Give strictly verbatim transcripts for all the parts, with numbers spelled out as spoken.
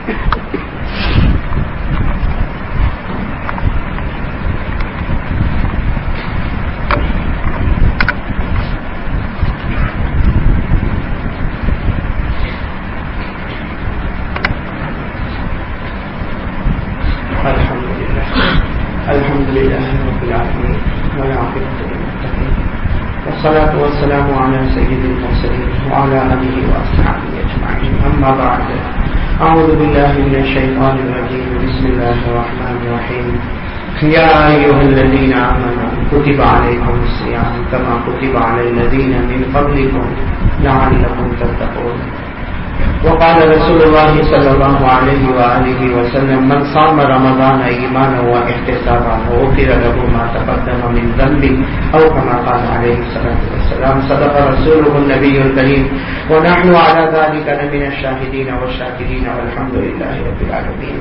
والصلاة والسلام على سيد المرسلين وعلى آله وأصحابه أجمعين. أما بعد، أعوذ بالله من الشيطان الرجيم. بسم الله الرحمن الرحيم. يا أيها الذين آمنوا كتب عليكم الصيام كما كتب على الذين من قبلكم لعلكم تتقون. وقال رسول الله صلى الله عليه وآله وسلم: من صام رمضان إيمانا واحتسابا غفر له ما تقدم من ذنبه أو كما قال عليه الصلاة والسلام. صدق رسوله النبي الكريم ونحن على ذلك لمن الشاهدين والشاكرين والحمد لله رب العالمين.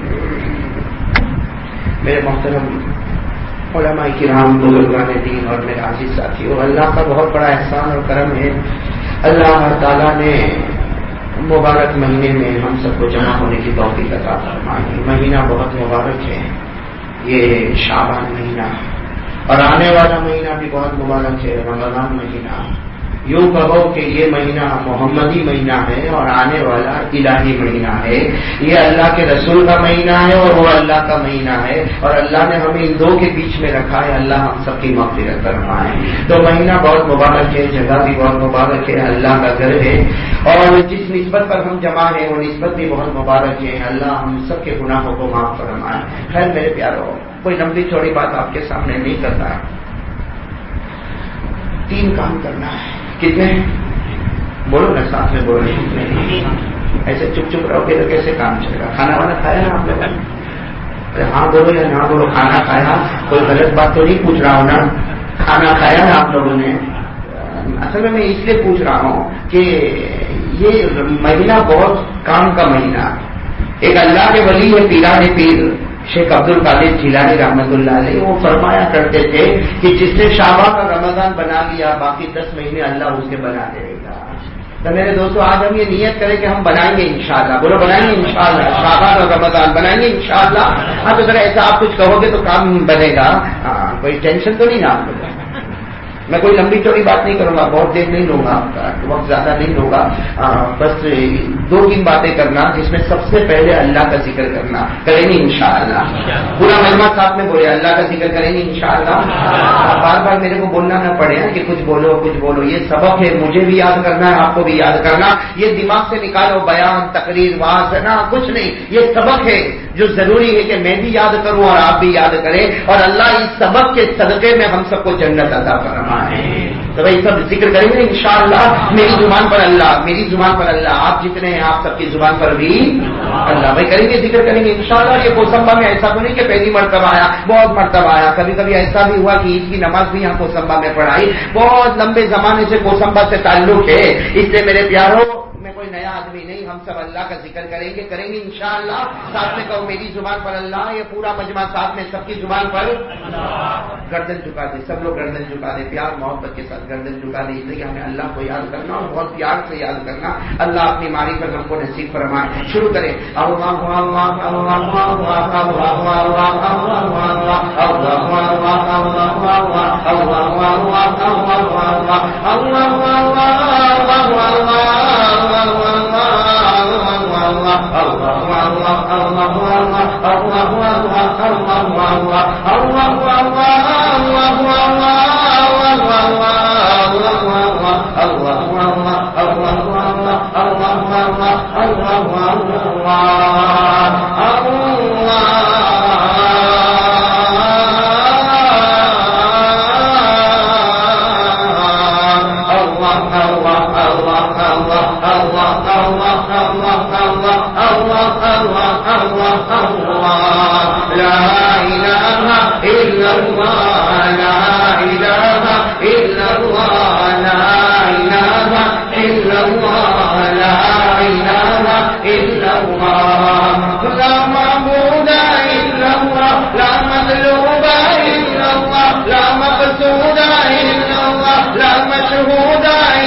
میرے محترم علماء کرام، بزرگان دین اور میرے عزیز ساتھیوں، اللہ کا بہت بڑا احسان اور کرم ہے. اللہ تعالیٰ نے مبارک مہینے میں ہم سب کو جمع ہونے کی توفیق عطا فرمائی. مہینہ بہت مبارک ہے، یہ شعبان مہینہ، اور آنے والا مہینہ بھی بہت مبارک ہے، رمضان مہینہ. یوں کہو کہ یہ مہینہ محمدی مہینہ ہے اور آنے والا الہی مہینہ ہے. یہ اللہ کے رسول کا مہینہ ہے اور وہ اللہ کا مہینہ ہے، اور اللہ نے ہمیں ان دو کے بیچ میں رکھا ہے. اللہ ہم سب کی مغفرت فرمائے. تو مہینہ بہت مبارک ہے، جگہ بھی بہت مبارک ہے، اللہ کا گھر ہے، اور جس نسبت پر ہم جمع ہیں وہ نسبت بھی بہت مبارک ہے. اللہ ہم سب کے گناہوں کو معاف فرمائے. خیر میرے پیارو، کوئی لمبی چوڑی بات آپ کے سامنے نہیں کرتا. تین کام کرنا ہے. کتنے؟ بولو نا، ساتھ میں بولو. کتنے؟ ایسے چپ چپ رہو گے تو کیسے کام چلے گا؟ کھانا وانا کھایا نا آپ لوگوں نے؟ ہاں بولو یا نہ بولو. کھانا کھایا؟ کوئی غلط بات تو نہیں پوچھ رہا ہوں نا؟ کھانا کھایا نا آپ لوگوں نے؟ اصل میں میں اس لیے پوچھ رہا ہوں کہ یہ مہینہ بہت کام کا مہینہ. ایک اللہ کے ولی ہے پیران پیر شیخ عبد القادر جیلانی رحمت اللہ علیہ، وہ فرمایا کرتے تھے کہ جس نے شعبان کا رمضان بنا لیا باقی دس مہینے اللہ اس کے بنا دے گا. تو میرے دوستو، آج ہم یہ نیت کریں کہ ہم بنائیں گے انشاءاللہ. بولو بنائیں گے انشاءاللہ. شعبان اور رمضان بنائیں گے انشاءاللہ. اب اگر ایسا آپ کچھ کہو گے تو کام بنے گا. ہاں، کوئی ٹینشن تو نہیں نا آپ لوگ. میں کوئی لمبی چوڑی بات نہیں کروں گا، بہت دیر نہیں لوں گا، آپ کا وقت زیادہ نہیں لوں گا. بس دو تین باتیں کرنا، جس میں سب سے پہلے اللہ کا ذکر کرنا. کریں گے انشاءاللہ. پورا مجمع ساتھ میں بولے اللہ کا ذکر کریں گے انشاءاللہ. بار بار میرے کو بولنا نہ پڑے کہ کچھ بولو کچھ بولو. یہ سبق ہے، مجھے بھی یاد کرنا ہے، آپ کو بھی یاد کرنا. یہ دماغ سے نکالو بیان تقریر واعظ نہ کچھ نہیں. یہ سبق ہے جو ضروری ہے کہ میں بھی یاد کروں اور آپ بھی یاد کریں، اور اللہ اس سبق کے صدقے میں ہم سب کو جنت عطا فرمائے. تو بھائی سب ذکر کریں گے انشاءاللہ. میری زبان پر اللہ، میری زبان پر اللہ، آپ جتنے ہیں آپ سب کی زبان پر بھی اللہ. بھائی کریں گے، ذکر کریں گے انشاءاللہ. یہ کوسمبا میں ایسا تو نہیں کہ پہلی مرتبہ آیا، بہت مرتبہ آیا. کبھی کبھی ایسا بھی ہوا کہ عید کی نماز بھی یہاں کوسمبا میں پڑھائی. بہت لمبے زمانے سے کوسمبا سے تعلق ہے. اس لیے میرے پیاروں، میں کوئی نیا آدمی نہیں، ہم سب اللہ کا ذکر کریں گے کریں گے انشاءاللہ. ساتھ میں کہو میری زبان پر اللہ. یہ پورا مجمع ساتھ میں سب کی زبان پر گردن جھکا دے. سب لوگ گردن جھکا دے، پیار محبت کے ساتھ گردن جھکا دے. اس لیے ہمیں اللہ کو یاد کرنا اور بہت پیار سے یاد کرنا. اللہ اپنی معرفت ہم کو نصیب فرمائے. شروع کریں. اللہ اللہ اللہ اللہ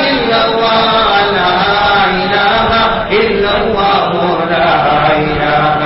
لا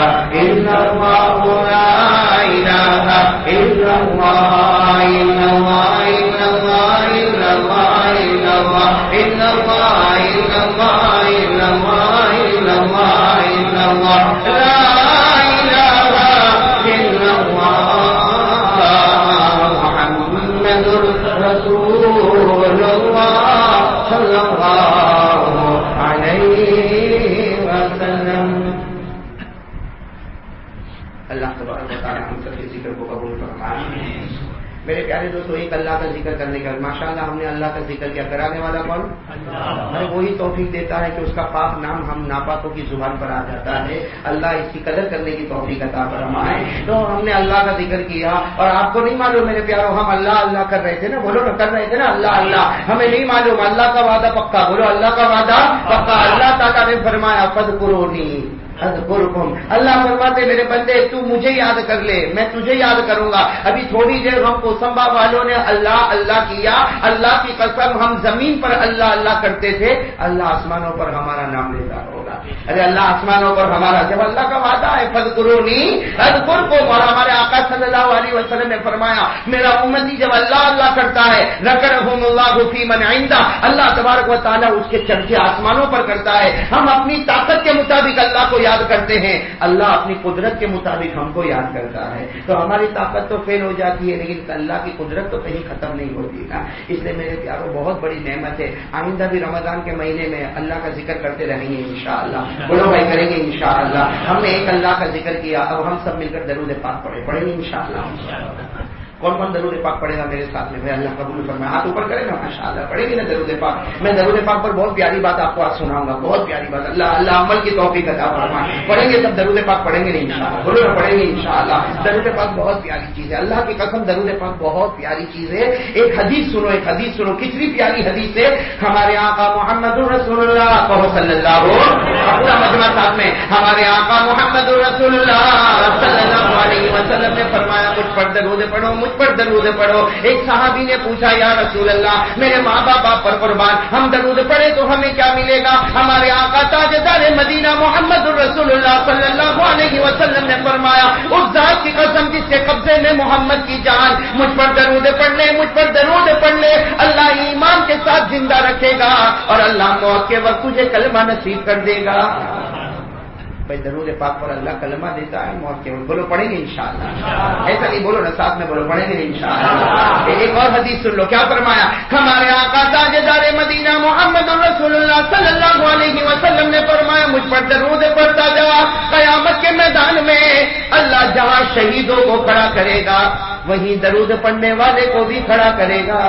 اللہ تبارک و تعالیٰ ہم سب کے ذکر کو قبول فرمائے. میرے پیارے دوستوں ایک اللہ کا ذکر کرنے کا ماشاء اللہ ہم نے اللہ کا ذکر کیا. کرانے والا کون؟ ہمیں وہی توفیق دیتا ہے کہ اس کا پاک نام ہم ناپاکوں کی زبان پر آ جاتا ہے. اللہ اس کی قدر کرنے کی توفیق عطا فرمائے. تو ہم نے اللہ کا ذکر کیا اور آپ کو نہیں معلوم میرے پیاروں ہم اللہ اللہ کر رہے تھے نا, بولو نا, کر رہے تھے نا اللہ اللہ. ہمیں نہیں معلوم اللہ کا وعدہ پکا, بولو اللہ کا وعدہ پکا. اللہ تعالیٰ نے فرمایا فذکرونی اذکرکم. اللہ فرماتے میرے بندے تو مجھے یاد کر لے, میں تجھے یاد کروں گا. ابھی تھوڑی دیر ہم کو سمبا والوں نے اللہ اللہ کیا. اللہ کی قسم ہم زمین پر اللہ اللہ کرتے تھے, اللہ آسمانوں پر ہمارا نام لیتا ہوگا. ارے اللہ آسمانوں پر ہمارا, جب اللہ کا وعدہ ہے فذکرونی اذکرکم, اور ہمارے آقا صلی اللہ علیہ وسلم نے فرمایا میرا امتی جب اللہ اللہ کرتا ہے ذکرہم اللہ فی من عنده, اللہ تبارک و تعالیٰ اس کے چرچے آسمانوں پر کرتا ہے. ہم اپنی طاقت کے مطابق اللہ کو یاد کرتے ہیں, اللہ اپنی قدرت کے مطابق ہم کو یاد کرتا ہے. تو ہماری طاقت تو فیل ہو جاتی ہے لیکن اللہ کی قدرت تو کہیں ختم نہیں ہوتی نا. اس لیے میرے پیاروں بہت بڑی نعمت ہے. آئندہ بھی رمضان کے مہینے میں اللہ کا ذکر کرتے رہیں گے انشاءاللہ. بولو بھائی کریں گے انشاءاللہ. ہم نے ایک اللہ کا ذکر کیا, اب ہم سب مل کر درود پاک پڑھے پڑھیں گے انشاءاللہ. کون کون درود پاک پڑھے گا میرے ساتھ میں؟ بھائی اللہ قبول فرمائے. ہاتھ اوپر کرے گا ماشاءاللہ. پڑھیں گے نا درود پاک. میں درود پاک پر بہت پیاری بات آپ کو آج سناؤں گا, بہت پیاری بات. اللہ اللہ عمل کی توفیق عطا فرمائے. پڑھیں گے سب درود پاک پڑھیں گے انشاءاللہ. بولو نا پڑھیں گے انشاءاللہ. درود پاک بہت پیاری چیز ہے, اللہ کی قسم درود پاک بہت پیاری چیز ہے. ایک حدیث سنو, ایک حدیث سنو, کتنی پیاری حدیث ہے. ہمارے آقا محمد رسول اللہ صلی اللہ پورا مجمع ساتھ میں ہمارے آقا محمد رسول اللہ صلی اللہ علیہ وسلم نے فرمایا مجھ پر درود پڑھو, مجھ پر درود پڑھو. ایک صحابی نے پوچھا یا رسول اللہ میرے ماں باپ آپ پر قربان, ہم درود پڑھے تو ہمیں کیا ملے گا؟ ہمارے آقا تاجدار مدینہ محمد رسول اللہ صلی اللہ علیہ وسلم نے فرمایا اس ذات کی قسم جس کے قبضے میں محمد کی جان, مجھ پر درود پڑھ لے, مجھ پر درود پڑھ لے, اللہ ایمان کے ساتھ زندہ رکھے گا اور اللہ موت کے وقت تجھے کلمہ نصیب کر دے گا. بھائی درود پاک پر اللہ کلمہ دیتا ہے موت کے وقت. بولو پڑھیں گے انشاءاللہ. ایسا نہیں بولو نا, ساتھ میں بولو پڑھیں گے انشاءاللہ. ایک اور حدیث سن لو, کیا فرمایا ہمارے آقا تاجدار مدینہ محمد رسول اللہ صلی اللہ علیہ وسلم نے فرمایا مجھ پر درود پڑھتا جا, قیامت کے میدان میں اللہ جہاں شہیدوں کو کھڑا کرے گا وہیں درود پڑھنے والے کو بھی کھڑا کرے گا.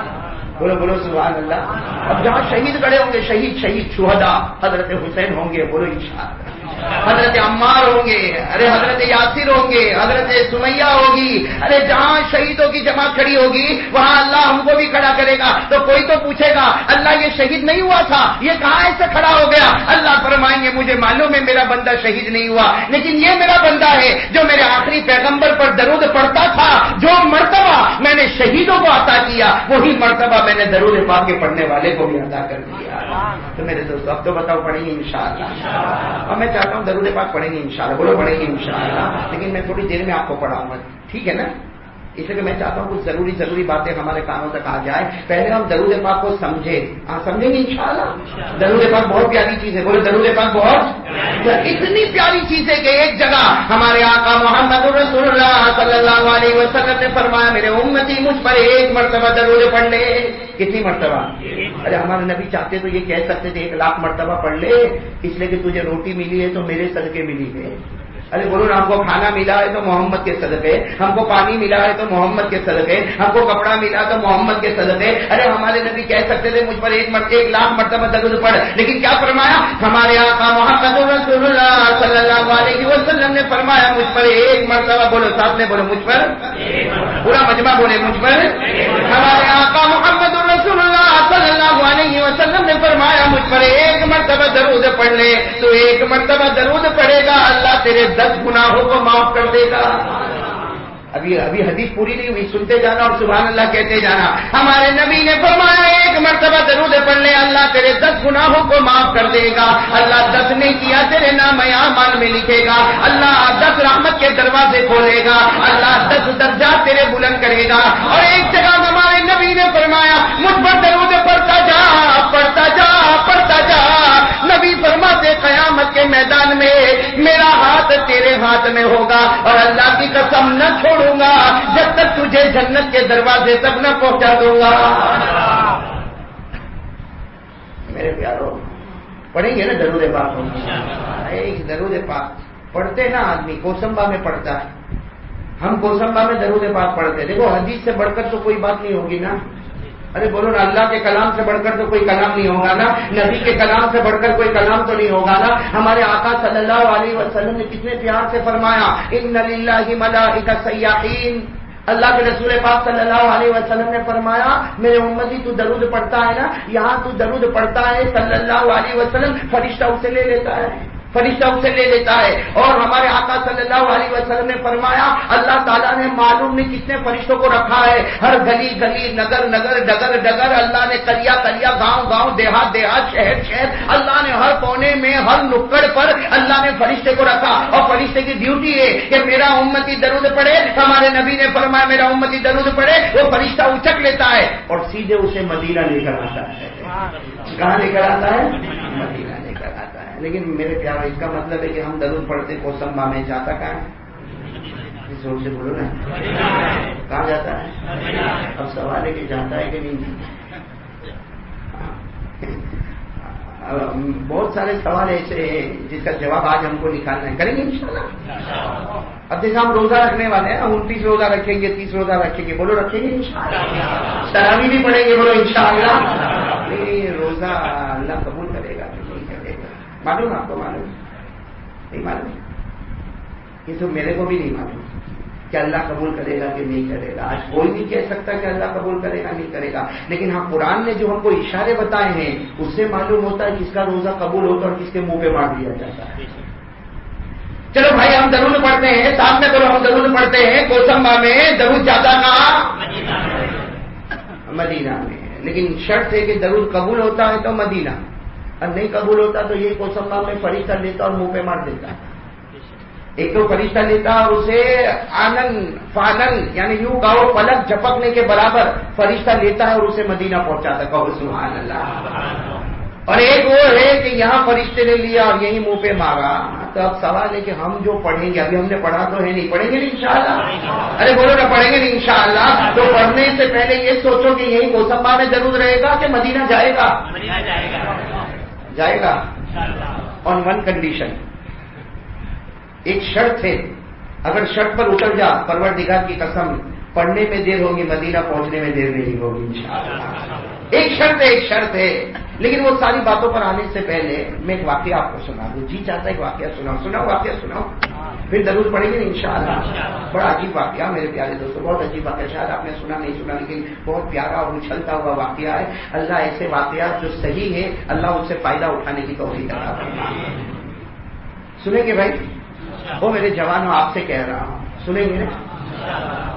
بولو بولو سبحان اللہ. اب جہاں شہید کھڑے ہوں گے, شہید شہید شہداء حضرت حسین ہوں گے, بولو انشاءاللہ. حضرت عمار ہوں گے, ارے حضرت یاسر ہوں گے, حضرت سمیہ ہوگی, ارے جہاں شہیدوں کی جماعت کھڑی ہوگی وہاں اللہ ہم کو بھی کھڑا کرے گا. تو کوئی تو پوچھے گا اللہ یہ شہید نہیں ہوا تھا, یہ کہاں ایسے کھڑا ہو گیا؟ اللہ فرمائیں گے مجھے معلوم ہے میرا بندہ شہید نہیں ہوا, لیکن یہ میرا بندہ ہے جو میرے آخری پیغمبر پر درود پڑھتا تھا. جو مرتبہ میں نے شہیدوں کو عطا کیا وہی مرتبہ میں نے درود پاک کے پڑھنے والے کو بھی عطا کر دیا. تو میرے دوستو اب تو بتاؤ پڑھیں گے انشاءاللہ. اور میں چاہتا ہوں درود پاک پڑھیں گے انشاءاللہ. بولو پڑھیں گے انشاءاللہ. لیکن میں تھوڑی دیر میں آپ کو پڑھاؤں گا, ٹھیک ہے نا؟ اس لیے میں چاہتا ہوں کچھ ضروری ضروری باتیں ہمارے کانوں تک آ جائے. پہلے ہم درود پاک کو سمجھے, ہاں سمجھیں گے انشاءاللہ. درود پاک بہت پیاری چیز ہے. بولے درود پاک بہت اتنی پیاری چیز ہے کہ ایک جگہ ہمارے آقا محمد رسول اللہ صلی اللہ علیہ وسلم نے فرمایا میرے امتی مجھ پر ایک مرتبہ درود پڑھ لے. کتنی مرتبہ؟ ارے ہمارے نبی چاہتے تو یہ کہہ سکتے تھے ایک لاکھ مرتبہ پڑھ لے, اس لیے کہ تجھے روٹی ملی ہے تو میرے صدقے ملی ہے. ارے بولو نا, ہم کو کھانا ملا ہے تو محمد کے صدقے, ہم کو پانی ملا ہے تو محمد کے صدقے, ہم کو کپڑا ملا تو محمد کے صدقے. ارے ہمارے نبی کہہ سکتے تھے مجھ پر ایک مرتبہ ایک لاکھ مرتبہ درود پڑھ, لیکن کیا فرمایا ہمارے آقا محمد رسول اللہ صلی اللہ علیہ وسلم نے فرمایا مجھ پر ایک مرتبہ. بولو ساتھ میں بولو, مجھ پر, پورا مجمع بولے مجھ پر. ہمارے آقا محمد رسول اللہ صلی اللہ علیہ وسلم نے فرمایا مجھ پر ایک مرتبہ درود پڑھ لے, تو ایک مرتبہ درود پڑھے گا اللہ تیرے دس گناہوں کو معاف کر دے گا. ابھی ابھی حدیث پوری نہیں ہوئی, سنتے جانا اور سبحان اللہ کہتے جانا. ہمارے نبی نے فرمایا ایک مرتبہ درود پڑھ لے اللہ تیرے دس گناہوں کو معاف کر دے گا. اللہ دس نے کیا تیرے نام اعمال میں لکھے گا. اللہ دس رحمت کے دروازے کھولے گا. اللہ دس درجات تیرے بلند کرے گا. اور ایک جگہ ہمارے نبی نے فرمایا مجھ پر درود پڑھتا جا پڑھتا جا پڑھتا جا. نبی فرماتے قیامت کے میدان میں میرا ہاتھ تیرے ہاتھ میں ہوگا اور اللہ کی قسم نہ چھوڑوں گا جب تک تجھے جنت کے دروازے تک نہ پہنچا دوں گا. میرے پیارو پڑھیں گے نا درود پاک, ایک درود پاک پڑھتے نا آدمی کوسمبا میں پڑھتا ہے, ہم کوسمبا میں درود پاک پڑھتے. دیکھو حدیث سے بڑھ کر تو کوئی بات نہیں ہوگی نا. ارے بولو نا, اللہ کے کلام سے بڑھ کر تو کوئی کلام نہیں ہوگا نا, نبی کے کلام سے بڑھ کر کوئی کلام تو نہیں ہوگا نا. ہمارے آقا صلی اللہ علیہ وسلم نے کتنے پیار سے فرمایا, ان للہ ملائکۃ سیاحین. اللہ کے رسول پاک صلی اللہ علیہ وسلم نے فرمایا, میرے امتی تو درود پڑھتا ہے نا, یہاں تو درود پڑھتا ہے صلی اللہ علیہ وسلم, فرشتہ اسے لے لیتا ہے, فرشتہ اسے لے لیتا ہے. اور ہمارے آقا صلی اللہ علیہ وسلم نے فرمایا, اللہ تعالیٰ نے معلوم نہیں کتنے فرشتوں کو رکھا ہے, ہر گلی گلی, نگر نگر, ڈگر ڈگر, اللہ نے قریہ قریہ, گاؤں گاؤں, دیہات دیہات, شہر شہر, اللہ نے ہر کونے میں, ہر نکڑ پر اللہ نے فرشتے کو رکھا. اور فرشتے کی ڈیوٹی ہے کہ میرا امتی درود پڑھے. ہمارے نبی نے فرمایا میرا امتی درود پڑھے, وہ فرشتہ اچک لیتا ہے اور سیدھے اسے مدینہ لے کر آتا ہے. کہاں لے کر آتا ہے؟ مدینہ لے کر آتا ہے. لیکن میرے پیارے, اس کا مطلب ہے کہ ہم درود پڑھتے کوسمبا میں, جاتا کہاں ہے؟ زور سے بولو نا, کہاں جاتا ہے؟ اب سوال ہے کہ جاتا ہے کہ نہیں. بہت سارے سوال ایسے ہیں جس کا جواب آج ہم کو نکالنا ہے, کریں گے انشاءاللہ. اب جیسے ہم روزہ رکھنے والے ہیں, انتیس روزہ رکھیں گے, تیس روزہ رکھیں گے, بولو رکھیں گے انشاءاللہ. تراویح بھی پڑھیں گے, بولو انشاءاللہ. نہیں, روزہ اللہ قبول کرے گا نہیں کرے گا, معلوم آپ کو معلوم نہیں معلوم, یہ تو میرے کو بھی نہیں معلوم کہ اللہ قبول کرے گا کہ نہیں کرے گا. آج کوئی نہیں کہہ سکتا کہ اللہ قبول کرے گا نہیں کرے گا, لیکن ہاں قرآن نے جو ہم کو اشارے بتائے ہیں اس سے معلوم ہوتا ہے کس کا روزہ قبول ہوتا ہے اور کس کے منہ پہ مار دیا جاتا ہے. چلو بھائی, ہم درود پڑھتے ہیں, سامنے کرو, ہم درود پڑھتے ہیں کوسمبا میں, درود جاتا کہاں؟ مدینہ میں. لیکن شرط ہے کہ درود قبول ہوتا ہے تو مدینہ, اور نہیں قبول ہوتا تو یہ کوسمبا میں فرشتہ لیتا اور منہ پہ مار دیتا. ایک تو فرشتہ لیتا اور اسے آنن فانن, یعنی یوں کہو پلک جھپکنے کے برابر فرشتہ لیتا ہے اور اسے مدینہ پہنچاتا. کہو سبحان اللہ. اور ایک وہ ہے کہ یہاں فرشتے نے لیا اور یہی منہ پہ مارا. تو اب سوال ہے کہ ہم جو پڑھیں گے, ابھی ہم نے پڑھا تو ہے نہیں, پڑھیں گے نہیں انشاءاللہ. ارے بولو نا, پڑھیں گے نہیں انشاءاللہ. تو پڑھنے سے پہلے یہ سوچو کہ یہی کوسمبا میں ضرور رہے گا کہ مدینہ جائے گا؟ جائے گا آن ون کنڈیشن. ایک شرط ہے, اگر شرط پر اتر جا, پروردگار کی قسم, پڑھنے میں دیر ہوگی, مدینہ پہنچنے میں دیر نہیں ہوگی انشاءاللہ. ایک شرط ہے, ایک شرط ہے. لیکن وہ ساری باتوں پر آنے سے پہلے میں ایک واقعہ آپ کو سنا دوں. جی چاہتا ہے ایک واقعہ سناؤ, سناؤ واقعہ سناؤ, پھر درود پڑھیں گے انشاءاللہ. بڑا عجیب واقعہ میرے پیارے دوستوں, بہت عجیب واقعہ. شاید آپ نے سنا نہیں سنا, لیکن بہت پیارا اور اچھلتا ہوا واقعہ ہے. اللہ ایسے واقعات جو صحیح ہے اللہ اس سے فائدہ اٹھانے کی توفیق عطا فرمائے. سنیں گے بھائی؟ وہ میرے جوانوں, آپ سے کہہ رہا ہوں, سنیں گے نا؟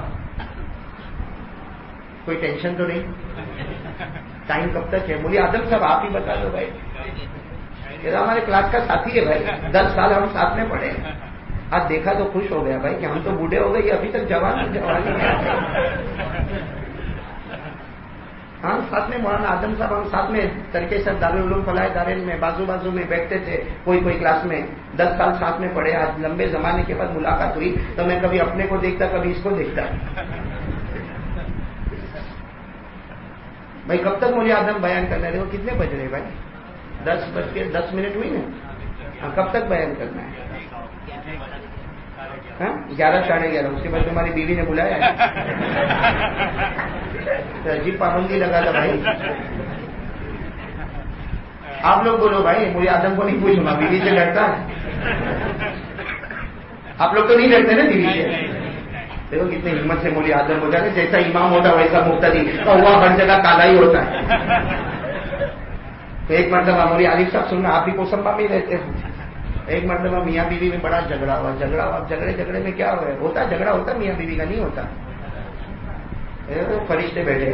کوئی ٹینشن تو نہیں؟ ٹائم کب تک ہے؟ مولی آدم صاحب آپ ہی بتا دو بھائی. یہ ہمارے کلاس کا ساتھی ہے بھائی, دس سال ہم ساتھ میں پڑھے. آج دیکھا تو خوش ہو گیا بھائی کہ ہم تو بوڑھے ہو گئے, ابھی تک جوان جوان. ہاں ساتھ میں مولانا آدم صاحب, ہم ساتھ میں ترکے سر دارالعلوم فلاح دارین میں بازو بازو میں بیٹھتے تھے, کوئی کوئی کلاس میں. دس سال ساتھ میں پڑھے. آج لمبے زمانے کے بعد ملاقات ہوئی تو میں کبھی اپنے کو دیکھتا, کبھی اس کو دیکھتا. بھائی کب تک مجھے آدم بیان کرنا ہے؟ وہ کتنے بج رہے بھائی؟ دس بج کے دس منٹ ہوئی نا. کب تک بیان کرنا ہے؟ گیارہ ساڑھے گیارہ. اس کے بعد تمہاری بیوی نے بلایا ہے, عجیب پابندی لگا تھا بھائی. آپ لوگ بولو بھائی, مجھے آدم کو نہیں پوچھوں گا, بیوی سے ڈرتا ہے. آپ لوگ تو نہیں ڈرتے نا بیوی سے؟ دیکھو کتنی ہمت سے مولی آدم ہو جاتے, جیسا امام ہوتا ویسا مقتدی, تو ہوا ہر جگہ کالا ہی ہوتا ہے. تو ایک مرتبہ مولی عارف صاحب سننا, آپ بھی کوسمبا میں ہی رہتے ہیں. ایک مرتبہ میاں بیوی میں بڑا جھگڑا ہوا, جھگڑا ہوا جھگڑے جھگڑے میں کیا ہوا, ہوتا جھگڑا ہوتا میاں بیوی کا, نہیں ہوتا. فرشتے بیٹھے.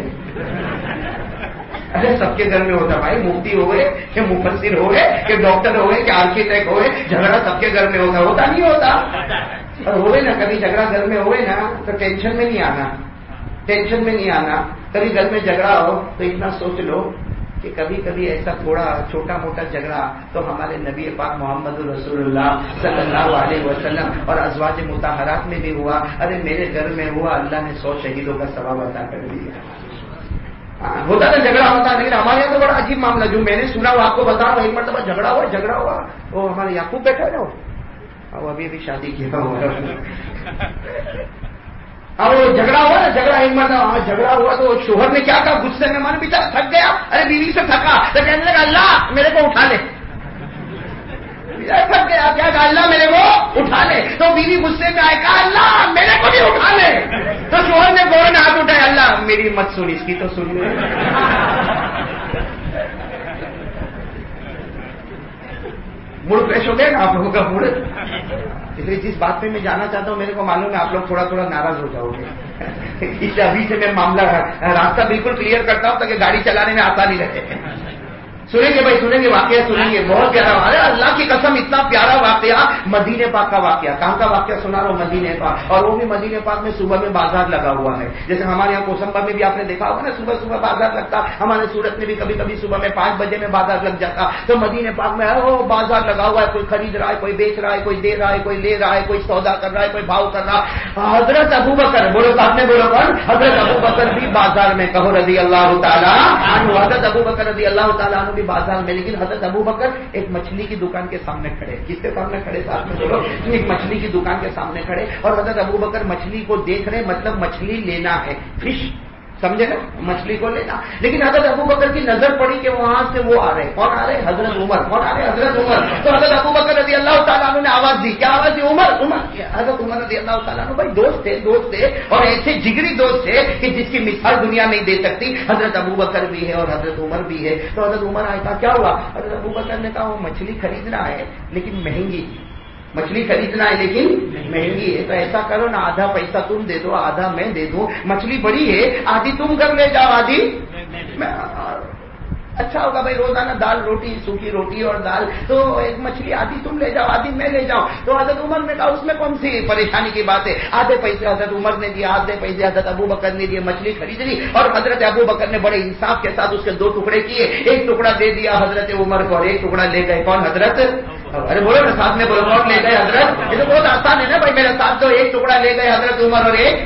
ارے سب کے گھر میں ہوتا بھائی, مفتی ہو گئے کہ مفسر ہو گئے کہ ڈاکٹر ہو گئے کہ آرکیٹیکٹ ہو گئے, جھگڑا سب کے گھر میں ہوتا, ہوتا نہیں ہوتا. اور ہوئے نا کبھی جھگڑا گھر میں ہوئے نا تو ٹینشن میں نہیں آنا, ٹینشن میں نہیں آنا. کبھی گھر میں جھگڑا ہو تو اتنا سوچ لو کہ کبھی کبھی ایسا تھوڑا چھوٹا موٹا جھگڑا تو ہمارے نبی پاک محمد رسول اللہ صلی اللہ علیہ وسلم اور ازواج مطہرات میں بھی ہوا. ارے میرے گھر میں ہوا, اللہ نے سو شہیدوں کا ثواب عطا کر دیا. ہوتا تھا جھگڑا ہوتا, لیکن ہمارے یہاں تو بڑا عجیب معاملہ جو میں نے سنا وہ آپ کو بتا رہا ہوں. ایک مرتبہ جھگڑا ہوا, جھگڑا ہوا وہ ہمارے یعقوب بیٹھا نا, اب ابھی بھی شادی کیا ہوا اب وہ جھگڑا ہوا نا، جھگڑا ایک مرتبہ جھگڑا ہوا تو شوہر نے کیا کہا غصے میں، مانے بیچارہ تھک گیا، ارے بیوی سے تھکا تو کہنے لگا اللہ میرے کو اٹھا لے، تھک گیا کیا کہا اللہ میرے کو اٹھا لے، تو بیوی غصے میں آئے کہا اللہ میرے کو بھی اٹھا لے، تو شوہر نے فوراً ہاتھ اٹھائے اللہ میری مت سن، اس کی تو سن لے۔ موڈ فریش ہو گیا نا آپ لوگوں کا موڈ، اس لیے جس بات پہ میں جانا چاہتا ہوں میرے کو معلوم ہے آپ لوگ تھوڑا تھوڑا ناراض ہو جاؤ گے، اس لیے ابھی سے میں معاملہ راستہ بالکل کلیئر کرتا ہوں تاکہ گاڑی چلانے میں آسانی رہے۔ سنیں گے بھائی سنیں گے واقعہ سنیں گے، بہت پیارا واقعہ، اللہ کی قسم اتنا پیارا واقعہ، مدینے پاک کا واقعہ۔ کہاں کا واقعہ سنا رہا ہوں؟ مدینے پاک، اور وہ بھی مدینے پاک میں صبح میں بازار لگا ہوا ہے، جیسے ہمارے یہاں کوسمبا میں بھی آپ نے دیکھا ہوگا نا صبح صبح بازار لگتا، ہمارے سورت میں بھی کبھی کبھی صبح میں پانچ بجے میں بازار لگ جاتا، تو مدینے پاک میں وہ بازار لگا ہوا ہے، کوئی خرید رہا ہے، کوئی بیچ رہا ہے، کوئی دے رہا ہے، کوئی لے رہا ہے، کوئی سودا کر رہا ہے، کوئی بھاؤ کر رہا۔ حضرت ابو بکر، بولو ساتھ میں بولو کون؟ حضرت ابو بکر بھی بازار میں، کہو رضی اللہ تعالیٰ عنہ، حضرت ابو بکر رضی اللہ تعالیٰ عنہ بھی بازار میں، لیکن حضرت ابو بکر ایک مچھلی کی دکان کے سامنے کھڑے، کس کے سامنے کھڑے ساتھ میں بولو؟ ایک مچھلی کی دکان کے سامنے کھڑے، اور حضرت ابو بکر مچھلی کو دیکھ رہے، مطلب مچھلی لینا ہے، فش، سمجھے نا، مچھلی کو لینا، لیکن حضرت ابو بکر کی نظر پڑی کہ وہاں سے وہ آ رہے، کون آ رہے؟ حضرت عمر، کون آ رہے؟ حضرت عمر۔ تو حضرت ابو بکر رضی اللہ تعالیٰ عنہ نے آواز دی، کیا آواز دی؟ عمر عمر۔ حضرت عمر رضی اللہ تعالیٰ عنہ بھائی دوست تھے، دوست تھے اور ایسے جگری دوست تھے کہ جس کی مثال دنیا نہیں دے سکتی، حضرت ابو بکر بھی ہے اور حضرت عمر بھی ہے۔ تو حضرت عمر آئے کہا کیا ہوا؟ حضرت ابو بکر نے کہا وہ مچھلی خریدنا ہے لیکن مہنگی، مچھلی خریدنا ہے لیکن مہنگی ہے، تو ایسا کرو نا آدھا پیسہ تم دے دو آدھا میں دے دوں، مچھلی بڑی ہے آدھی تم کر لے جاؤ آدھی میں، اچھا ہوگا بھائی روزانہ دال روٹی، سوکھی روٹی اور دال، تو ایک مچھلی آدھی تم لے جاؤ آدھی میں لے جاؤں۔ تو حضرت عمر نے کہا اس میں کون سی پریشانی کی بات ہے، آدھے پیسے حضرت عمر نے دیے، آدھے پیسے حضرت ابو بکر نے دیے، مچھلی خرید لی، اور حضرت ابو بکر نے بڑے انصاف کے ساتھ اس کے دو ٹکڑے کیے، ایک ٹکڑا دے دیا حضرت عمر کو اور ایک ٹکڑا لے گئے کون؟ حضرت، ارے بولو نا ساتھ میں بولو کون لے گئے؟ حضرت، یہ تو بہت آسان ہے نا بھائی میرے ساتھ، تو ایک ٹکڑا لے گئے حضرت عمر اور ایک،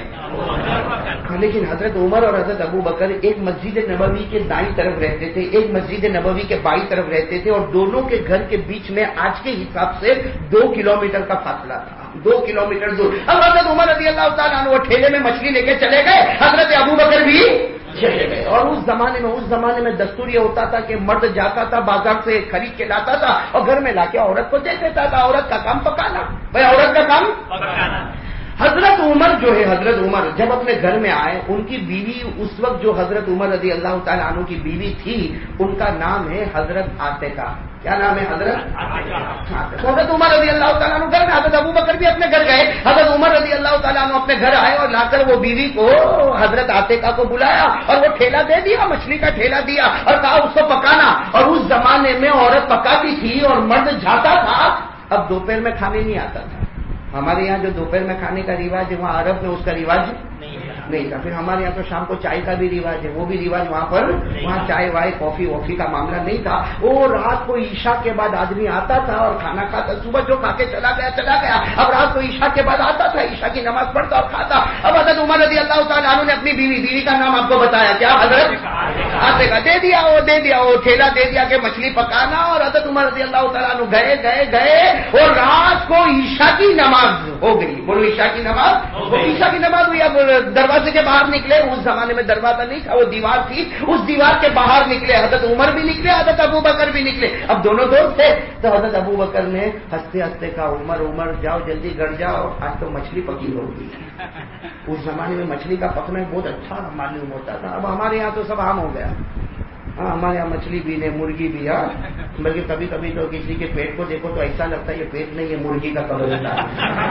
لیکن حضرت عمر اور حضرت ابو بکر ایک مسجد نبوی کے دائیں طرف رہتے تھے، ایک مسجد نبوی کے بائیں طرف رہتے تھے، اور دونوں کے گھر کے بیچ میں آج کے حساب سے دو کلومیٹر کا فاصلہ تھا، دو کلومیٹر دور۔ اب حضرت عمر رضی اللہ تعالیٰ عنہ وہ ٹھیلے میں مچھلی لے کے چلے گئے، حضرت ابو بکر بھی چلے گئے، اور اس زمانے میں اس زمانے میں دستور یہ ہوتا تھا کہ مرد جاتا تھا بازار سے خرید کے لاتا تھا اور گھر میں لا کے عورت کو دے دیتا تھا، عورت کا کام پکانا، بھائی عورت کا کام پکانا۔ حضرت عمر جو ہے، حضرت عمر جب اپنے گھر میں آئے، ان کی بیوی اس وقت جو حضرت عمر رضی اللہ تعالیٰ عنہ کی بیوی تھی ان کا نام ہے حضرت عاتقہ، کیا نام ہے؟ حضرت عاتقہ۔ حضرت عمر رضی اللہ تعالیٰ عنہ گھر میں، حضرت ابو بکر بھی اپنے گھر گئے، حضرت عمر رضی اللہ تعالیٰ عنہ اپنے گھر آئے اور لا کر وہ بیوی کو حضرت عاتقہ کو بلایا اور وہ ٹھیلا دے دیا، مچھلی کا ٹھیلا دیا اور کہا اس کو پکانا، اور اس زمانے میں عورت پکاتی تھی اور مرد جاتا تھا، اب دوپہر میں کھانے نہیں آتا تھا، ہمارے یہاں جو دوپہر میں کھانے کا رواج ہے وہاں عرب میں اس کا رواج نہیں تھا، پھر ہمارے یہاں تو شام کو چائے کا بھی رواج ہے، وہ بھی رواج وہاں پر، وہاں چائے وائے کافی وافی کا معاملہ نہیں تھا، وہ رات کو عشاء کے بعد آدمی آتا تھا اور کھانا کھاتا، صبح جو کھا کے چلا گیا چلا گیا، اب رات کو عشاء کے بعد آتا تھا، عشاء کی نماز پڑھتا اور کھاتا۔ اب حضرت عمر رضی اللہ تعالیٰ عنہ نے اپنی بیوی بیوی کا نام آپ کو بتایا، کیا؟ حضرت عاتقہ، دے دیا وہ دے دیا وہ ٹھیلا دے دیا کہ مچھلی پکانا، اور حضرت عمر رضی اللہ تعالیٰ عنہ گئے گئے گئے اور رات کو عشاء کی نماز ہو گئی، بولو عشاء کی نماز، عشاء کی نماز ہوئی، اب دروازے کے باہر نکلے، اس زمانے میں دروازہ نہیں تھا، وہ دیوار تھی، اس دیوار کے باہر نکلے، حضرت عمر بھی نکلے، حضرت ابو بکر بھی نکلے، اب دونوں دوست تھے، تو حضرت ابو بکر نے ہنستے ہنستے کہا عمر عمر جاؤ جلدی گھر جاؤ، آج تو مچھلی پکی ہوگی۔ اس زمانے میں مچھلی کا پکنا بہت اچھا معلوم ہوتا تھا، اب ہمارے یہاں تو سب عام ہو گیا، ہاں ہمارے یہاں مچھلی بھی نہیں، مرغی بھی، ہاں بلکہ کبھی کبھی تو کسی کے پیٹ کو دیکھو تو ایسا لگتا ہے یہ پیٹ نہیں ہے، مرغی کا کلر ہوتا ہے۔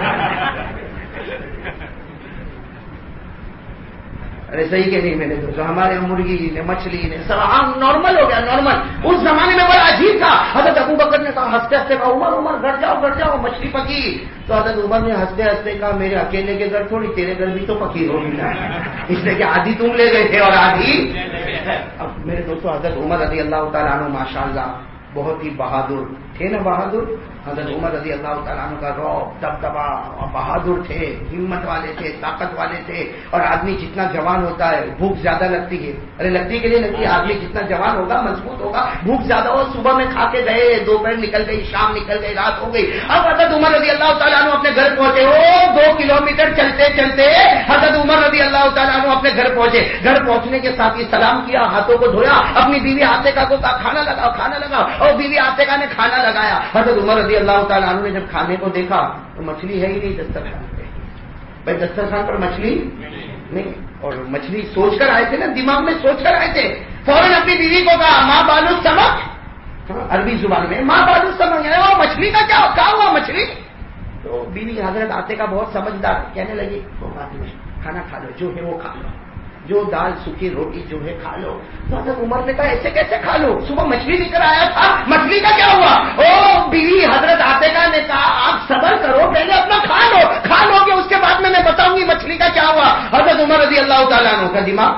ارے صحیح کہ نہیں میں نے دوستوں، ہمارے یہاں مرغی نے مچھلی نے سب عام نارمل ہو گیا، نارمل۔ اس زمانے میں بڑا عجیب تھا، حضرت ابو بکر نے کہا ہنستے ہنستے کہا عمر عمر گھر جاؤ گھر جاؤ مچھلی پکی، تو حضرت عمر نے ہنستے ہنستے کہا میرے اکیلے کے گھر تھوڑی، تیرے گھر بھی تو پکی ہوگی نا، اس لیے کہ آدھی تم لے گئے تھے اور آدھی۔ اب میرے دوستوں حضرت عمر رضی اللہ تعالیٰ عنہ ماشاء اللہ بہت ہی بہادر تھے نا، بہادر، حضرت عمر رضی اللہ تعالیٰ عنہ کا رعب، دبدبا، بہادر تھے، ہمت والے تھے، طاقت والے تھے. اور آدمی جتنا جوان ہوتا ہے بھوک زیادہ لگتی ہے. ارے لگتی کے لیے لگتی ہے. آدمی جتنا جوان ہوگا مضبوط ہوگا، بھوک زیادہ ہو. صبح میں کھا کے گئے، دوپہر نکل گئی، شام نکل گئی، رات ہو گئی. اب حضرت عمر رضی اللہ تعالیٰ عنہ اپنے گھر پہنچے. وہ دو کلو میٹر چلتے چلتے حضرت عمر رضی اللہ تعالیٰ عنہ اپنے گھر پہنچے. گھر پہنچنے کے ساتھ ہی سلام کیا، ہاتھوں کو دھویا، اپنی بیوی عاتقہ کو کہا کھانا لگاؤ کھانا لگاؤ، اور بیوی عاتقہ نے کھانا لگایا. حضرت عمر رضی اللہ تعالیٰ عنہ نے جب کھانے کو دیکھا تو مچھلی ہے ہی نہیں دسترخوان پہ. بھائی دسترخوان پر مچھلی نہیں. اور مچھلی سوچ کر آئے تھے نا، دماغ میں سوچ کر آئے تھے. فوراً اپنی بیوی کو کہا ماں بالو سمک، عربی زبان میں ماں بالو سمک ہے وہ مچھلی کا کیا کہا ہوا مچھلی. تو بیوی حضرت عاتقہ کا بہت سمجھدار کہنے لگی وہ بات نہیں، کھانا کھا لو، جو ہے وہ کھا لو، جو دال سوکھی روٹی جو ہے کھا لو. تو حضرت عمر نے کہا ایسے کیسے کھا لو، صبح مچھلی لے کر آیا تھا، مچھلی کا کیا ہوا. او بیوی حضرت عاتقہ نے کہا آپ صبر کرو، پہلے اپنا کھا لو، کھا لو گے اس کے بعد میں میں بتاؤں گی مچھلی کا کیا ہوا. حضرت عمر رضی اللہ تعالیٰ عنہ کا دماغ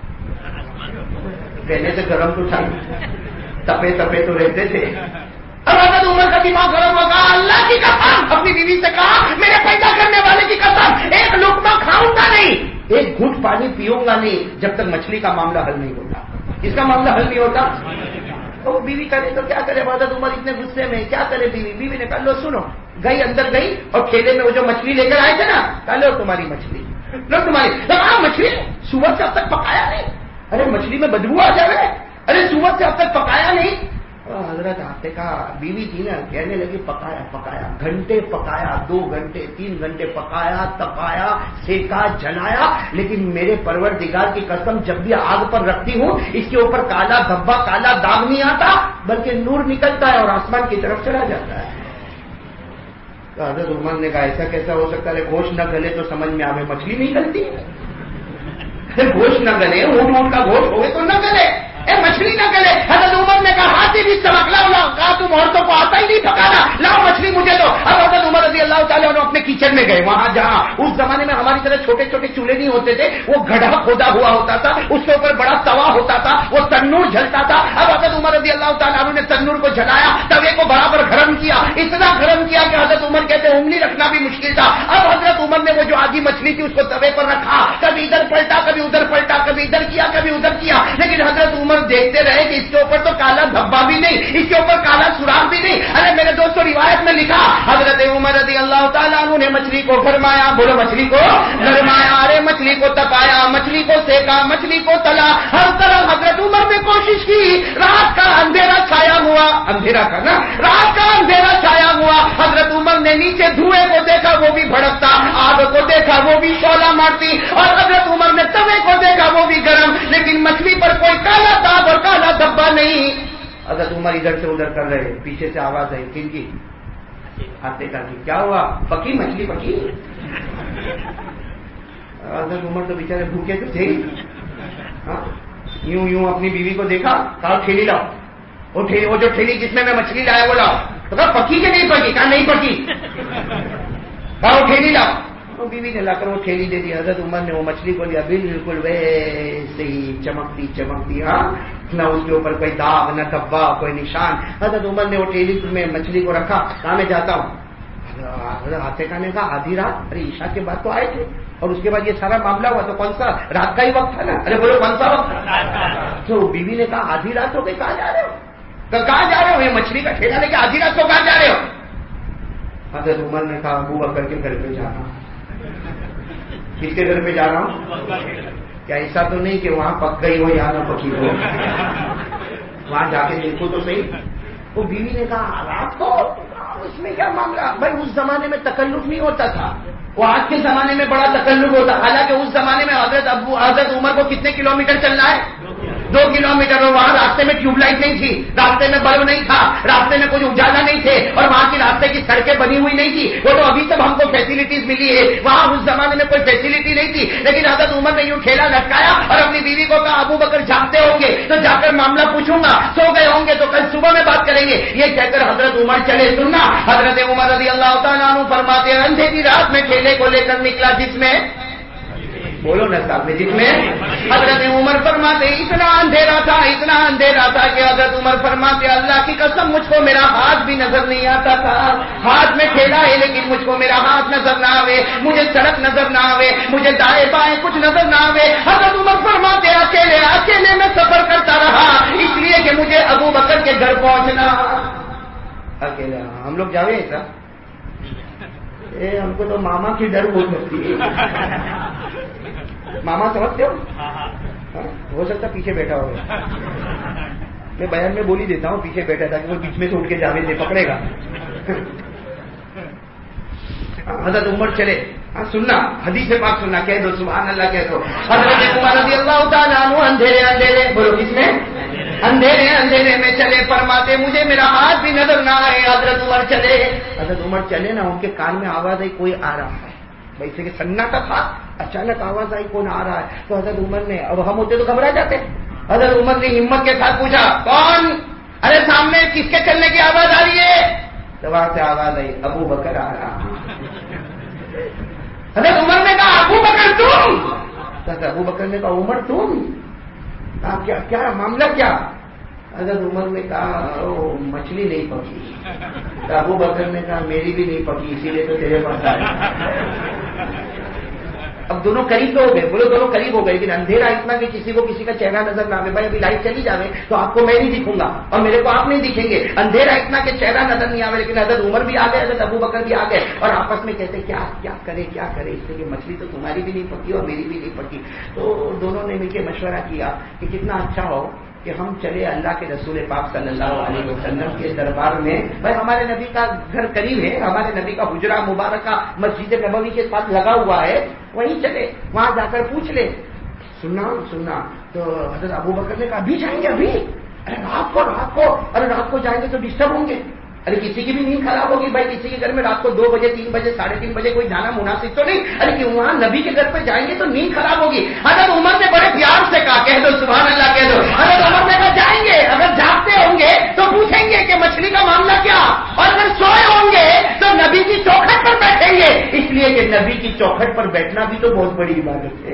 پہلے سے گرم تو تھا، تپے تپے تو رہتے تھے. اب حضرت عمر کا دماغ گرم ہوگا. اللہ کی قسم، اپنی بیوی سے کہا میرے پیدا کرنے والے کی قسم ایک لقمہ کھاؤں گا نہیں، ایک گھٹ پانی پیوں گا نہیں جب تک مچھلی کا معاملہ حل نہیں ہوتا. اس کا معاملہ حل نہیں ہوتا. تو بیوی کرے تو کیا کرے. حضرت عمر اتنے غصے میں کیا کرے. بیوی بیوی نے کہا لو سنو، گئی اندر گئی اور کھیلے میں وہ جو مچھلی لے کر آئے تھے نا، کہا لو تمہاری مچھلی، لو تمہاری. مچھلی صبح سے اب تک پکایا نہیں. ارے مچھلی میں بدبو آ جائے. ارے صبح سے اب تک پکایا نہیں. حضرت عاتقہ بیوی تھی نا، کہنے لگی پکایا پکایا گھنٹے پکایا، دو گھنٹے تین گھنٹے پکایا تپایا سیکا جلایا، لیکن میرے پروردگار کی قسم جب بھی آگ پر رکھتی ہوں اس کے اوپر کالا دھبا کالا داغ نہیں آتا بلکہ نور نکلتا ہے اور آسمان کی طرف چلا جاتا ہے. تو حضرت عمر نے کہا ایسا کیسا ہو سکتا ہے. گوشت نہ گلے تو سمجھ میں آئے مچھلی نہیں گلتی. گوشت نہ گلے، اونٹ اونٹ کا گوشت ہوئے تو نہ گلے، اے مچھلی نہ گلے. حضرت عمر نے کہا ہاتھی بھی چمک لاؤ لاؤ، کہا تم عورتوں کو آتا ہی نہیں پکانا، لاؤ مچھلی مجھے دو. اب حضرت عمر رضی اللہ تعالیٰ عنہ اپنے کچن میں گئے، وہاں جہاں اس زمانے میں ہماری طرح چھوٹے چھوٹے چولہے نہیں ہوتے تھے، وہ گڑھا کھودا ہوا ہوتا تھا، اس کے اوپر بڑا توا ہوتا تھا، وہ تنور جلتا تھا. اب حضرت عمر رضی اللہ تعالیٰ عنہ نے تنور کو جلایا، توے کو برابر گرم کیا، اتنا گرم کیا کہ حضرت عمر کہتے ہیں انگلی رکھنا بھی مشکل تھا. اب حضرت عمر نے وہ جو آدھی مچھلی تھی اس کو توے پر رکھا، کبھی ادھر پلٹا کبھی ادھر پلٹا، کبھی ادھر کیا کبھی ادھر کیا، لیکن حضرت عمر دیکھتے رہے کہ اس کے اوپر تو کالا دھبا بھی نہیں، اس کے اوپر کالا سوراخ بھی نہیں. ارے میرے دوستوں روایت میں لکھا حضرت عمر رضی اللہ تعالیٰ عنہ نے مچھلی کو گرمایا، بولو مچھلی کو گرمایا، ارے مچھلی کو تپایا، مچھلی کو سیکا، مچھلی کو تلا، ہر طرح حضرت عمر نے کوشش کی. رات کا اندھیرا چھایا ہوا، اندھیرا تھا نا، رات کا اندھیرا چھایا ہوا. حضرت عمر نے نیچے دھوئے کو دیکھا وہ بھی بھڑکتا، آگ کو دیکھا وہ بھی شعلہ مارتی، اور حضرت عمر نے توے کو دیکھا وہ بھی گرم، لیکن مچھلی پر کوئی کالا داغ اور کالا دھبا نہیں. حضرت عمر ادھر سے ادھر کر رہے، پیچھے سے آواز آئی کن کی؟ عاتقہ کی. کیا ہوا؟ پکی مچھلی پکی. حضرت عمر تو بیچارے بھوکے تو تھے. یوں یوں اپنی بیوی کو دیکھا، کہا ٹھیلی لاؤ، وہ ٹھیلی وہ جو ٹھیلی جس میں میں مچھلی لایا وہ لاؤ. تو کہا پکی کہ نہیں پکی؟ کہا نہیں پکی. کہا وہ ٹھیلی لاؤ. تو بیوی نے لا کر وہ ٹھیلی دے دی. حضرت عمر نے وہ مچھلی کو لیا، بالکل ویسے ہی چمکتی چمکتی، ہاں نہ اس کے اوپر کوئی داغ نہ دھبا کوئی نشان. حضرت عمر نے وہ ٹھیلی میں مچھلی کو رکھا، کہا میں جاتا ہوں. حضرت عاتقہ نے کہا آدھی رات؟ ارے عشاء کے بعد تو آئے تھے اور اس کے بعد یہ سارا معاملہ ہوا تو کون سا رات کا ہی وقت تھا نا. ارے بولو کون سا وقت تھا؟ تو بیوی نے کہا آدھی رات ہو گئی، کہاں جا رہے ہو؟ کہاں جا رہے ہو؟ یہ مچھلی کا ٹھیلا لے کے آدھی رات کو کہاں جا رہے ہو؟ حضرت عمر نے کہا ابو بکر کے گھر پہ جا رہا ہوں. کس کے گھر پہ جا رہا ہوں؟ کیا ایسا تو نہیں کہ وہاں پک گئی ہو یا نہ پکی ہو، وہاں جا کے دیکھو تو صحیح. وہ بیوی نے کہا رات کو؟ اس میں کیا معاملہ؟ بھائی اس زمانے میں تکلف نہیں ہوتا تھا، وہ آج کے زمانے میں بڑا تکلف ہوتا. حالانکہ اس زمانے میں حضرت ابو حضرت عمر کو کتنے کلو میٹر چلنا ہے؟ دو کلو میٹر. اور وہاں راستے میں ٹیوب لائٹ نہیں تھی، راستے میں بلب نہیں تھا، راستے میں کوئی اجالا نہیں تھے، اور وہاں کی راستے کی سڑکیں بنی ہوئی نہیں تھی. وہ تو ابھی تک ہم کو فیسلٹیز ملی ہے، وہاں اس زمانے میں کوئی فیسلٹی نہیں تھی. لیکن حضرت عمر نے یوں ٹھیلا لٹکایا اور اپنی بیوی کو کہا ابو بکر جاگتے ہوں گے تو جا کر معاملہ پوچھوں گا، سو گئے ہوں گے تو کل صبح میں بات کریں گے. یہ کہہ کر حضرت عمر چلے. سننا حضرت عمر رضی اللہ تعالیٰ عنہ فرماتے ہیں اندھیری رات میں ٹھیلے کو لے کر نکلا جس میں بولو نا صاحب میں، جس میں حضرت عمر فرماتے اتنا اندھیرا تھا اتنا اندھیرا تھا کہ حضرت عمر فرماتے اللہ کی قسم مجھ کو میرا ہاتھ بھی نظر نہیں آتا تھا، ہاتھ میں کھیلا ہے لیکن مجھ کو میرا ہاتھ نظر نہ آوے، مجھے سڑک نظر نہ آوے، مجھے دائیں بائیں کچھ نظر نہ آوے۔ حضرت عمر فرماتے اکیلے اکیلے میں سفر کرتا رہا اس لیے کہ مجھے ابو بکر کے گھر پہنچنا اکیلے۔ ہم لوگ جاوے ایسا اے ہم کو تو ماما کی ڈر بہت لگتی ہے، ماما سمجھتے ہو؟ ہو سکتا پیچھے بیٹھا ہوگا، میں بیان میں بول ہی دیتا ہوں پیچھے بیٹھا تھا کہ وہ بیچ میں سے اٹھ کے جاوید سے پکڑے گا۔ حضرت عمر چلے، ہاں سننا حدیث پاک سننا، کہہ دو سبحان اللہ کہہ دو۔ حضرت عمر رضی اللہ تعالیٰ عنہ اندھیرے اندھیرے بولو کس میں اندھیرے اندھیرے میں چلے، فرماتے مجھے میرا ہاتھ بھی نظر نہ آئے۔ حضرت عمر چلے حضرت عمر چلے نا، ان کے کان میں آواز آئی کوئی آ رہا ہے، ویسے کہ سناٹا تھا، اچانک آواز آئی کون آ رہا ہے، تو حضرت عمر نے، اب ہم ہوتے تو گھبرا جاتے، حضرت عمر نے ہمت کے ساتھ پوچھا کون؟ ارے سامنے کس کے چلنے کی آواز آ رہی ہے؟ تو وہاں سے آواز آئی ابو بکر آ رہا۔ حضرت عمر نے کہا ابو بکر تم؟ حضرت ابو بکر نے کہا عمر تم؟ کہا کیا کیا معاملہ کیا؟ حضرت عمر نے کہا مچھلی نہیں پکی۔ تو ابو بکر نے کہا میری بھی نہیں پکی اسی لیے تو تیرے پاس آیا۔ اب دونوں قریب تو ہو گئے، بولو دونوں قریب ہو گئے، لیکن اندھیرا اتنا کہ کسی کو کسی کا چہرہ نظر نہ آئے۔ بھائی ابھی لائٹ چلی جاوے تو آپ کو میں نہیں دکھوں گا اور میرے کو آپ نہیں دکھیں گے، اندھیرا اتنا کہ چہرہ نظر نہیں آئے، لیکن حضرت عمر بھی آ گئے، حضرت ابو بکر بھی آ گئے اور آپس میں کہتے کیا کیا کرے کیا کرے، اس لیے کہ مچھلی تو تمہاری بھی نہیں پکی اور میری بھی نہیں پکی۔ تو دونوں نے مل کے مشورہ کیا کہ کتنا اچھا ہو کہ ہم چلے اللہ کے رسول پاک صلی اللہ علیہ وسلم کے دربار میں۔ بھائی ہمارے نبی کا گھر قریب ہے، ہمارے نبی کا حجرہ مبارکہ مسجد نبوی کے ساتھ لگا ہوا ہے، وہیں چلے وہاں جا کر پوچھ لے۔ سننا سننا تو حضرت ابو بکر نے کہا ابھی جائیں گے ابھی؟ ارے رات کو رات کو ارے رات کو جائیں گے تو ڈسٹرب ہوں گے، ارے کسی کی بھی نیند خراب ہوگی بھائی، کسی کے گھر میں رات کو دو بجے تین بجے ساڑھے تین بجے کوئی جانا مناسب تو نہیں، ارے کہ وہاں نبی کے گھر پہ جائیں گے تو نیند خراب ہوگی۔ حضرت عمر نے بڑے پیار سے کہا کہہ دو سبحان اللہ کہہ دو۔ حضرت عمر نے کہا جائیں گے، اگر جاگتے ہوں گے تو پوچھیں گے کہ مچھلی کا معاملہ کیا، اور اگر سوئے ہوں گے تو نبی کی چوکھٹ پر بیٹھیں گے، اس لیے کہ نبی کی چوکھٹ پر بیٹھنا بھی تو بہت بڑی عبادت ہے۔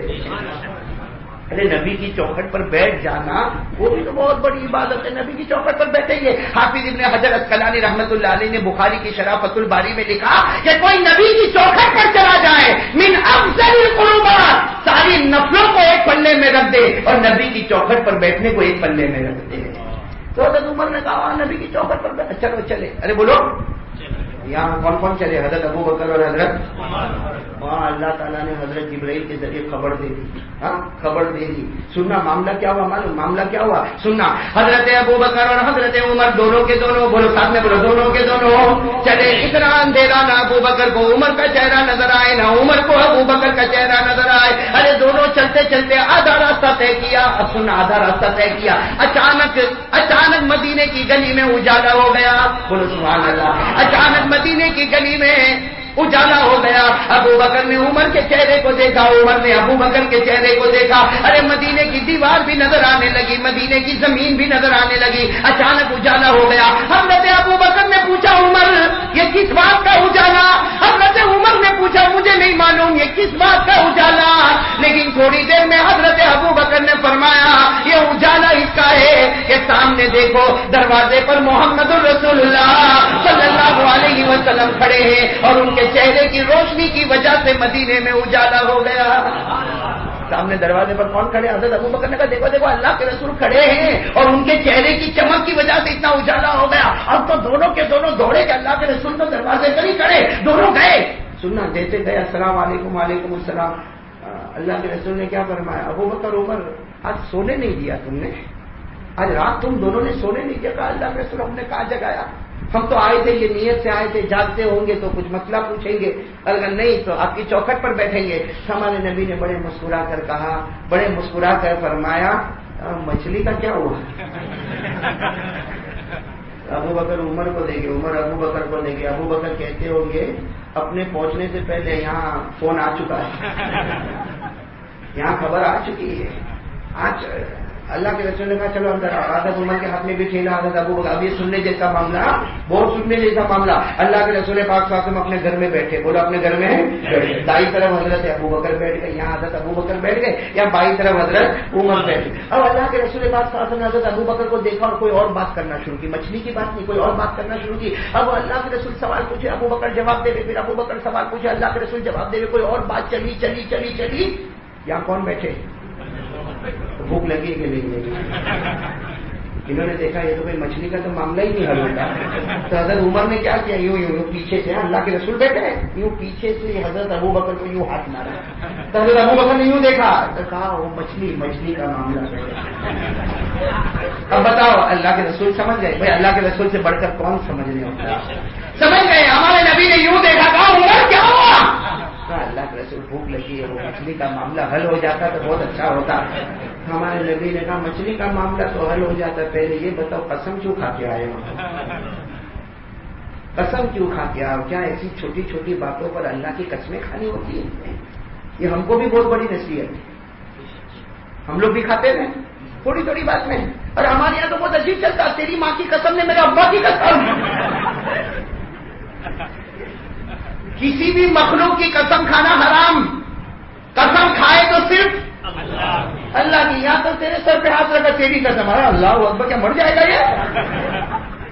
ارے نبی کی چوکھٹ پر بیٹھ جانا وہ بھی تو بہت بڑی عبادت ہے، نبی کی چوکھٹ پر بیٹھیں گے۔ حافظ ابن حجر اسقلانی رحمۃ اللہ علیہ نے بخاری کی شرح فتح الباری میں لکھا کہ کوئی نبی کی چوکھٹ پر چلا جائے من افضل القربات، ساری نفلوں کو ایک پلے میں رکھ دے اور نبی کی چوکھٹ پر بیٹھنے کو ایک پلے میں رکھ دے۔ تو حضرت عمر نے کہا نبی کی چوکھٹ پر بیٹھ، چلو چلے، ارے بولو یہاں کون کون چلے؟ حضرت ابو بکر اور حضرت وہاں اللہ تعالیٰ نے حضرت جبرائیل کے ذریعے خبر دے دی، ہاں خبر دے دی۔ سننا معاملہ کیا ہوا معلوم؟ معاملہ کیا ہوا سننا، حضرت ابو بکر اور حضرت عمر دونوں کے دونوں، بولو ساتھ میں بولو دونوں کے دونوں چلے۔ اتنا اندھیرا نہ ابو بکر کو عمر کا چہرہ نظر آئے نہ عمر کو ابو بکر کا چہرہ نظر آئے۔ ارے دونوں چلتے چلتے آدھا راستہ طے کیا، سننا آدھا راستہ طے کیا، اچانک اچانک مدینے کی گلی میں اجالا ہو گیا، بولو سبحان اللہ۔ اچانک مدینے کی گلی میں اجالا ہو گیا، ابو بکر نے عمر کے چہرے کو دیکھا، عمر نے ابو بکر کے چہرے کو دیکھا، ارے مدینے کی دیوار بھی نظر آنے لگی، مدینے کی زمین بھی نظر آنے لگی، اچانک اجالا ہو گیا۔ حضرت ابو بکر نے پوچھا عمر یہ کس بات کا اجالا؟ حضرت عمر نے پوچھا مجھے نہیں معلوم یہ کس بات کا اجالا، لیکن تھوڑی دیر میں حضرت ابو بکر نے فرمایا یہ اجالا اس کا ہے کہ سامنے دیکھو دروازے پر محمد الرسول اللہ صلی اللہ علیہ وسلم کھڑے ہیں اور ان کے چہرے کی روشنی کی وجہ سے مدینے میں اجالا ہو گیا۔ سامنے دروازے پر کون کھڑے؟ حضرت ابو بکر نے کہا دیکھو دیکھو اللہ کے رسول کھڑے ہیں اور ان کے چہرے کی چمک کی وجہ سے اتنا اجالا ہو گیا۔ اب تو دونوں کے دونوں دوڑے کہ اللہ کے رسول تو دروازے پر ہی کھڑے، دونوں گئے۔ سننا جیسے گئے السلام علیکم وعلیکم السلام، اللہ کے رسول نے کیا فرمایا؟ ابو بکر عمر آج سونے نہیں دیا تم نے، آج رات تم دونوں نے سونے نہیں دیا۔ کہا اللہ کے رسول ہم نے کہاں جگایا، ہم تو آئے تھے یہ نیت سے آئے تھے جاگتے ہوں گے تو کچھ مسئلہ پوچھیں گے، اگر نہیں تو آپ کی چوکھٹ پر بیٹھیں گے۔ ہمارے نبی نے بڑے مسکرا کر کہا، بڑے مسکرا کر فرمایا مچھلی کا کیا ہوا؟ ابو بکر عمر کو دیکھے، عمر ابو بکر کو دیکھے، ابو بکر کہتے ہوں گے اپنے پہنچنے سے پہلے یہاں فون آ چکا ہے، یہاں خبر آ چکی ہے، آج اللہ کے رسول نے کہا چلو اندر آؤ. حضرت عمر کے ہاتھ میں بھی ٹھیلا, حضرت ابو بکر. اب یہ سننے جیسا معاملہ, بہت سننے جیسا معاملہ. اللہ کے رسول پاک صلی اللہ علیہ وسلم اپنے گھر میں بیٹھے, بولو اپنے گھر میں بیٹھے. دائیں طرف حضرت ابو بکر بیٹھ گئے, یہاں حضرت ابو بکر بیٹھ گئے, یا بائیں طرف حضرت عمر بیٹھ گئے. اب اللہ کے رسول پاک صلی اللہ علیہ وسلم نے حضرت ابو بکر کو دیکھا اور کوئی اور بات کرنا شروع کی, مچھلی کی بات نہیں, کوئی اور بات کرنا شروع کی. اب اللہ کے رسول سوال پوچھے, ابو بکر جواب دے رہے, پھر ابو بکر سوال پوچھے, اللہ کے رسول جواب دے رہے, کوئی اور بات چلی چلی چلی چلی. یہاں کون بیٹھے؟ بھوک لگی کہ نہیں لگی؟ انہوں نے دیکھا یہ تو کوئی مچھلی کا تو معاملہ ہی نہیں حل ہوتا. تو حضرت عمر نے کیا کیا, یوں یوں یوں پیچھے سے, اللہ کے رسول بیٹھے ہیں, یوں پیچھے سے حضرت ابو بکر کو یوں ہاتھ مارا. تو حضرت ابو بکر نے یوں دیکھا تو کہا وہ مچھلی مچھلی کا معاملہ. اب بتاؤ, اللہ کے رسول سمجھ گئے بھائی, اللہ کے رسول سے بڑھ کر کون سمجھنے ہوتا ہے. سمجھ گئے, ہمارے نبی نے یوں دیکھا, کہا عمر کیا ہوا؟ اللہ کے رسول بھوک لگی ہے, وہ مچھلی کا معاملہ حل ہو جاتا تو بہت اچھا ہوتا. ہمارے نبی نے کہا مچھلی کا معاملہ تو حل ہو جاتا, پہلے یہ بتاؤ قسم کیوں کھا کے آئے ہو؟ قسم کیوں کھا کے آؤ؟ کیا ایسی چھوٹی چھوٹی باتوں پر اللہ کی قسمیں کھانی ہوتی ہیں؟ یہ ہم کو بھی بہت بڑی نصیحت ہے. ہم لوگ بھی کھاتے ہیں تھوڑی تھوڑی بات میں, اور ہمارے یہاں تو بہت عجیب چلتا, تیری ماں کی قسم نے میرے ابا کی قسم. کسی بھی مخلوق کی قسم کھانا حرام. قسم کھائے تو صرف اللہ کی. یہاں تو تیرے سر پہ ہاتھ رکھا, تیری قسم. اللہ اکبر, کیا مر جائے گا یہ؟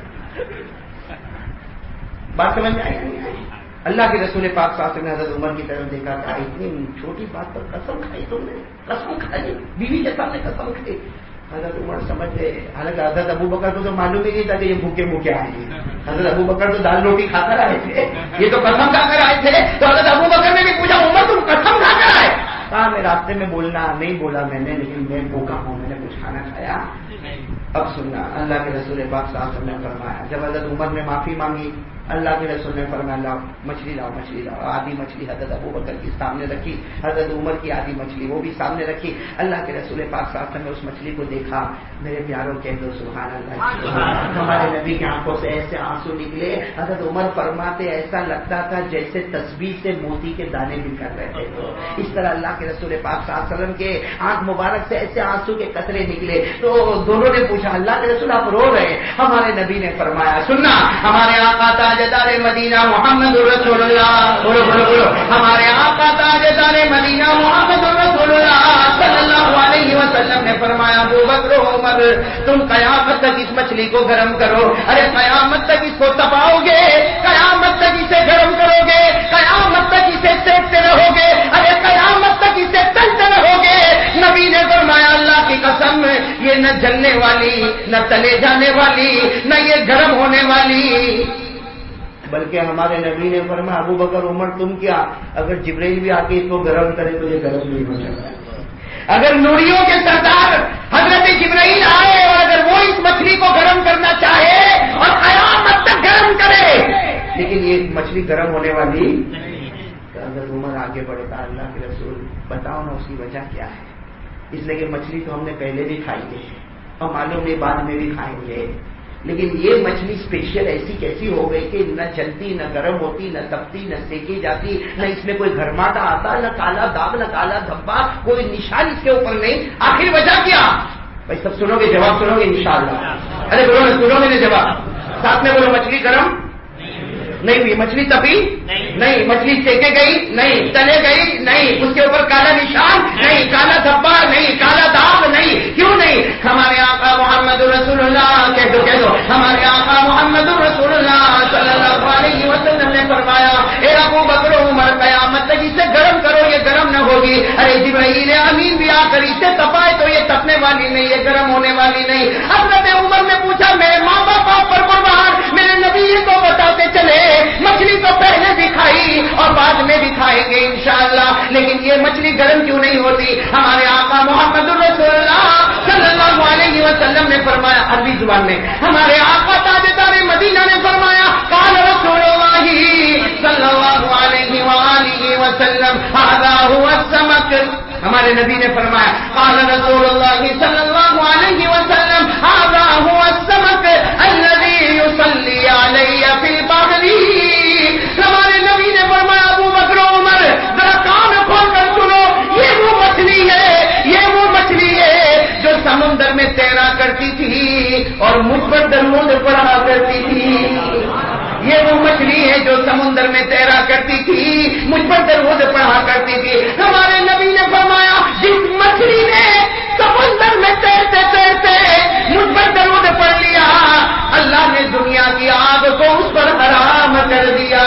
بات سمجھ میں آئی نہیں آئی؟ اللہ کے رسول پاک صلی اللہ علیہ وسلم نے حضرت عمر کی طرف دیکھا, کہا اتنی چھوٹی بات پر قسم کھائی تم نے, قسم کھائی, بیوی کے سامنے قسم کھائی. حضرت عمر سمجھ گئے. حالانکہ حضرت ابو بکر کو تو معلوم ہی نہیں تھا کہ یہ بھوکے بھوکے آئے گے. حضرت ابو بکر تو دال روٹی کھا کر آئے تھے, یہ تو قسم کھا کر آئے تھے. تو حضرت ابو بکر نے بھی پوچھا, عمر تم قسم کھا کر آئے؟ کہا میں راستے میں بولنا نہیں بولا میں نے, لیکن میں بھوکا ہوں, میں نے کچھ کھانا کھایا. اب سننا, اللہ کے رسول پاک صلی اللہ علیہ وسلم نے فرمایا, جب حضرت عمر نے معافی مانگی, اللہ کے رسول نے فرمایا لاؤ مچھلی لاؤ مچھلی لاؤ. آدھی مچھلی حضرت ابو بکر کی سامنے رکھی, حضرت عمر کی آدھی مچھلی وہ بھی سامنے رکھی. اللہ کے رسول پاک صلی اللہ علیہ وسلم نے اس مچھلی کو دیکھا. میرے پیاروں کہہ دو سبحان اللہ. ہمارے نبی کی آنکھوں سے ایسے آنسو نکلے. حضرت عمر فرماتے ایسا لگتا تھا جیسے تسبیح سے موتی کے دانے بھی کر رہے تھے. اس طرح اللہ کے رسول پاک صلی اللہ علیہ وسلم کے آنکھ مبارک سے ایسے آنسو کے قطرے نکلے. تو دونوں نے پوچھا, اللہ کے رسول آپ رو رہے ہیں؟ ہمارے نبی نے فرمایا, سننا, ہمارے آقا تاجدار مدینہ محمد رسول اللہ, بولو بولو بولو, ہمارے آقا تاجدار مدینہ محمد رسول اللہ صلی اللہ علیہ وسلم نے فرمایا, ابو بکر و عمر تم قیامت تک اس مچھلی کو گرم کرو. ارے قیامت تک اس کو تپاؤ گے, قیامت تک اسے گرم کرو گے, قیامت تک اسے سینکتے رہو گے, ارے قیامت تک اسے تلتے رہو گے. نبی نے فرمایا اللہ کی قسم, یہ نہ جلنے والی, نہ تلے جانے والی, نہ یہ گرم ہونے والی. بلکہ ہمارے نبی نے فرمایا, ابو بکر عمر تم کیا, اگر جبرائیل بھی آ کے اس کو گرم کرے تو یہ گرم نہیں ہو سکتا. اگر نوریوں کے سردار حضرت جبرائیل آئے اور اگر وہ اس مچھلی کو گرم کرنا چاہے اور قیامت تک گرم کرے, لیکن یہ مچھلی گرم ہونے والی. حضرت عمر آگے بڑھے, کہا اللہ کے رسول بتاؤ نا اس کی وجہ کیا ہے. اس لیے کہ مچھلی تو ہم نے پہلے بھی کھائی ہے اور معلوم نہیں بعد میں بھی کھائیں گے, لیکن یہ مچھلی اسپیشل ایسی کیسی ہو گئی کہ نہ جلتی, نہ گرم ہوتی, نہ تپتی, نہ سیکی جاتی, نہ اس میں کوئی گھرماٹا آتا, نہ کالا داغ, نہ کالا دھبا, کوئی نشان اس کے اوپر نہیں. آخر وجہ کیا بھائی؟ سب سنو گے, جواب سنو گے انشاءاللہ. ارے بولو نا, سنو گے جواب ساتھ میں بولو. مچھلی گرم نہیں ہوئی, مچھلی تپی نہیں, مچھلی سیکے گئی نہیں, تلے گئی نہیں, اس کے اوپر کالا نشان نہیں, کالا دھبا نہیں, کالا داغ نہیں. کیوں نہیں؟ ہمارے آقا محمد رسول اللہ, کہہ دو کہہ دو, ہمارے آقا محمد رسول اللہ صلی اللہ علیہ وسلم نے فرمایا, اے ابو بکر عمر قیامت تک اسے گرم کرو, یہ گرم نہ ہوگی. ارے جبرائیل امین بھی آ کر اسے تپائے تو یہ تپنے والی نہیں, یہ گرم ہونے والی نہیں. حضرت عمر نے پوچھا, میرے ماں باپ آپ پر قربان, میرے نبی کو بتاتے چلے مچھلی تو پہلے بھی کھائی اور بعد میں بھی کھائیں گے انشاءاللہ, لیکن یہ مچھلی گرم کیوں نہیں ہوتی؟ ہمارے آقا محمد رسول اللہ صلی اللہ علیہ وسلم نے فرمایا, عربی زبان میں ہمارے آقا تاجدار مدینہ نے فرمایا, قال رسول اللہ صلی اللہ علیہ وآلہ وسلم هذا هو السمك. ہمارے نبی نے فرمایا, قال رسول اللہ صلی اللہ علیہ وسلم هذا هو السمك الذي يصلي علي في البحر. ہمارے نبی نے فرمایا, ابو بکر عمر ذرا کان کھول کر سنو, یہ وہ مچھلی ہے, یہ وہ مچھلی ہے جو سمندر مجھ پر درود پڑھا کرتی تھی. ہمارے نبی نے فرمایا جس مچھلی نے سمندر میں تیرتے تیرتے مجھ پر درود پڑھ لیا اللہ نے دنیا کی آگ کو اس پر حرام کر دیا.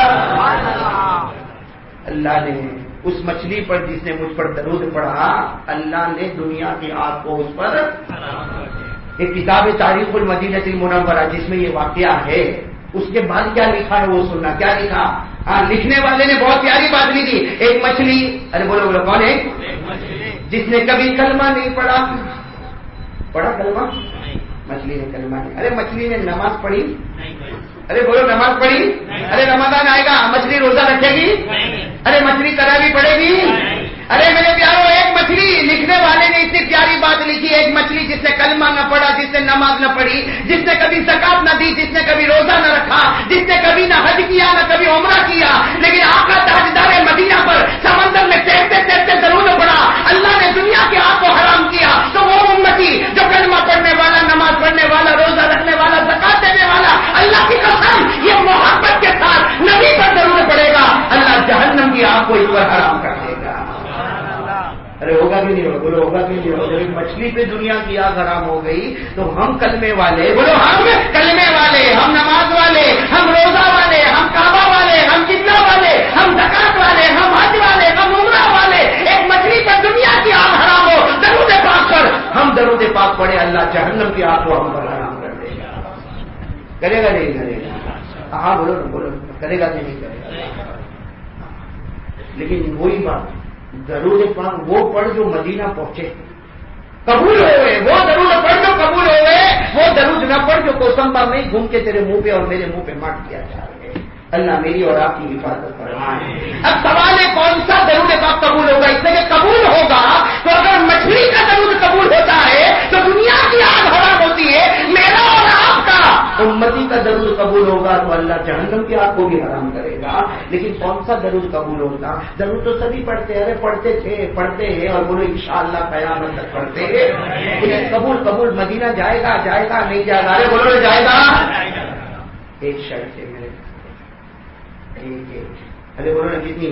اللہ نے اس مچھلی پر جس نے مجھ پر درود پڑھا اللہ نے دنیا کی آگ کو اس پر. ایک کتاب تاریخ المدینہ المنورہ جس میں یہ واقعہ ہے اس کے بعد کیا لکھا ہے وہ سننا. کیا لکھا؟ ہاں لکھنے والے نے بہت پیاری بات لکھی. ایک مچھلی, ارے بولو بولو کون ہے؟ جس نے کبھی کلمہ نہیں پڑھا. پڑھا کلمہ؟ مچھلی نے کلمہ نہیں. ارے مچھلی نے نماز پڑھی؟ ارے بولو نماز پڑھی؟ ارے رمضان آئے گا مچھلی روزہ رکھے گی؟ ارے مچھلی تراویح پڑھے گی؟ ارے میرے پیارو ایک مچھلی, لکھنے والے نے اتنی پیاری بات لکھی. ایک مچھلی جس نے کلمہ نہ پڑھا, جس نے نماز نہ پڑھی, جس نے کبھی زکات نہ دی, جس نے کبھی روزہ نہ رکھا, جس نے کبھی نہ حج کیا نہ کبھی عمرہ کیا, لیکن آقا تاجدار مدینہ پر سمندر میں تیرتے تیرتے درود پڑھا اللہ نے دنیا کی آگ کو حرام کیا. تو وہ امتی جو کلمہ پڑھنے والا, نماز پڑھنے والا, روزہ رکھنے والا, زکات دینے والا, اللہ کی قسم یہ محبت کے ساتھ نبی پر درود پڑے گا اللہ جہنم کی آگ کو اس پر حرام کر دے گا. ارے ہوگا بھی نہیں ہوگا, بولو ہوگا بھی نہیں ہوگا. جب مچھلی پہ دنیا کی آگ حرام ہو گئی تو ہم کلمے والے, بولو ہم کلمے والے, ہم نماز والے, ہم روزہ والے, ہم کعبہ والے, ہم قبلہ والے, ہم زکات والے, ہم حج والے, ہم عمرہ والے, ایک مچھلی پر دنیا کی آگ حرام ہو درود پاک پر ہم درود پاک پڑھے اللہ جہنم کی آگ کو ہم پر حرام کر دے گا. کرے گا نہیں کرے گا؟ ہاں بولو نا بولو, کرے گا نہیں کرے گا. لیکن وہی بات درود پاک وہ پڑھ جو مدینہ پہنچے قبول ہوئے, وہ درود پڑھ جو قبول ہوئے, وہ درود نہ پڑھ جو کوسمبا میں گھوم کے تیرے منہ پہ اور میرے منہ پہ مار دیا جا رہے. اللہ میری اور آپ کی حفاظت فرمائے. اب سوال ہے کون سا درود پاک قبول ہوگا؟ اس سے قبول ہوگا تو اگر مچھلی کا درود قبول ہوتا ہے تو دنیا کی آگ حرام ہوتی ہے. میرا اور آپ کا امتی کا درود قبول ہوگا تو اللہ جہنم کی آگ کو بھی حرام کرے گا. لیکن کون سا درود قبول ہوگا؟ درود تو سبھی پڑھتے ہیں, ارے پڑھتے تھے, پڑھتے ہیں اور بولو انشاءاللہ قیامت تک پڑھتے ہیں. قبول قبول مدینہ جائے گا جائے گا نہیں جائے گا؟ ارے بولو جائے گا. ایک شرط ہے میرے, ایک ایک, ارے بولو نا کتنی؟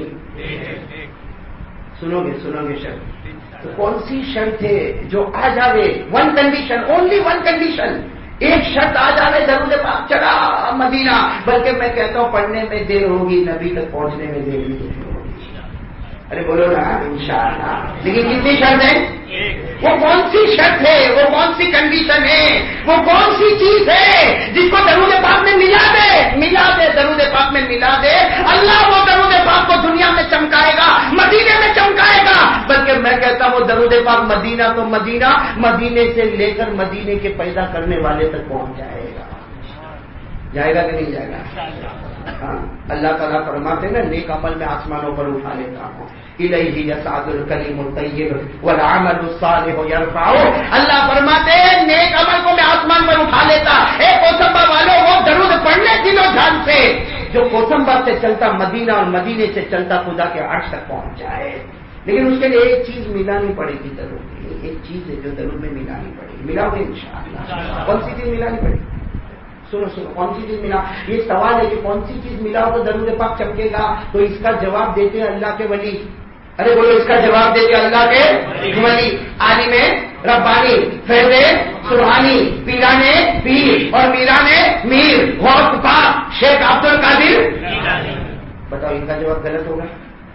سنو گے سنو گے شرط. تو کون سی شرط ہے جو آ جاوے؟ One condition, only one condition. ایک شرط آ جاوے درود پاک چلا مدینہ, بلکہ میں کہتا ہوں پڑھنے میں دیر ہوگی, نبی تک پہنچنے میں دیر نہیں ہوگی. ارے بولو نا انشاءاللہ. لیکن کتنی شرط ہے؟ وہ کون سی شرط ہے, وہ کون سی کنڈیشن ہے, وہ کون سی چیز ہے جس کو درود پاک میں ملا دے, ملا دے درود پاک میں ملا دے اللہ وہ درود پاک کو دنیا میں چمکائے گا, مدینے میں چمکائے گا. بلکہ میں کہتا ہوں درود پاک مدینہ تو مدینہ, مدینے سے لے کر مدینے کے پیدا کرنے والے تک پہنچ جائے گا. جائے گا کہ نہیں جائے گا؟ ہاں اللہ تعالیٰ فرماتے نا نیک عمل میں آسمانوں پر اٹھا لیتا ہوں. الیہ یصعد الکلم الطیب والعمل الصالح یرفعہ. اللہ فرماتے ہیں نیک عمل کو میں آسمان پر اٹھا لیتا. اے کوسمبا والوں, وہ درود پڑھنے دلوں جان سے جو کوسمبا سے چلتا مدینہ اور مدینے سے چلتا خدا کے عرش تک پہنچ جائے. لیکن اس کے لیے ایک چیز ملانی پڑے گی درود کے لیے, ایک چیز ہے جو درود میں ملانی پڑے گی. ملاؤ گے انشاءاللہ؟ کون سی چیز ملانی پڑے گی؟ سنو سنو, کون سی چیز ملا؟ یہ سوال ہے کہ کون سی چیز ملاؤ تو درود پاک چمکے گا. تو اس کا جواب دیتے ہیں اللہ کے ولی. ارے بولو اس کا جواب دیتے ہیں اللہ کے ولی, عالم ربانی, فیض سبحانی, پیرانے پیر اور میرانے میر, غوث پاک شیخ عبد القادر. بتاؤ ان کا جواب غلط ہوگا؟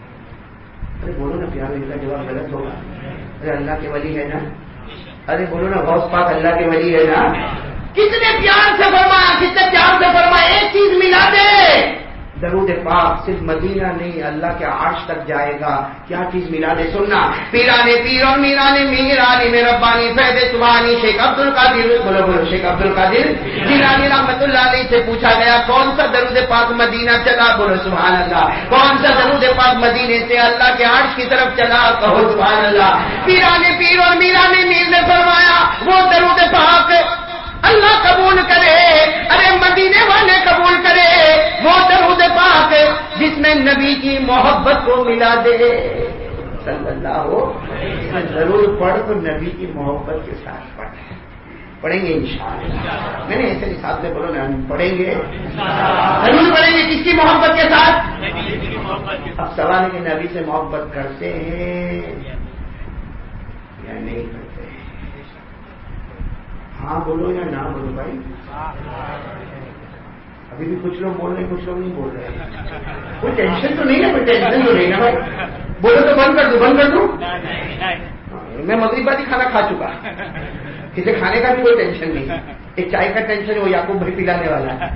ارے بولو نا پیارے, ان کا جواب غلط ہوگا. ارے اللہ کے ولی ہے نا. ارے بولو نا غوث پاک اللہ کے ولی ہے نا. کتنے پیار سے فرمایا, کتنے پیار سے فرمایا ایک چیز ملا دے. درود پاک صرف مدینہ نہیں اللہ کے عرش تک جائے گا. کیا چیز ملا دے؟ سننا, پیرانے پیر اور میرانے میر, عالم ربانی, فیض سبحانی, شیخ عبد القادر. بولو بولو شیخ عبد القادر جیلانی رحمت اللہ علیہ سے پوچھا گیا کون سا درود پاک مدینہ چلا؟ بولو سبحان اللہ. کون سا درود پاک مدینے سے اللہ کے عرش کی طرف چلا؟ کہو سبحان اللہ. پیرانے پیر اور میرانے میر نے فرمایا وہ درود پاک اللہ قبول کرے, ارے مدینے والے قبول کرے, وہ درود پاک جس میں نبی کی محبت کو ملا دے. صلی اللہ ہو ضرور پڑھ تو نبی کی محبت کے ساتھ پڑھ. پڑھیں گے انشاءاللہ. میں نے ایسے حساب سے بولو نا پڑھیں گے ضرور پڑھیں گے. کس کی محبت کے ساتھ؟ اب سوال ہے کہ نبی سے محبت کرتے ہیں یا نہیں کرتے ہیں؟ ہاں بولو یا نہ بولو بھائی. ابھی بھی کچھ لوگ بول رہے ہیں کچھ لوگ نہیں بول رہے. کوئی ٹینشن تو نہیں ہے؟ کوئی ٹینشن تو نہیں ہے بھائی. بولو تو بند کر دوں بند کر دوں. میں مغرب بعد ہی کھانا کھا چکا. کسی کھانے کا بھی کوئی ٹینشن نہیں. ایک چائے کا ٹینشن ہے وہ یعقوب بھائی پلانے والا ہے.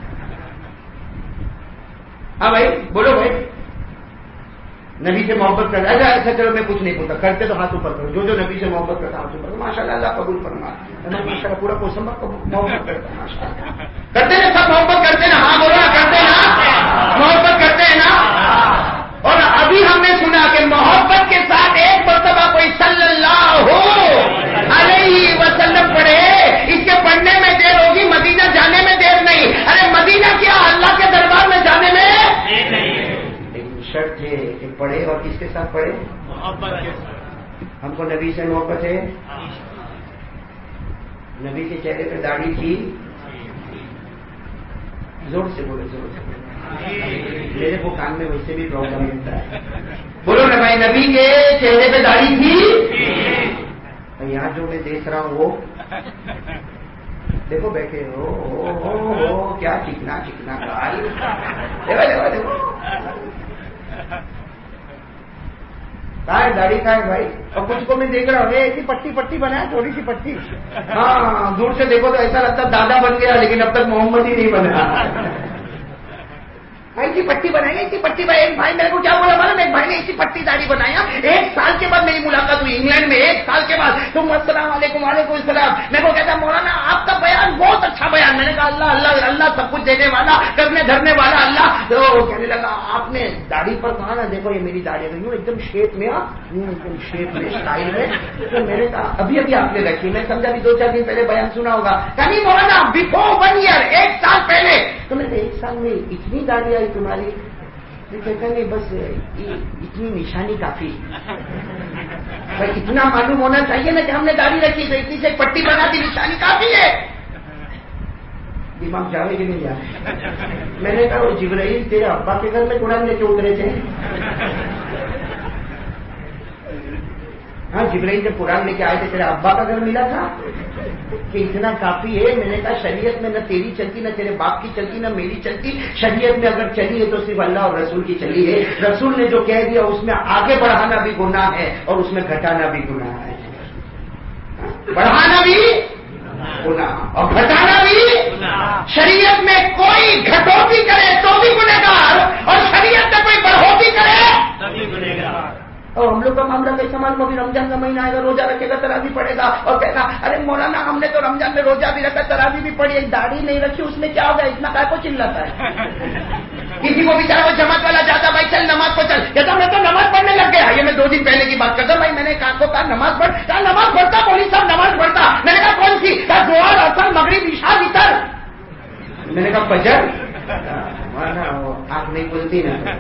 ہاں بھائی بولو بھائی. نبی سے محبت کرتا ہے. ایسا چلو میں کچھ نہیں پوچھتا. کرتے تو ہاتھ اوپر کرو. جو جو نبی سے محبت کرتا ہاتھ اوپر. ماشاء اللہ اللہ قبول فرما. ماشاء اللہ پورا کوسم محبت کرتا ہے. ماشاء اللہ کرتے ہیں سب محبت کرتے ہیں نا. ہاں بولو نا کرتے ہیں نا. محبت کرتے ہیں نا. اور ابھی ہم نے سنا کہ محبت کے ساتھ ایک مرتبہ کوئی صلی اللہ علیہ وسلم پڑھے. اس کے پڑھنے میں دیر ہوگی مدینہ جانے میں دیر نہیں. ارے مدینہ کیا اللہ کے دربار میں جانے میں لیکن شرط ہے کہ پڑھے. اور کس کے ساتھ پڑھے؟ محبت کے ساتھ. ہم کو نبی سے محبت ہے. نبی کے چہرے پہ داڑھی تھی. زور سے بولے زور سے بولے. میرے کو کان میں ویسے بھی پرابلم ہوتا ہے. بولو نا بھائی. نبی کے چہرے پہ داڑھی تھی. یہاں جو میں دیکھ رہا ہوں وہ دیکھو بیٹھے ہو کیا چکنا چکنا گال. دیکھو دیکھو دیکھو کہاں ہے داڑھی کہاں ہے بھائی. اور کچھ کو میں دیکھ رہا ہوں ایسی پٹی پٹی بنا ہے تھوڑی سی پٹی. ہاں دور سے دیکھو تو ایسا لگتا دادا بن گیا لیکن اب تک محمد ہی نہیں بنا. ایسی پٹی بنائی ایسی پٹی بھائی. ایک بھائی میرے کو کیا بولا معلوم. ایک بھائی نے ایسی پٹی داڑھی بنایا. ایک سال کے بعد میری ملاقات ہوئی انگلینڈ میں. ایک سال کے بعد تم السلام علیکم وعلیکم السلام. میرے کو کہتا مولانا آپ کا بیان بہت اچھا بیان. میں نے کہا اللہ اللہ اللہ سب کچھ دینے والا کرنے دھرنے والا اللہ. تو کہنے لگا آپ نے داڑھی پر کہا نا دیکھو یہ میری داڑھی ہے ایک دم شیپ میں ایک دم شیپ میں اسٹائل میں. تو میں نے کہا ابھی ابھی آپ نے رکھی. میں سمجھا بھی دو چار دن پہلے بیان سنا ہوگا. کہیں مولانا بفور ون ایئر ایک سال پہلے. تو میں نے ایک سال میں اتنی داڑھی آئی تمہاری. کہتا نہیں بس اتنی نشانی کافی. بھائی اتنا معلوم ہونا چاہیے نا کہ ہم نے داڑھی رکھی تو اتنی سے پٹی بنا دی نشانی کافی ہے. دماغ جانے کے نہیں جانے. میں نے کہا وہ جبرائیل تیرے ابا کے گھر میں قرآن لے کے اترے تھے. ہاں جبرائیل جب قرآن لے کے آئے تھے تیرے ابا کا گھر ملا تھا کہ اتنا کافی ہے. میں نے کہا شریعت میں نہ تیری چلتی نہ تیرے باپ کی چلتی نہ میری چلتی. شریعت میں اگر چلی ہے تو صرف اللہ اور رسول کی چلی ہے. رسول نے جو کہہ دیا اس میں آگے بڑھانا بھی گناہ ہے اور اس میں گھٹانا بھی گناہ ہے. بڑھانا بھی گناہ اور گھٹانا بھی. شریعت میں کوئی گھٹوتی کرے تو بھی گنہگار اور شریعت میں کوئی بڑھوتی کرے تبھی گنہگار. اور ہم لوگ کا معاملہ کیسا معلوم. ابھی رمضان کا مہینہ آئے گا روزہ رکھے گا تراویح پڑے گا اور کہنا ارے مولانا ہم نے تو رمضان میں روزہ بھی رکھا تراویح بھی پڑھی ایک داڑھی نہیں رکھی اس میں کیا ہوگا اتنا کائے کو چلاتا ہے. کسی کو بیچارہ وہ جماعت والا جاتا بھائی چل نماز کو چل کہتا میں تو نماز پڑھنے لگ گیا. یہ میں دو دن پہلے کی بات کرتا ہوں. بھائی میں نے کہا کو کہا نماز پڑھ. کہا نماز پڑھتا پولیس صاحب نماز پڑھتا. میں نے کہا کون سی. کہا زوال اصل مغرب عشاء وتر. میں نے کہا فجر آنکھ نہیں بولتی نا.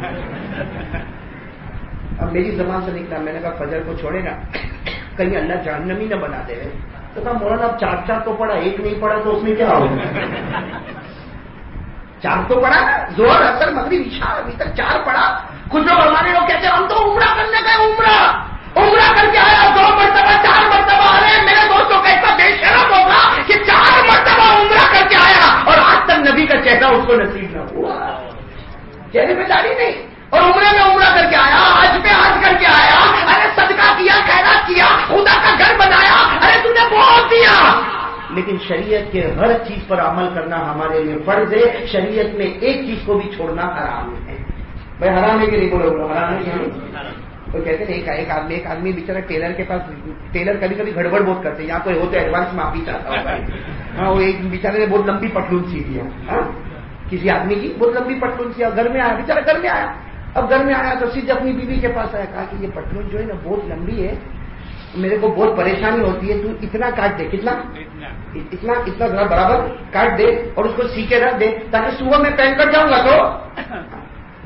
اب میری زبان سے نکلا. میں نے کہا فجر کو چھوڑے نا کہیں اللہ جہنمی نہ بنا دے. تو کہا مولانا اب چار چار تو پڑھا ایک نہیں پڑھا تو اس میں کیا ہوگا. چار تو پڑھا زہر اثر مغرب عشاء ابھی تک چار پڑھا. کچھ لوگ ہمارے لوگ کہتے ہیں ہم تو عمرہ کرنے گئے. عمرہ عمرہ کر کے آیا دو مرتبہ چار مرتبہ. ارے میرے دوستوں کا ایسا بے شرم ہوگا کہ چار مرتبہ عمرہ کر کے آیا اور آج تک نبی کا چہرہ اس کو نصیب نہ ہوا. چہرے پہ داڑھی نہیں اور عمرے میں عمرہ کر کے آیا. حج پہ حج کر کے آیا. ارے صدقہ کیا خیرات کیا خدا کا گھر بنایا. ارے تم نے بہت دیا. لیکن شریعت کے ہر چیز پر عمل کرنا ہمارے لیے فرض ہے. شریعت میں ایک چیز کو بھی چھوڑنا حرام ہے. بھائی حرام ہے کہ نہیں بولو. حرام ہے کہ نہیں. تو کہتے ہیں ایک ایک آدمی ایک آدمی بیچارہ ٹیلر کے پاس. ٹیلر کبھی کبھی گڑبڑ بہت کرتے ہیں. یہاں کوئی ہوتے ایڈوانس معافی چاہتا ہوں. ہاں وہ ایک بیچارے نے بہت لمبی پٹلون سی دیا کسی آدمی کی. بہت لمبی پٹلون سی. گھر میں آیا بیچارہ گھر میں آیا. اب گھر میں آیا تو سیدھے اپنی بیوی کے پاس آیا. کہا کہ یہ پٹلون جو ہے نا بہت لمبی ہے میرے کو بہت پریشانی ہوتی ہے. تو اتنا کاٹ دے. کتنا اتنا اتنا ذرا برابر کاٹ دے اور اس کو سی کے رکھ دے تاکہ صبح میں پہن کر جاؤں گا تو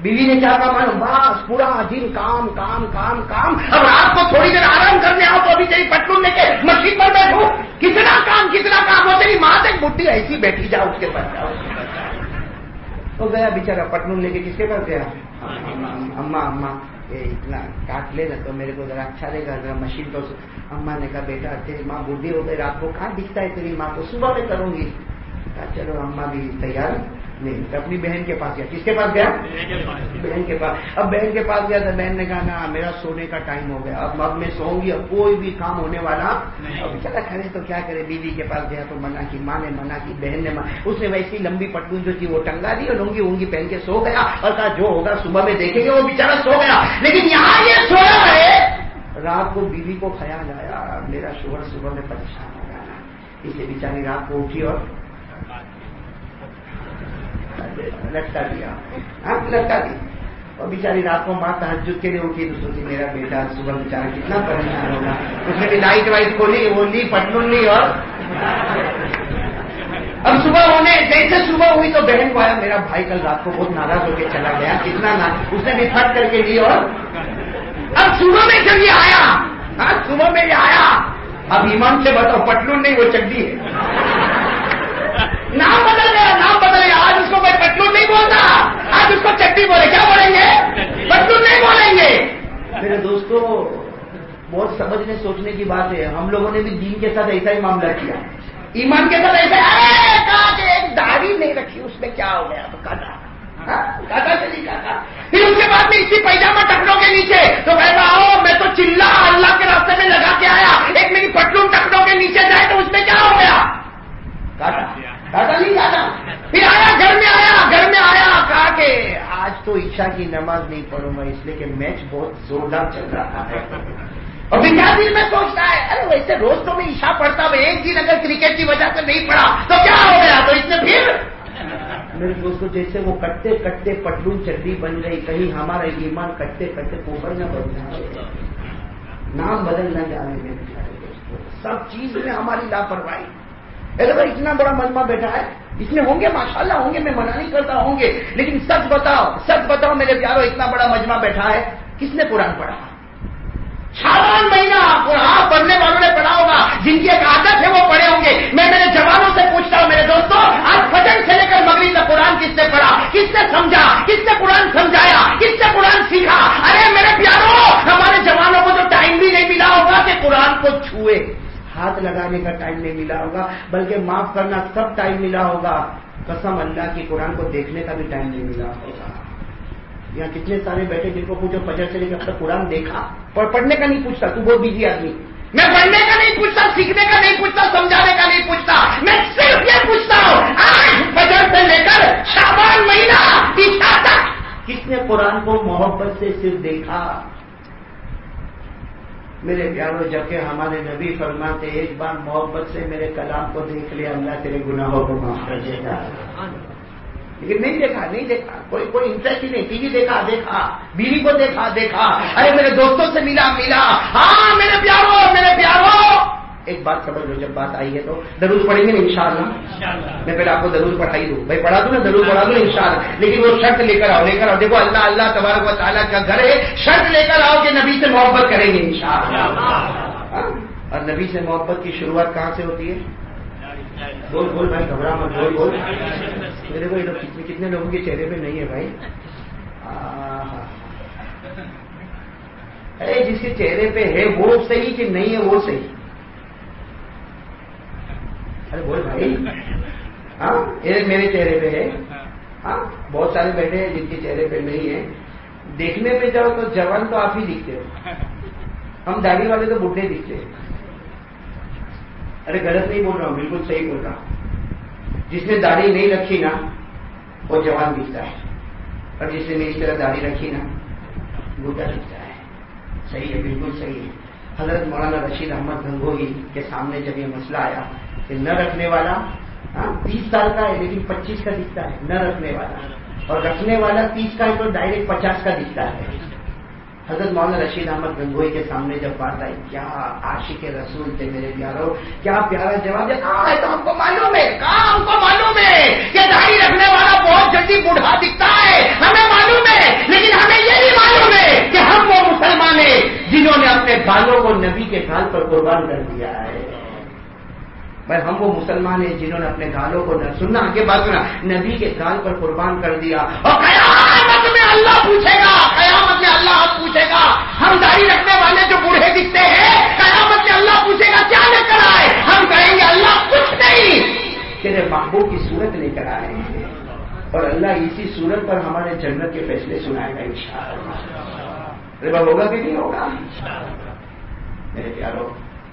بیوی نے کیا کہا معلوم؟ بس پورا دن کام کام کام کام، اب رات کو تھوڑی دیر آرام کرنے آؤ تو ابھی تیری پٹلون لے کے مشین پر بیٹھو، کتنا کام کتنا کام ہو، تیری ماں تک بڈھی ایسی بیٹھی جاؤ اس کے پاس جاؤ. تو گیا بیچارہ پٹلون لے کے کس کے پاس گیا؟ اماں اماں اتنا کاٹ لے نا تو میرے کو ذرا اچھا لے گا، ذرا مشین تو. اماں نے کہا بیٹا تیری ماں بوڑھی ہو گئی، رات کو کہاں دکھتا ہے تیری ماں کو، صبح میں کروں گی. کہا چلو اماں بھی تیار نہیں. اپنی بہن کے پاس گیا. کس کے پاس گیا؟ بہن کے پاس. اب بہن کے پاس گیا تو بہن نے کہا نا میرا سونے کا ٹائم ہو گیا، اب اب میں سوؤں گی، اب کوئی بھی کام ہونے والا. اب بیچارہ کرے تو کیا کرے، بیوی کے پاس گیا تو منع کی، ماں نے منع کی، بہن نے منع. اس نے ویسی لمبی پٹلون جو تھی وہ ٹنگا دی اور لنگی اونگی پہن کے سو گیا اور کہا جو ہوگا صبح میں دیکھیں گے. وہ بیچارہ سو گیا. لیکن یہاں یہ سویا ہے، رات کو بیوی کو خیال آیا میرا شوہر صبح میں پریشان ہو گیا، اسے بیچاری رات کو اٹھی اور لٹکا دیا. ہاں لٹکا دی. اور بیچاری رات کو ماں تہجد کے لیے اٹھی تو سوچی میرا بیٹا صبح بیچارہ کتنا پریشان ہوگا. اس نے بھی لائٹ وائٹ کھولی، وہ لی پٹلون لی اور اب صبح ہونے جیسے صبح ہوئی تو بہن کو آیا میرا بھائی کل رات کو بہت ناراض ہو کے چلا گیا، کتنا ناراض. اس نے بھی پھٹ کر کے لی اور اب صبح میں جب یہ آیا، ہاں صبح میں یہ آیا، اب ایمان سے بتاؤ پٹلون نہیں وہ چڈی ہے. نام بدل گیا، نام بدل گیا. آج اس کو کوئی پٹلون نہیں بولتا، آج اس کو چٹی بولے. کیا بولیں گے؟ پٹلون نہیں بولیں گے. میرے دوستوں بہت سمجھنے سوچنے کی بات ہے. ہم لوگوں نے بھی دین کے ساتھ ایسا ہی معاملہ کیا، ایمان کے ساتھ ایسا. کہا کہ ایک داڑھی نہیں رکھی اس میں کیا ہو گیا تو کاٹا کاٹا چلی کاٹا. پھر اس کے بعد میں اسی پیجامہ ٹکڑوں کے نیچے تو کہتا آؤ میں تو چلا اللہ کے راستے میں لگا کے آیا، ایک میری پٹلون ٹکڑوں کے نیچے جائے تو اس میں کیا ہو گیا؟ کاٹا کاٹا نہیں کاٹا. پھر آیا گھر میں آیا گھر میں آیا کہا کہ آج تو عشاء کی نماز نہیں پڑھوں گا اس لیے کہ میچ بہت زوردار چل رہا ہے. اور پھر کیا دل میں سوچتا ہے ارے ویسے روز تو میں عشاء پڑھتا ہوں، ایک دن اگر کرکٹ کی وجہ سے نہیں پڑھا تو کیا ہو گیا؟ تو اس نے پھر میرے دوستوں جیسے وہ کٹتے کٹتے پٹلون چڈی بن گئی، کہیں ہمارا ایمان کٹتے کٹتے کوپر نہ بن جائے، نام بدل نہ جانے میں. سب چیز میں ہماری لاپرواہی. اگر اتنا بڑا مجمع بیٹھا ہے، اس میں ہوں گے ماشاءاللہ ہوں گے، میں منع نہیں کرتا ہوں گے، لیکن سچ بتاؤ سچ بتاؤ میرے پیارو، اتنا بڑا مجمع بیٹھا ہے، کس نے قرآن پڑھا؟ شعبان مہینہ قرآن پڑھنے والوں نے پڑھا ہوگا، جن کی ایک عادت ہے وہ پڑھے ہوں گے. میں میرے جوانوں سے پوچھتا ہوں میرے دوستوں، آج فجر سے لے کر مغرب تک قرآن کس نے پڑھا، کس نے سمجھا، کس نے قرآن سمجھایا، کس نے قرآن سیکھا؟ ارے میرے پیارو، ہمارے جوانوں کو جو ٹائم بھی نہیں ملا ہوگا کہ قرآن کو چھوئے، ہاتھ لگانے کا ٹائم نہیں ملا ہوگا، بلکہ معاف کرنا سب ٹائم ملا ہوگا. قسم اللہ کی قرآن کو دیکھنے کا بھی ٹائم نہیں ملا ہوگا. یہاں کتنے سارے بیٹھے جن کو پوچھو فجر سے لے کے اب تک قرآن دیکھا، اور پڑھنے کا نہیں پوچھتا، تو بہت بزی آدمی. میں پڑھنے کا نہیں پوچھتا، سیکھنے کا نہیں پوچھتا، سمجھانے کا نہیں پوچھتا، میں صرف یہ پوچھتا ہوں آج فجر سے لے کر شعبان مہینہ عشاء تک کس نے قرآن کو محبت سے صرف دیکھا؟ میرے پیاروں، جبکہ ہمارے نبی فرماتے ایک بار محبت سے میرے کلام کو دیکھ لے اللہ تیرے گناہوں کو معاف کر دے گا. لیکن نہیں دیکھا نہیں دیکھا کوئی کوئی انٹرسٹ ہی نہیں. ٹی وی دیکھا دیکھا، بیوی کو دیکھا دیکھا، ارے میرے دوستوں سے ملا ملا. ہاں میرے پیاروں میرے پیاروں، ایک بات سمجھ لو، جب بات آئی ہے تو درود پڑھیں گے نا انشاءاللہ. میں پہلے آپ کو درود پڑھائی دوں، بھائی پڑھا دوں نا، درود پڑھا دوں انشاءاللہ. لیکن وہ شرط لے کر آؤ لے کر آؤ دیکھو اللہ اللہ تبارک و تعالیٰ کا گھر ہے، شرط لے کر آؤ کہ نبی سے محبت کریں گے انشاءاللہ. اور نبی سے محبت کی شروعات کہاں سے ہوتی ہے؟ بول بول بھائی گھبرا مت، بول بول. میرے کو کتنے کتنے لوگوں کے چہرے پہ نہیں ہے بھائی. ارے جس کے چہرے پہ ہے وہ صحیح کہ نہیں ہے وہ صحیح. ارے بول بھائی. ہاں میرے چہرے پہ ہے. ہاں بہت سارے بیٹھے ہیں جن کے چہرے پہ نہیں ہے. دیکھنے پہ جاؤ تو جوان تو آپ ہی دکھتے ہو، ہم داڑھی والے تو بڈھے دکھتے ہیں. ارے غلط نہیں بول رہا ہوں، بالکل صحیح بول رہا ہوں. جس نے داڑھی نہیں رکھی نا وہ جوان دکھتا ہے، اور جس نے میری طرح داڑھی رکھی نا بوڑھا دکھتا ہے. صحیح ہے، بالکل صحیح ہے. حضرت مولانا رشید احمد گنگوہی کے سامنے جب یہ مسئلہ آیا کہ نہ رکھنے والا تیس سال کا ہے لیکن پچیس کا دکھتا ہے، نہ رکھنے والا، اور رکھنے والا تیس کا ہے تو ڈائریکٹ پچاس کا دکھتا ہے. حضرت مولانا رشید احمد گنگوئی کے سامنے جب بات آئی، کیا عاشق رسول تھے میرے پیاروں، کیا پیارا جواب دیا، کہاں ہے تو ہم کو معلوم ہے، کہاں ہم کو معلوم ہے کہ داڑھی رکھنے والا بہت جلدی بوڑھا دکھتا ہے، ہمیں معلوم ہے، لیکن ہمیں یہ بھی معلوم ہے کہ ہم وہ مسلمان ہیں جنہوں نے اپنے گالوں کو نبی کے گال پر قربان کر دیا ہے۔ بھائی ہم وہ مسلمان ہیں جنہوں نے اپنے گالوں کو نہ سننا آگے بات سنا نبی کے گال پر قربان کر دیا، اور قیامت میں اللہ پوچھے گا، قیامت میں اللہ پوچھے گا، ہم داڑھی رکھنے والے جو بوڑھے دکھتے ہیں، قیامت میں اللہ پوچھے گا کیا لے کر آئے، ہم کہیں گے اللہ کچھ نہیں، تیرے محبوب کی صورت لے کر آئے ہیں، اور اللہ اسی صورت پر ہمارے جنت کے فیصلے سنائے گا انشاءاللہ۔ ربا ہوگا کہ نہیں ہوگا؟ میرے پیارو،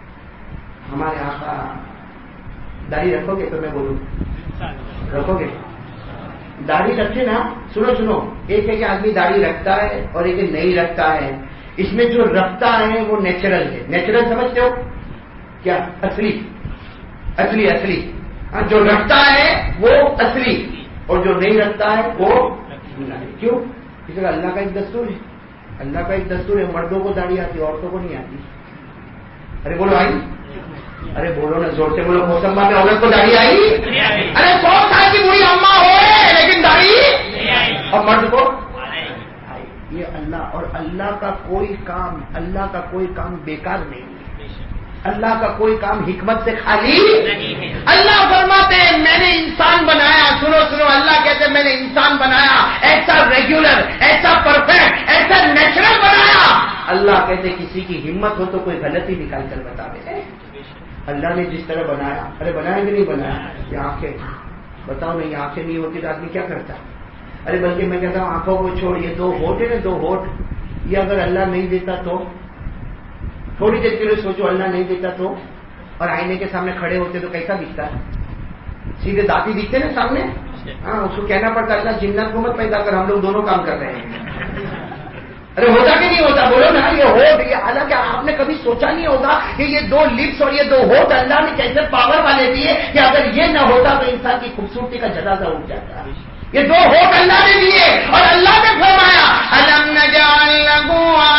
ہمارے آقا داڑھی رکھو گے تو میں بولوں رکھو گے؟ داڑھی رکھے نا، سنو سنو، ایک ہے کہ آدمی داڑھی رکھتا ہے اور ایک نہیں رکھتا ہے، اس میں جو رکھتا ہے وہ نیچرل ہے، نیچرل سمجھتے ہو کیا؟ اصلی اصلی اصلی ہاں، جو رکھتا ہے وہ اصلی، اور جو نہیں رکھتا ہے وہ کیوں؟ اس کا اللہ کا ایک دستور ہے، اللہ کا ایک دستور ہے، مردوں کو داڑھی آتی، عورتوں کو نہیں آتی۔ ارے بولو آئی، ارے بولو نا زور سے بولو، موسم میں عورت کو داڑھی آئی؟ ارے سو سال کی بوڑھی اماں ہوئے لیکن داڑھی، اور مرد کو آئی۔ یہ اللہ، اور اللہ کا کوئی کام، اللہ کا کوئی کام بیکار نہیں ہے، اللہ کا کوئی کام حکمت سے خالی نہیں۔ اللہ فرماتے ہیں میں نے انسان بنایا، سنو سنو، اللہ کہتے ہیں میں نے انسان بنایا ایسا ریگولر، ایسا پرفیکٹ، ایسا نیچرل بنایا۔ اللہ کہتے کسی کی ہمت ہو تو کوئی غلطی نکال کر بتا دے۔ اللہ نے جس طرح بنایا، ارے بنایا کہ نہیں بنایا؟ یہ آنکھیں، بتاؤ نہیں آنکھیں نہیں ہوتی تو آدمی کیا کرتا؟ ارے بلکہ میں کہتا ہوں آنکھوں کو چھوڑ، یہ دو ہونٹ ہے نا، دو ہونٹ، یہ اگر اللہ نہیں دیتا تو تھوڑی دیر کے لیے سوچو، اللہ نہیں دیتا تو، اور آئینے کے سامنے کھڑے ہوتے تو کیسا دکھتا ہے؟ سیدھے دانتی دکھتے نا سامنے، ہاں اس کو کہنا پڑتا اللہ جنت کو مت پیدا کر، ہم لوگ دونوں کام کر رہے ہیں۔ ارے ہوتا کہ نہیں ہوتا؟ بولو نا، یہ ہوٹ، یہ حالانکہ آپ نے کبھی سوچا نہیں ہوگا کہ یہ دو لپس اور یہ دو ہوٹ اللہ نے کیسے پاور والے دیے کہ اگر یہ نہ ہوتا تو انسان کی خوبصورتی کا جنازہ اٹھ جاتا۔ یہ دو ہوٹ اللہ نے دیے، اور اللہ نے فرمایا الم نجعل لہ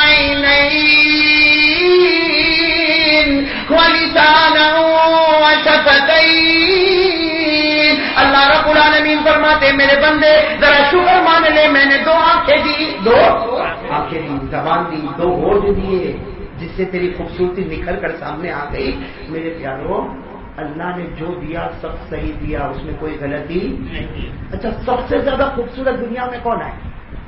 عینین ولسانا وشفتین۔ اللہ رب العالمین فرماتے میرے بندے ذرا شکر مان لے، میں نے دو آنکھیں دی، دو آنکھیں دی، زبان دی، دو ہوٹ دیے جس سے تیری خوبصورتی نکھر کر سامنے آ گئی۔ میرے پیاروں، اللہ نے جو دیا سب صحیح دیا، اس میں کوئی غلطی نہیں۔ اچھا سب سے زیادہ خوبصورت دنیا میں کون ہے؟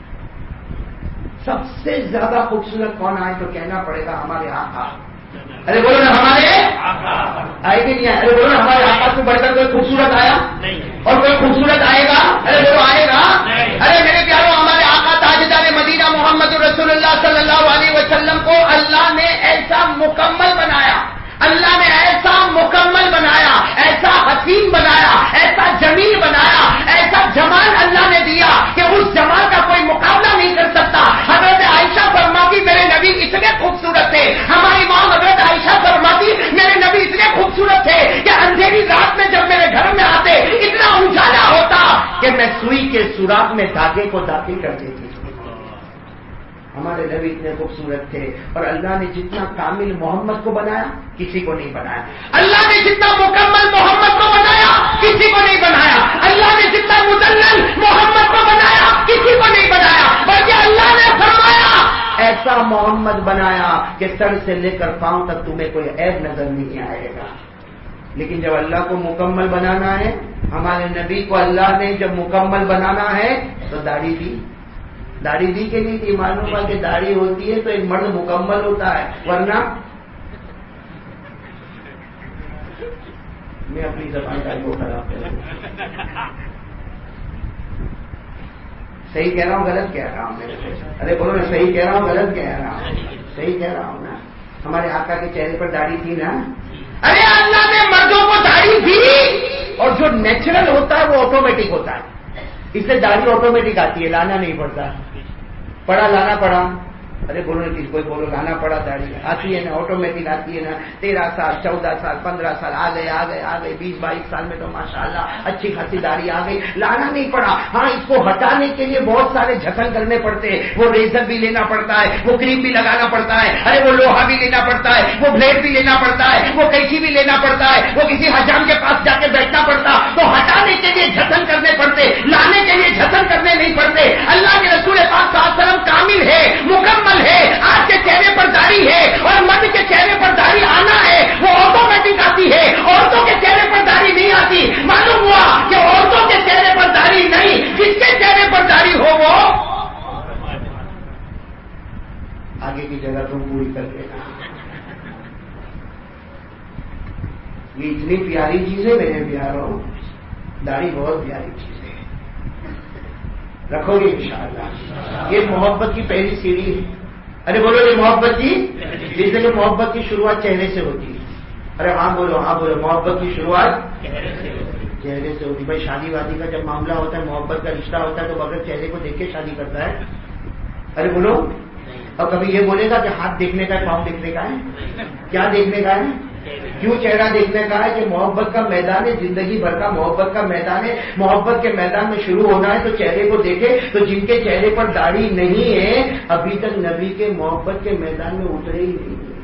سب سے زیادہ خوبصورت کون آئے تو کہنا پڑے گا ہمارے آقا۔ ارے بولو نا ہمارے آئے کہ نہیں آئے؟ ارے بولو نا ہمارے آقا سے بڑھ کر کوئی خوبصورت آیا اور کوئی خوبصورت آئے گا؟ ارے بولو آئے گا؟ ارے میرے پیاروں، ہمارے آقا تاجدار مدینہ محمد رسول اللہ صلی اللہ علیہ وسلم کو اللہ نے ایسا مکمل بنایا، اللہ نے ایسا مکمل بنایا، ایسا حسین بنایا، ایسا جمیل بنایا، ایسا جمال اللہ نے دیا کہ اس جمال کا کوئی مقابلہ نہیں کر سکتا۔ حضرت عائشہ فرماتی میرے نبی اتنے خوبصورت تھے، ہماری ماں حضرت عائشہ فرماتی میرے نبی اتنے خوبصورت تھے کہ اندھیری رات میں جب میرے گھر میں آتے اتنا اجالا ہوتا کہ میں سوئی کے سوراخ میں دھاگے کو داخل کر دیتی۔ ہمارے نبی اتنے خوبصورت تھے، اور اللہ نے جتنا کامل محمد کو بنایا کسی کو نہیں بنایا، اللہ نے جتنا مکمل محمد کو بنایا کسی کو نہیں بنایا، اللہ نے جتنا مدلل محمد کو بنایا کسی کو نہیں بنایا، بلکہ اللہ نے فرمایا ایسا محمد بنایا کہ سر سے لے کر پاؤں تک تمہیں کوئی عیب نظر نہیں آئے گا۔ لیکن جب اللہ کو مکمل بنانا ہے، ہمارے نبی کو اللہ نے جب مکمل بنانا ہے تو داڑھی دی، داڑھی دی کہ نہیں تھی؟ معلوم ہوا کہ داڑھی ہوتی ہے تو ایک مرد مکمل ہوتا ہے، ورنہ میں اپنی زبان کا کو خراب کر رہا ہوں، صحیح کہہ رہا ہوں غلط کہہ رہا ہوں میرے سے؟ ارے بولو نا صحیح کہہ رہا ہوں غلط کہہ رہا ہوں؟ صحیح کہہ رہا ہوں نا۔ ہمارے آقا کے چہرے پر داڑھی تھی نا؟ ارے اللہ نے مردوں کو داڑھی دی، اور جو نیچرل ہوتا ہے وہ آٹومیٹک ہوتا ہے، اس سے داڑھی آٹومیٹک آتی ہے، لانا نہیں پڑتا۔ پڑا لانا پڑا ارے بولو نا کس کوئی بولو لانا پڑا داڑھی آتی ہے نا آٹومیٹک آتی ہے نا تیرہ سال چودہ سال پندرہ سال آ گئے آ گئے آ گئے بیس بائیس سال میں تو ماشاءاللہ اچھی خاصی داڑھی آ گئی لانا نہیں پڑا. ہاں اس کو ہٹانے کے لیے بہت سارے جھکن کرنے پڑتے ہیں. وہ ریزر بھی لینا پڑتا ہے وہ کریم بھی لگانا پڑتا ہے ارے وہ لوہا بھی لینا پڑتا ہے وہ بلیڈ بھی لینا پڑتا ہے وہ قینچی بھی لینا پڑتا ہے وہ کسی حجام کے پاس جا کے بیٹھنا پڑتا. تو ہٹانے کے لیے جھکن کرنے پڑتے لانے کے لیے جھکن کرنے نہیں پڑتے. اللہ کے رسول پاک صلی اللہ علیہ وسلم کامل ہے مکمل ہے. آپ کے چہرے پر داڑھی ہے اور مرد کے چہرے پر داڑھی آنا ہے وہ آٹومیٹک آتی ہے. عورتوں کے چہرے پر داڑھی نہیں آتی. معلوم ہوا کہ عورتوں کے چہرے پر داڑھی نہیں جس کے چہرے پر داڑھی ہو وہ آگے کی جگہ تم پوری کر دینا. یہ اتنی پیاری چیز ہے میرے پیاروں. داڑھی بہت پیاری چیز ہے. رکھو گے انشاءاللہ. یہ محبت کی پہلی سیڑھی ہے. ارے بولو یہ محبت کی جس کہ محبت کی شروعات چہرے سے ہوتی ہے. ارے ہاں بولو ہاں بولو محبت کی شروعات چہرے سے ہوتی. بھائی شادی وادی کا جب معاملہ ہوتا ہے محبت کا رشتہ ہوتا ہے تو بغیر چہرے کو دیکھ کے شادی کرتا ہے. ارے بولو. اور کبھی یہ بولے گا کہ ہاتھ دیکھنے کا ہے پاؤں دیکھنے کا ہے کیا دیکھنے کا ہے کیوں چہرہ دیکھنے کا ہے کہ محبت کا میدان ہے زندگی بھر کا محبت کا میدان ہے. محبت کے میدان میں شروع ہونا ہے تو چہرے کو دیکھے. تو جن کے چہرے پر داڑھی نہیں ہے ابھی تک نبی کے محبت کے میدان میں اترے ہی نہیں.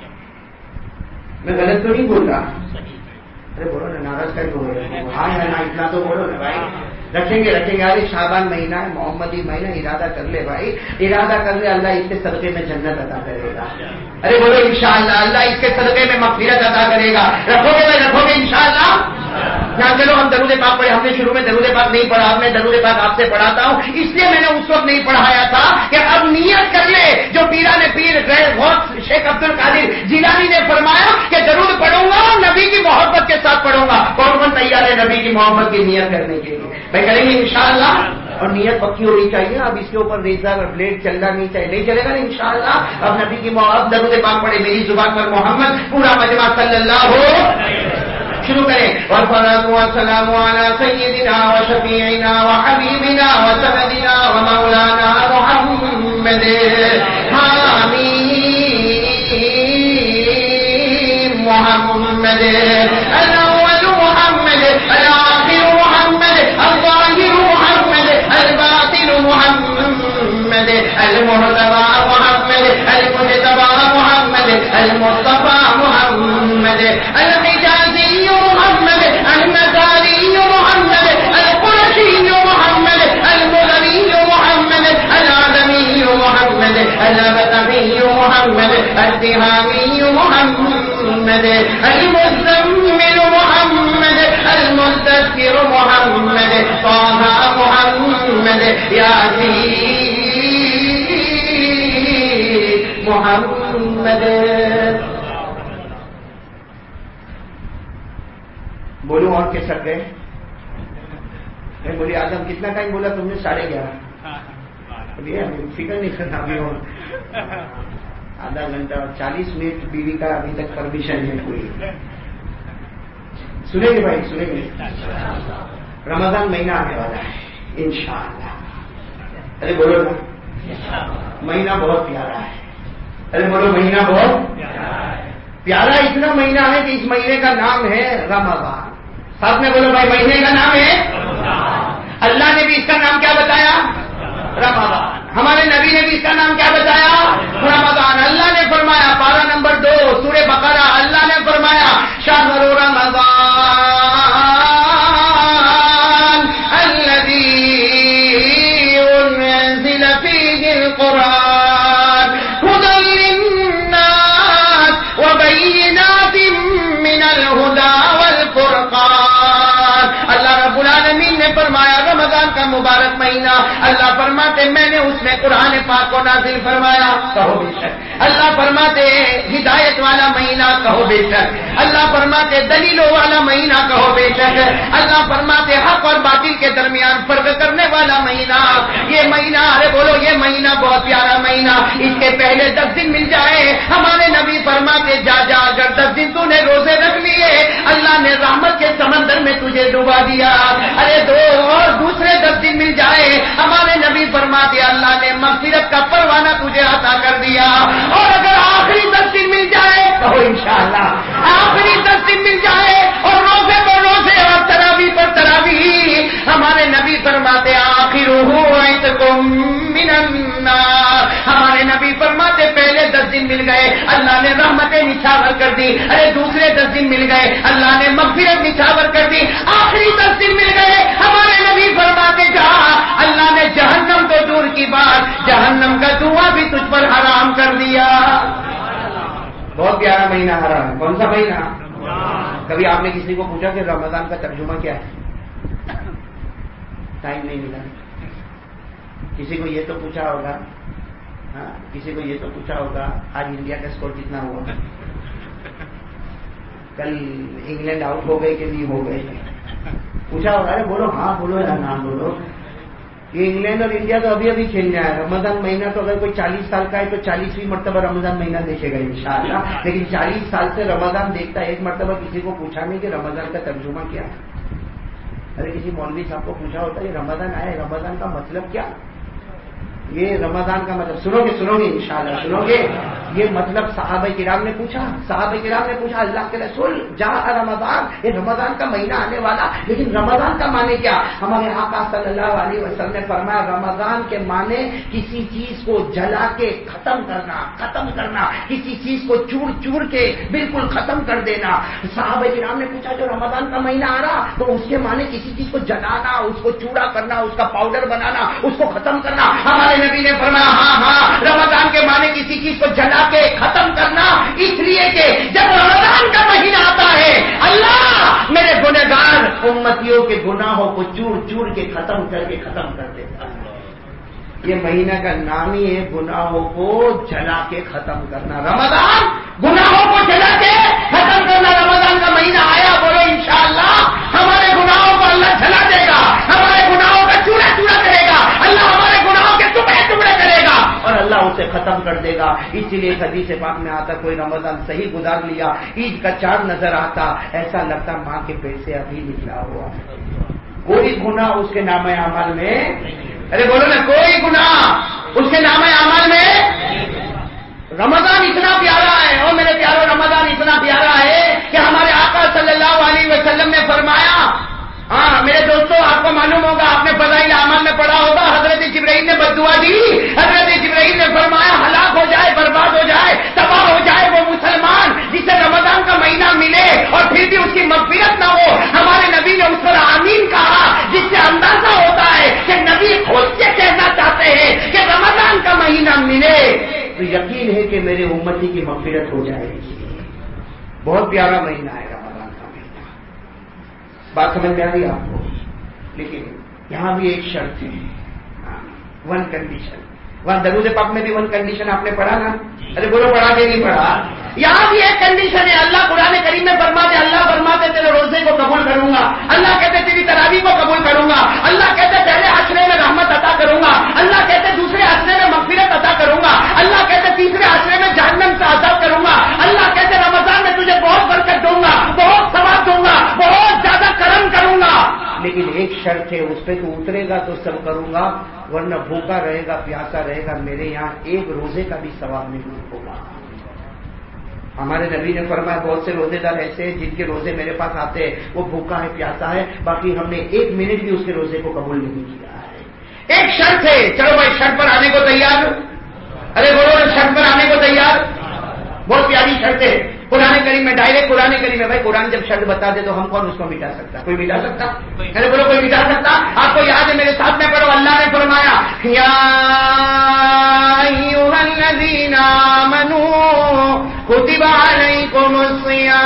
میں غلط تو نہیں بول رہا. ارے بولو نا ناراض کر کے بولو. ہاں نا اتنا تو بولو نا بھائی. رکھیں گے رکھیں گے. ارے شعبان مہینہ ہے محمدی مہینہ ارادہ کر لے بھائی ارادہ کر لے. اللہ اس کے صدقے میں جنت عطا کرے گا. ارے بولو انشاءاللہ اللہ اس کے صدقے میں مغفرت عطا کرے گا. رکھو گے بھائی رکھو گے انشاءاللہ. یہاں چلو ہم درود پاک پڑھے. ہم نے شروع میں درود پاک نہیں پڑھا. اب میں درود پاک آپ سے پڑھاتا ہوں. اس لیے میں نے اس وقت نہیں پڑھایا تھا کہ اب نیت کر لے. جو پیران پیر غوث شیخ عبد القادر جیلانی نے فرمایا کہ درود پڑھوں گا نبی کی محبت کے ساتھ پڑھوں گا. کون کون تیار ہے نبی کی محبت کی نیت کرنے کے لیے؟ میں کریں گے انشاءاللہ. اور نیت پکی ہونی چاہیے. اب اس کے اوپر ریزر اور بلیڈ چلنا نہیں چاہیے. نہیں چلے گا نا انشاءاللہ. اب نبی کی محبت درود پاک پڑھے میری زبان پر محمد پورا مجمع صلی اللہ ہو شروع کریں. والصلاة والسلام على سيدنا وشفيعنا وحبيبنا وسندنا ومولانا محمد حامين محمد الأول محمد الآخر محمد الظاهر محمد الباطن محمد المرتضى محمد المجتبى محمد المصطفى محمد الحجازي محمد المداري محمد القرشي محمد المغني محمد العالمي محمد البتمي محمد التهامي محمد المزمل محمد المستذكر محمد طه محمد ياسين محمد. بولو اور کے سب گئے. میں بولی آدم کتنا ٹائم بولا تم نے؟ ساڑھے گیارہ. ابھی فکر نہیں کرنا. ابھی اور آدھا گھنٹہ اور چالیس منٹ بیوی کا ابھی تک پرمیشن ہے کوئی. سنیں گے بھائی سنیں گے. رمضان مہینہ آنے والا ہے انشاءاللہ. ارے بولو نا مہینہ بہت پیارا ہے. ارے بولو مہینہ بہت پیارا. اتنا مہینہ ہے کہ اس مہینے کا نام ہے رمضان. ساتھ میں بولو بھائی مہینے کا نام ہے. اللہ نے بھی اس کا نام کیا بتایا؟ رمضان. ہمارے نبی نے بھی اس کا نام کیا بتایا؟ رمضان. اللہ نے فرمایا پارہ نمبر دو سورہ بقرہ اللہ نے فرمایا شہر رمضان الذی انزل فیہ القرآن ھدی للناس وبینات من الھدی والفرقان. اللہ رب العالمین نے فرمایا رمضان کا مبارک مہینہ اللہ فرماتے میں نے اس میں قرآن پاک کو نازل فرمایا. کہو بے شک. اللہ فرماتے ہدایت والا مہینہ. کہو بے شک. اللہ فرماتے دلیلوں والا مہینہ. کہو بے شک. اللہ فرماتے حق اور باطل کے درمیان فرق کرنے والا مہینہ. یہ مہینہ ارے بولو یہ مہینہ بہت پیارا مہینہ. اس کے پہلے دس دن مل جائے ہمارے نبی فرماتے جا جا اگر دس دن تو نے روزے رکھ لیے اللہ نے رحمت کے سمندر میں تجھے ڈبا دیا. ارے دو اور دوسرے دس دن مل جائے ہمارے نبی فرماتے اللہ نے مغفرت کا پروانہ تجھے عطا کر مل گئے اللہ نے رحمتیں نچھاور کر دی. ارے دوسرے دس دن مل گئے اللہ نے مغفرت نچھاور کر دی. آخری دس دن مل گئے ہمارے نبی فرماتے جا اللہ نے جہنم تو دور کی بات جہنم کا دھواں بھی تجھ پر حرام کر دیا. بہت پیارا مہینہ حرام ہے. کون سا مہینہ؟ کبھی آپ نے کسی کو پوچھا کہ رمضان کا ترجمہ کیا ہے؟ ٹائم نہیں ملا. کسی کو یہ تو پوچھا ہوگا ہاں کسی کو یہ تو پوچھا ہوگا آج انڈیا کا اسکور کتنا ہوا، کل انگلینڈ آؤٹ ہو گئے کہ نہیں ہو گئے، پوچھا ہوگا. ارے بولو ہاں بولو یا نام بولو. یہ انگلینڈ اور انڈیا تو ابھی ابھی کھیلنے آیا. رمضان مہینہ تو اگر کوئی چالیس سال کا ہے تو چالیسویں مرتبہ رمضان مہینہ دیکھے گا انشاءاللہ. لیکن چالیس سال سے رمضان دیکھتا ہے ایک مرتبہ کسی کو پوچھا نہیں کہ رمضان کا ترجمہ کیا ہے. ارے کسی مولوی صاحب کو پوچھا ہوتا ہے یہ رمضان آیا ہے رمضان کا مطلب کیا؟ یہ رمضان کا مطلب سنو گے سنو گے انشاءاللہ سنو گے. یہ مطلب صحابہ کرام نے پوچھا صحابہ کرام نے پوچھا اللہ کے رسول جہاں رمضان یہ رمضان کا مہینہ آنے والا لیکن رمضان کا معنی کیا؟ ہمارے آقا صلی اللہ علیہ وسلم نے فرمایا رمضان کے معنی کسی چیز کو جلا کے ختم کرنا ختم کرنا کسی چیز کو چور چور کے بالکل ختم کر دینا. صحابہ کرام نے پوچھا جو رمضان کا مہینہ آ رہا تو اس کے معنی کسی چیز کو جلانا اس کو چوڑا کرنا اس کا پاؤڈر بنانا اس کو ختم کرنا. ہمارے نبی نے فرمایا ہاں ہاں رمضان کے معنی کسی چیز کو جلا کے ختم کرنا اس لیے کہ جب رمضان کا مہینہ آتا ہے اللہ میرے گنہگار امتیوں کے گناہوں کو چور چور کے ختم کر کے ختم کر دیتا ہے. یہ مہینہ کا نام ہی ہے گناہوں کو جلا کے ختم کرنا. رمضان گناہوں کو جلا کے ختم کرنا. رمضان کا مہینہ آیا بولو انشاءاللہ ہمارے گناہوں کو اللہ جلا دے گا ہمارے گناہوں کا چورا چورا کرے گا اللہ ہمارے گناہوں کے ٹکڑے ٹکڑے کرے گا اور اللہ اسے ختم کر دے گا. اسی لیے حدیث پاک میں آتا کوئی رمضان صحیح گزار لیا عید کا چاند نظر آتا ایسا لگتا ماں کے پیٹ سے ابھی نکلا ہوا. کوئی گناہ اس کے نام اعمال میں ارے بولو نا کوئی گناہ اس کے نام اعمال میں. رمضان اتنا پیارا ہے اور میرے پیارو رمضان اتنا پیارا ہے کہ ہمارے آقا صلی اللہ علیہ وسلم نے فرمایا ہاں میرے دوستوں آپ کو معلوم ہوگا آپ نے فضائل اعمال میں پڑھا ہوگا حضرت جبرائیل نے بددعا دی. حضرت جبرائیل نے فرمایا ہلاک ہو جائے برباد ہو جائے تباہ ہو جائے وہ مسلمان جسے رمضان کا مہینہ ملے اور پھر بھی اس کی مغفرت نہ ہو. ہمارے نبی نے اس پر آمین کہا جس سے اندازہ ہوتا ہے کہ نبی خود سے کہنا چاہتے ہیں کہ رمضان کا مہینہ ملے تو یقین ہے کہ میرے امتی کی مغفرت ہو جائے گی. بہت پیارا مہینہ ہے رمضان کا مہینہ. بات سمجھ میں آ رہی آپ کو؟ لیکن یہاں بھی ایک شرط ہے ون کنڈیشن. وہاں درود پاک میں بھی ون کنڈیشن آپ نے پڑھا نا. ارے بولو پڑھا کہ نہیں پڑھا؟ یہاں بھی ایک کنڈیشن ہے. اللہ قرآن کریم میں فرماتے اللہ فرماتے تیرے روزے کو قبول کروں گا. اللہ کہتے تیری تراویح کو قبول کروں گا. اللہ کہتے پہلے عشرے میں رحمت عطا کروں گا. اللہ کہتے دوسرے عشرے میں مغفرت عطا کروں گا. اللہ کہتے تیسرے عشرے میں جہنم سے آزاد کروں گا. اللہ کہتے رمضان میں تجھے بہت برکت دوں گا بہت ثواب دوں گا بہت زیادہ کرم کروں گا. لیکن ایک شرط ہے اس پہ تو اترے گا تو سب کروں گا ورنہ بھوکا رہے گا پیاسا رہے گا میرے یہاں ایک روزے کا بھی ثواب نہیں ہوگا. ہمارے نبی نے فرمایا بہت سے روزے دار ایسے ہیں جن کے روزے میرے پاس آتے ہیں وہ بھوکا ہے پیاسا ہے باقی ہم نے ایک منٹ بھی اس کے روزے کو قبول نہیں کیا ہے. ایک شرط ہے. چلو بھائی شرط پر آنے کو تیار؟ ارے بولو شرط پر آنے کو تیار؟ بہت پیاری شرط ہے. قرآن کریم میں ڈائریکٹ قرآن کریم میں بھائی قرآن جب شرط بتا دے تو ہم کون اس کو مٹا سکتا؟ کوئی مٹا سکتا؟ ارے بولو کوئی مٹا سکتا؟ آپ کو یاد ہے میرے ساتھ میں پڑھو اللہ نے فرمایا یا ایھا الذین آمنوا کتب علیکم الصیام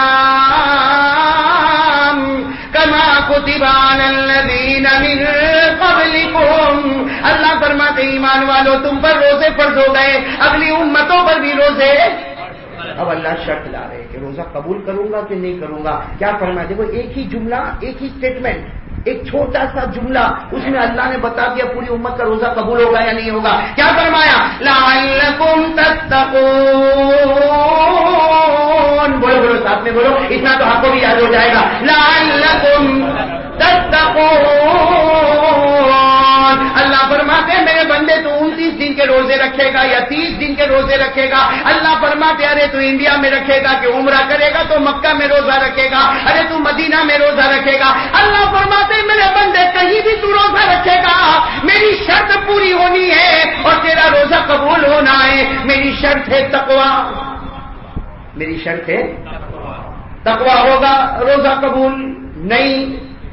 کما کتب علی الذین من قبلکم. اللہ فرماتے ایمان والو تم پر روزے فرض ہو گئے اگلی امتوں پر بھی روزے. اب اللہ شرط لا رہے کہ روزہ قبول کروں گا کہ نہیں کروں گا. کیا فرمایا دیکھو ایک ہی جملہ ایک ہی اسٹیٹمنٹ ایک چھوٹا سا جملہ اس میں اللہ نے بتا دیا پوری امت کا روزہ قبول ہوگا یا نہیں ہوگا. کیا فرمایا لعلکم تتقون. بولو بولو ساتھ میں بولو اتنا تو آپ کو بھی یاد ہو جائے گا. لعلکم تتقون. اللہ فرماتے ہیں میرے بندے تو انتیس دن کے روزے رکھے گا یا تیس دن کے روزے رکھے گا. اللہ فرماتے ارے تو انڈیا میں رکھے گا کہ عمرہ کرے گا تو مکہ میں روزہ رکھے گا. ارے تو مدینہ میں روزہ رکھے گا. اللہ فرماتے ہیں میرے بندے کہیں بھی تو روزہ رکھے گا میری شرط پوری ہونی ہے اور تیرا روزہ قبول ہونا ہے. میں میری شرط ہے تقوی، میری شرط ہے تقوی ہوگا روزہ قبول نہیں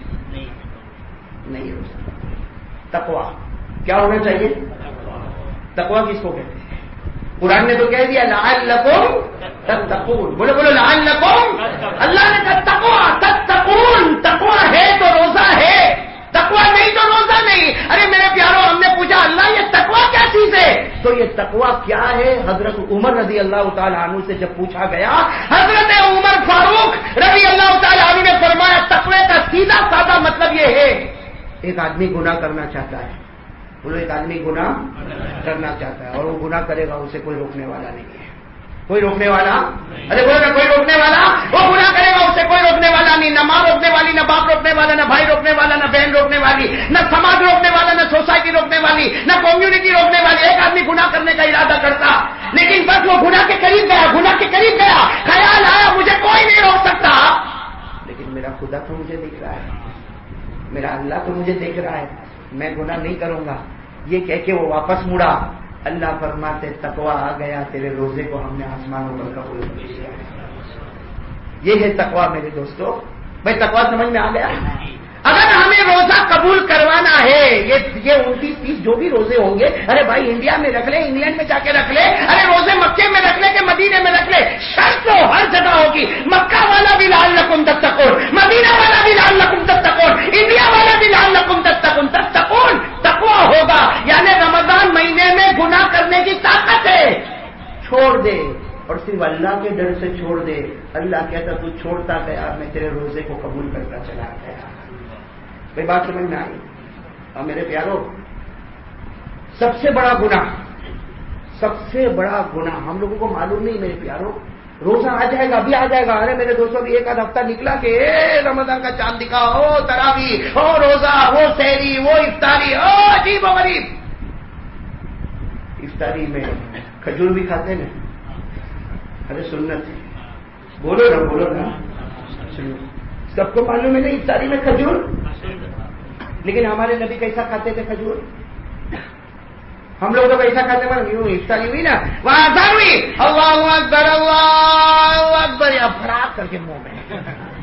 نہیں ہو سکتا۔ تقوی کیا ہونا چاہیے؟ تقوی کس کو کہتے ہیں؟ قرآن نے تو کہہ دیا لعلکم تتقون، بولو بولو لعلکم، اللہ نے کہا تقوی تتقون، تقوی ہے تو روزہ ہے، تقوی نہیں تو روزہ نہیں۔ ارے میرے پیاروں، ہم نے پوچھا اللہ یہ تقوی کیا چیز ہے؟ تو یہ تقوی کیا ہے؟ حضرت عمر رضی اللہ تعالی عنہ سے جب پوچھا گیا، حضرت عمر فاروق رضی اللہ تعالی عنہ نے فرمایا تقوی کا سیدھا سادہ مطلب یہ ہے، ایک آدمی گناہ کرنا چاہتا ہے، بولو ایک آدمی گناہ کرنا چاہتا ہے اور وہ گناہ کرے گا، اسے کوئی روکنے والا نہیں ہے، کوئی روکنے والا، ارے بولو نا کوئی روکنے والا، وہ گناہ کرے گا اسے کوئی روکنے والا نہیں، نہ ماں روکنے والی، نہ باپ روکنے والا، نہ بھائی روکنے والا، نہ بہن روکنے والی، نہ سماج روکنے والا، نہ سوسائٹی روکنے والی، نہ کمیونٹی روکنے والی۔ ایک آدمی گناہ کرنے کا ارادہ کرتا لیکن بس وہ گناہ کے قریب گیا، گناہ کے قریب گیا، خیال آیا مجھے کوئی نہیں روک سکتا، لیکن میرا خدا تو مجھے دیکھ رہا ہے، میرا اللہ تو مجھے دیکھ رہا ہے، میں گناہ نہیں کروں گا، یہ کہہ کے وہ واپس مڑا۔ اللہ فرماتے تقوی آ گیا، تیرے روزے کو ہم نے آسمانوں پر قبول کر لیا۔ یہ ہے تقوی میرے دوستو۔ بھائی تقوی سمجھ میں آ گیا؟ اگر ہمیں روزہ قبول کروانا ہے، یہ یہ انتیس تیس جو بھی روزے ہوں گے، ارے بھائی انڈیا میں رکھ لے، انگلینڈ میں جا کے رکھ لے، ارے روزے مکے میں رکھ لے کہ مدینے میں رکھ لے، شرط تو ہر جگہ ہوگی۔ مکہ والا بھی لعلکم تتقون، مدینہ والا بھی لعلکم تتقون، انڈیا والا بھی لعلکم تتقون، تتقون تقوی ہوگا، یعنی رمضان مہینے میں گناہ کرنے کی طاقت ہے، چھوڑ دے، اور صرف اللہ کے ڈر سے چھوڑ دے۔ اللہ کہتا تو چھوڑتا گیا، میں تیرے روزے کو قبول کرتا چلا گیا۔ بھائی بات سمجھ میں آئی؟ اور میرے پیاروں، سب سے بڑا گناہ، سب سے بڑا گناہ ہم لوگوں کو معلوم نہیں میرے پیاروں، روزہ آ جائے گا، ابھی آ جائے گا، ارے میرے دوستوں بھی ایک آدھ ہفتہ نکلا کہ اے رمضان کا چاند دکھا، او تراوی، او روزہ، وہ سحری، وہ افطاری، او عجیب و غریب۔ افطاری میں کھجور بھی کھاتے نا، ارے سنت ہے، بولو نا بولو نا، سب کو معلوم ہے نا افطاری میں کھجور، لیکن ہمارے نبی کیسا کھاتے تھے کھجور؟ ہم لوگ تو کیسا کھاتے ہیں؟ یوں افطاری ہوئی نا، وہاں اذان ہوئی، اللہ اکبر اللہ اکبر، یا فراق کر کے منہ میں۔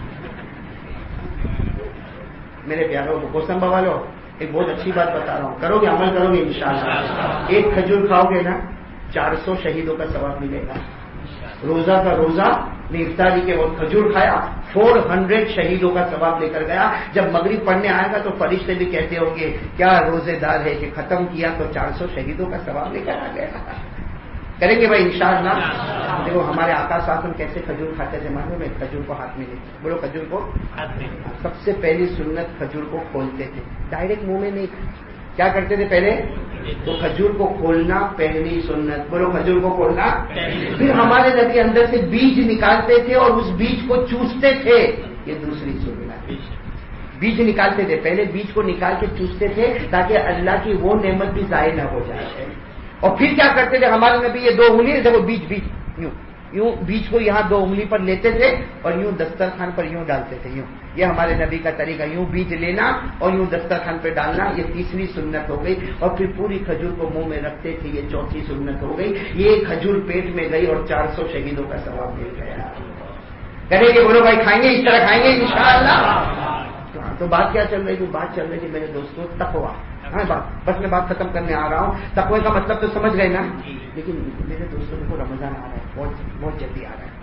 میرے پیاروں کو کوسم بابا لو، ایک بہت اچھی بات بتا رہا ہوں، کرو گے عمل کرو گے انشاءاللہ، ایک کھجور کھاؤ گے نا چار سو شہیدوں کا ثواب ملے گا۔ روزہ کا روزہ نے افطاری کے وقت کھجور کھایا، فور ہنڈریڈ شہیدوں کا ثواب لے کر گیا۔ جب مغرب پڑھنے آئے گا تو فرشتے بھی کہتے ہوں گے کیا روزے دار ہے کہ ختم کیا تو چار سو شہیدوں کا ثواب لے کر آ گیا۔ کریں گے بھائی انشاءاللہ۔ دیکھو ہمارے آقا صاحب کیسے کھجور کھاتے تھے معلوم ہے؟ کھجور کو ہاتھ میں لیتے، بولو کھجور کو ہاتھ میں، سب سے پہلی سنت کھجور کو کھولتے تھے، ڈائریکٹ منہ میں نہیں، کیا کرتے تھے پہلے؟ تو کھجور کو کھولنا پہلی سنت، بولو کھجور کو کھولنا۔ پھر ہمارے نبی اندر سے بیج نکالتے تھے اور اس بیج کو چوستے تھے، یہ دوسری سنت۔ بیج نکالتے تھے، پہلے بیج کو نکال کے چوستے تھے تاکہ اللہ کی وہ نعمت بھی ضائع نہ ہو جائے۔ اور پھر کیا کرتے تھے ہمارے نبی؟ یہ دو انگلی، دیکھو بیج بیج یوں یوں بیج کو یہاں دو انگلی پر لیتے تھے اور یوں دسترخوان پر یوں ڈالتے تھے، یوں، یہ ہمارے نبی کا طریقہ، یوں بیج لینا اور یوں دسترخوان پہ ڈالنا، یہ تیسری سنت ہو گئی۔ اور پھر پوری کھجور کو منہ میں رکھتے تھے، یہ چوتھی سنت ہو گئی۔ یہ کھجور پیٹ میں گئی اور چار سو شہیدوں کا ثواب مل گیا۔ کریں گے بولو بھائی، کھائیں گے اس طرح کھائیں گے انشاءاللہ۔ تو بات کیا چل رہی تھی؟ بات چل رہی تھی میرے دوستوں تقویٰ۔ ہاں بات بس میں بات ختم کرنے آ رہا ہوں، تقوی کا مطلب تو سمجھ گئے نا؟ لیکن میرے دوستوں کو رمضان آ رہا ہے، بہت بہت جلدی آ رہا ہے۔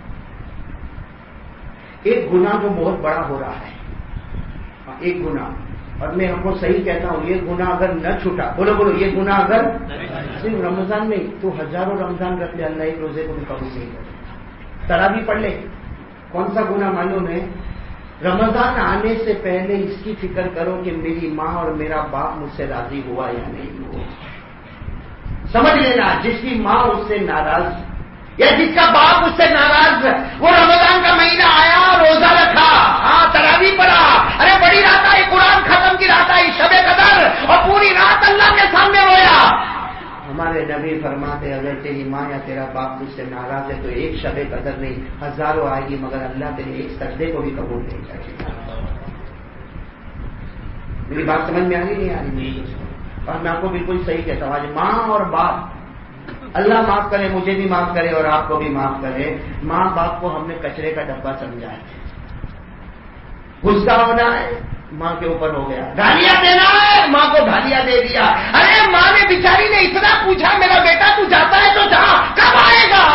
ایک گناہ جو بہت بڑا ہو رہا ہے، ایک گناہ، اور میں ہم کو صحیح کہتا ہوں، یہ گناہ اگر نہ چھوٹا، بولو بولو یہ گناہ اگر صرف رمضان میں تو ہزاروں رمضان رکھ لے، اللہ ایک روزے کو بھی قبول نہیں کرے۔ تراویح پڑھ لے، کون سا گناہ معلوم ہے؟ رمضان آنے سے پہلے اس کی فکر کرو کہ میری ماں اور میرا باپ مجھ سے راضی ہوا یا نہیں ہوا۔ سمجھ لینا، جس کی ماں اس سے ناراض یا جس کا باپ اس سے ناراض، وہ رمضان کا مہینہ آیا، روزہ رکھا، ہاں تراویح پڑھا، ارے بڑی رات آئی، قرآن ختم کی رات آئی، شب قدر، اور پوری رات اللہ کے سامنے رویا۔ ہمارے نبی فرماتے اگر تیری ماں یا تیرا باپ تجھ سے ناراض ہے تو ایک شب قدر نہیں ہزاروں آئے گی، مگر اللہ تیرے ایک سجدے کو بھی قبول نہیں کرے گا۔ میری بات سمجھ میں آ رہی نہیں آ رہی؟ اور میں آپ کو بالکل صحیح کہتا ہوں، آج ماں اور باپ اللہ معاف کرے، مجھے بھی معاف کرے اور آپ کو بھی معاف کرے، ماں باپ کو ہم نے کچرے کا ڈبہ سمجھا ہے. غصہ ہونا ہے ماں کے اوپر ہو گیا، گالیاں دینا ہے ماں کو گالیاں دے دیا. ارے ماں نے بیچاری نے اتنا پوچھا میرا بیٹا تو جاتا ہے تو جا، کب آئے گا؟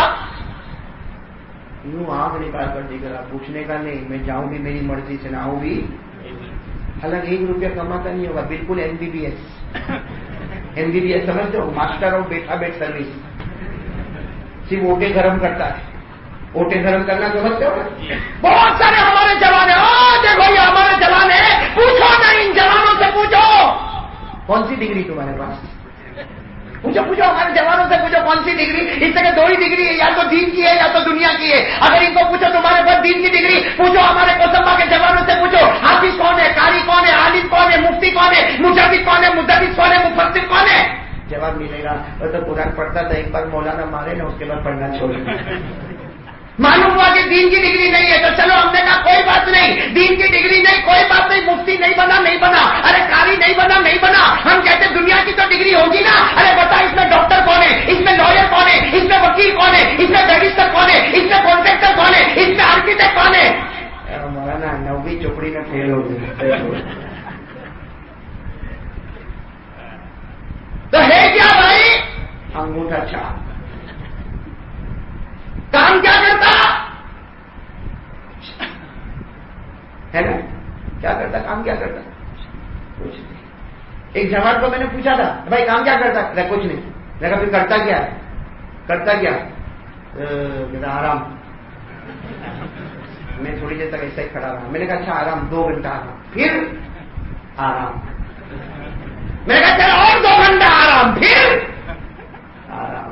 یوں آنکھ نکال کر دیکھ رہا، پوچھنے کا نہیں، میں جاؤں گی میری مرضی سے، نہ آؤں گی. حالانکہ ایک روپیہ کماتا نہیں ہوگا، بالکل M B B S. M B B S سمجھتے ہو؟ ماسٹر آف بیٹا بیٹ سروس. صرف اوٹے گرم کرتا ہے. اوٹے گرم کرنا سمجھتے ہو؟ بہت سارے ہمارے جوان ہیں، دیکھو یہ ہمارے جوان ہیں، پوچھو نا ان جوانوں سے، پوچھو کون سی ڈگری تمہارے پاس، پوچھو پوچھو ہمارے جوانوں سے پوچھو کون سی ڈگری. اس طرح دو ہی ڈگری ہے، یا تو دین کی ہے یا تو دنیا کی ہے. اگر ان کو پوچھو تمہارے پاس دین کی ڈگری، پوچھو ہمارے کوسمبا کے جوانوں سے پوچھو حافظ کون ہے، قاری کون ہے، عالم کون ہے، مفتی کون ہے، مجدد کون ہے، مدرس کون ہے، مفسر کون ہے. جواب ملے گا وہ تو قرآن پڑھتا تھا، ایک بار مولانا مارے نا اس کے بعد پڑھنا چھوڑ دیا. معلوم ہوا کہ دین کی ڈگری نہیں ہے تو چلو ہم نے کہا کوئی بات نہیں، دین کی ڈگری نہیں کوئی بات نہیں، مفتی نہیں بنا نہیں بنا، ارے قاری نہیں بنا نہیں بنا، ہم کہتے دنیا کی تو ڈگری ہوگی نا. ارے بتا اس میں ڈاکٹر کون ہے، اس میں لائر کون ہے، اس میں وکیل کون ہے، اس میں بیرسٹر کون ہے، اس میں کانٹریکٹر کون ہے، اس میں آرکیٹیکٹ کون ہے. مولانا نویں چوپڑی میں فیل ہو گئی. تو ہے کیا بھائی؟ انگوٹھا چھاپ. کام کیا کرتا ہے نا؟ کیا کرتا کام کیا کرتا؟ کچھ نہیں. ایک جوان کو میں نے پوچھا تھا بھائی کام کیا کرتا؟ کچھ نہیں. میں کہا پھر کرتا کیا ہے؟ کرتا کیا؟ میرا آرام. میں تھوڑی دیر تک ایسا ہی کھڑا رہا. میں نے کہا اچھا آرام، دو گھنٹہ آرام، پھر آرام. میں نے کہا چل اور دو گھنٹہ آرام، پھر آرام.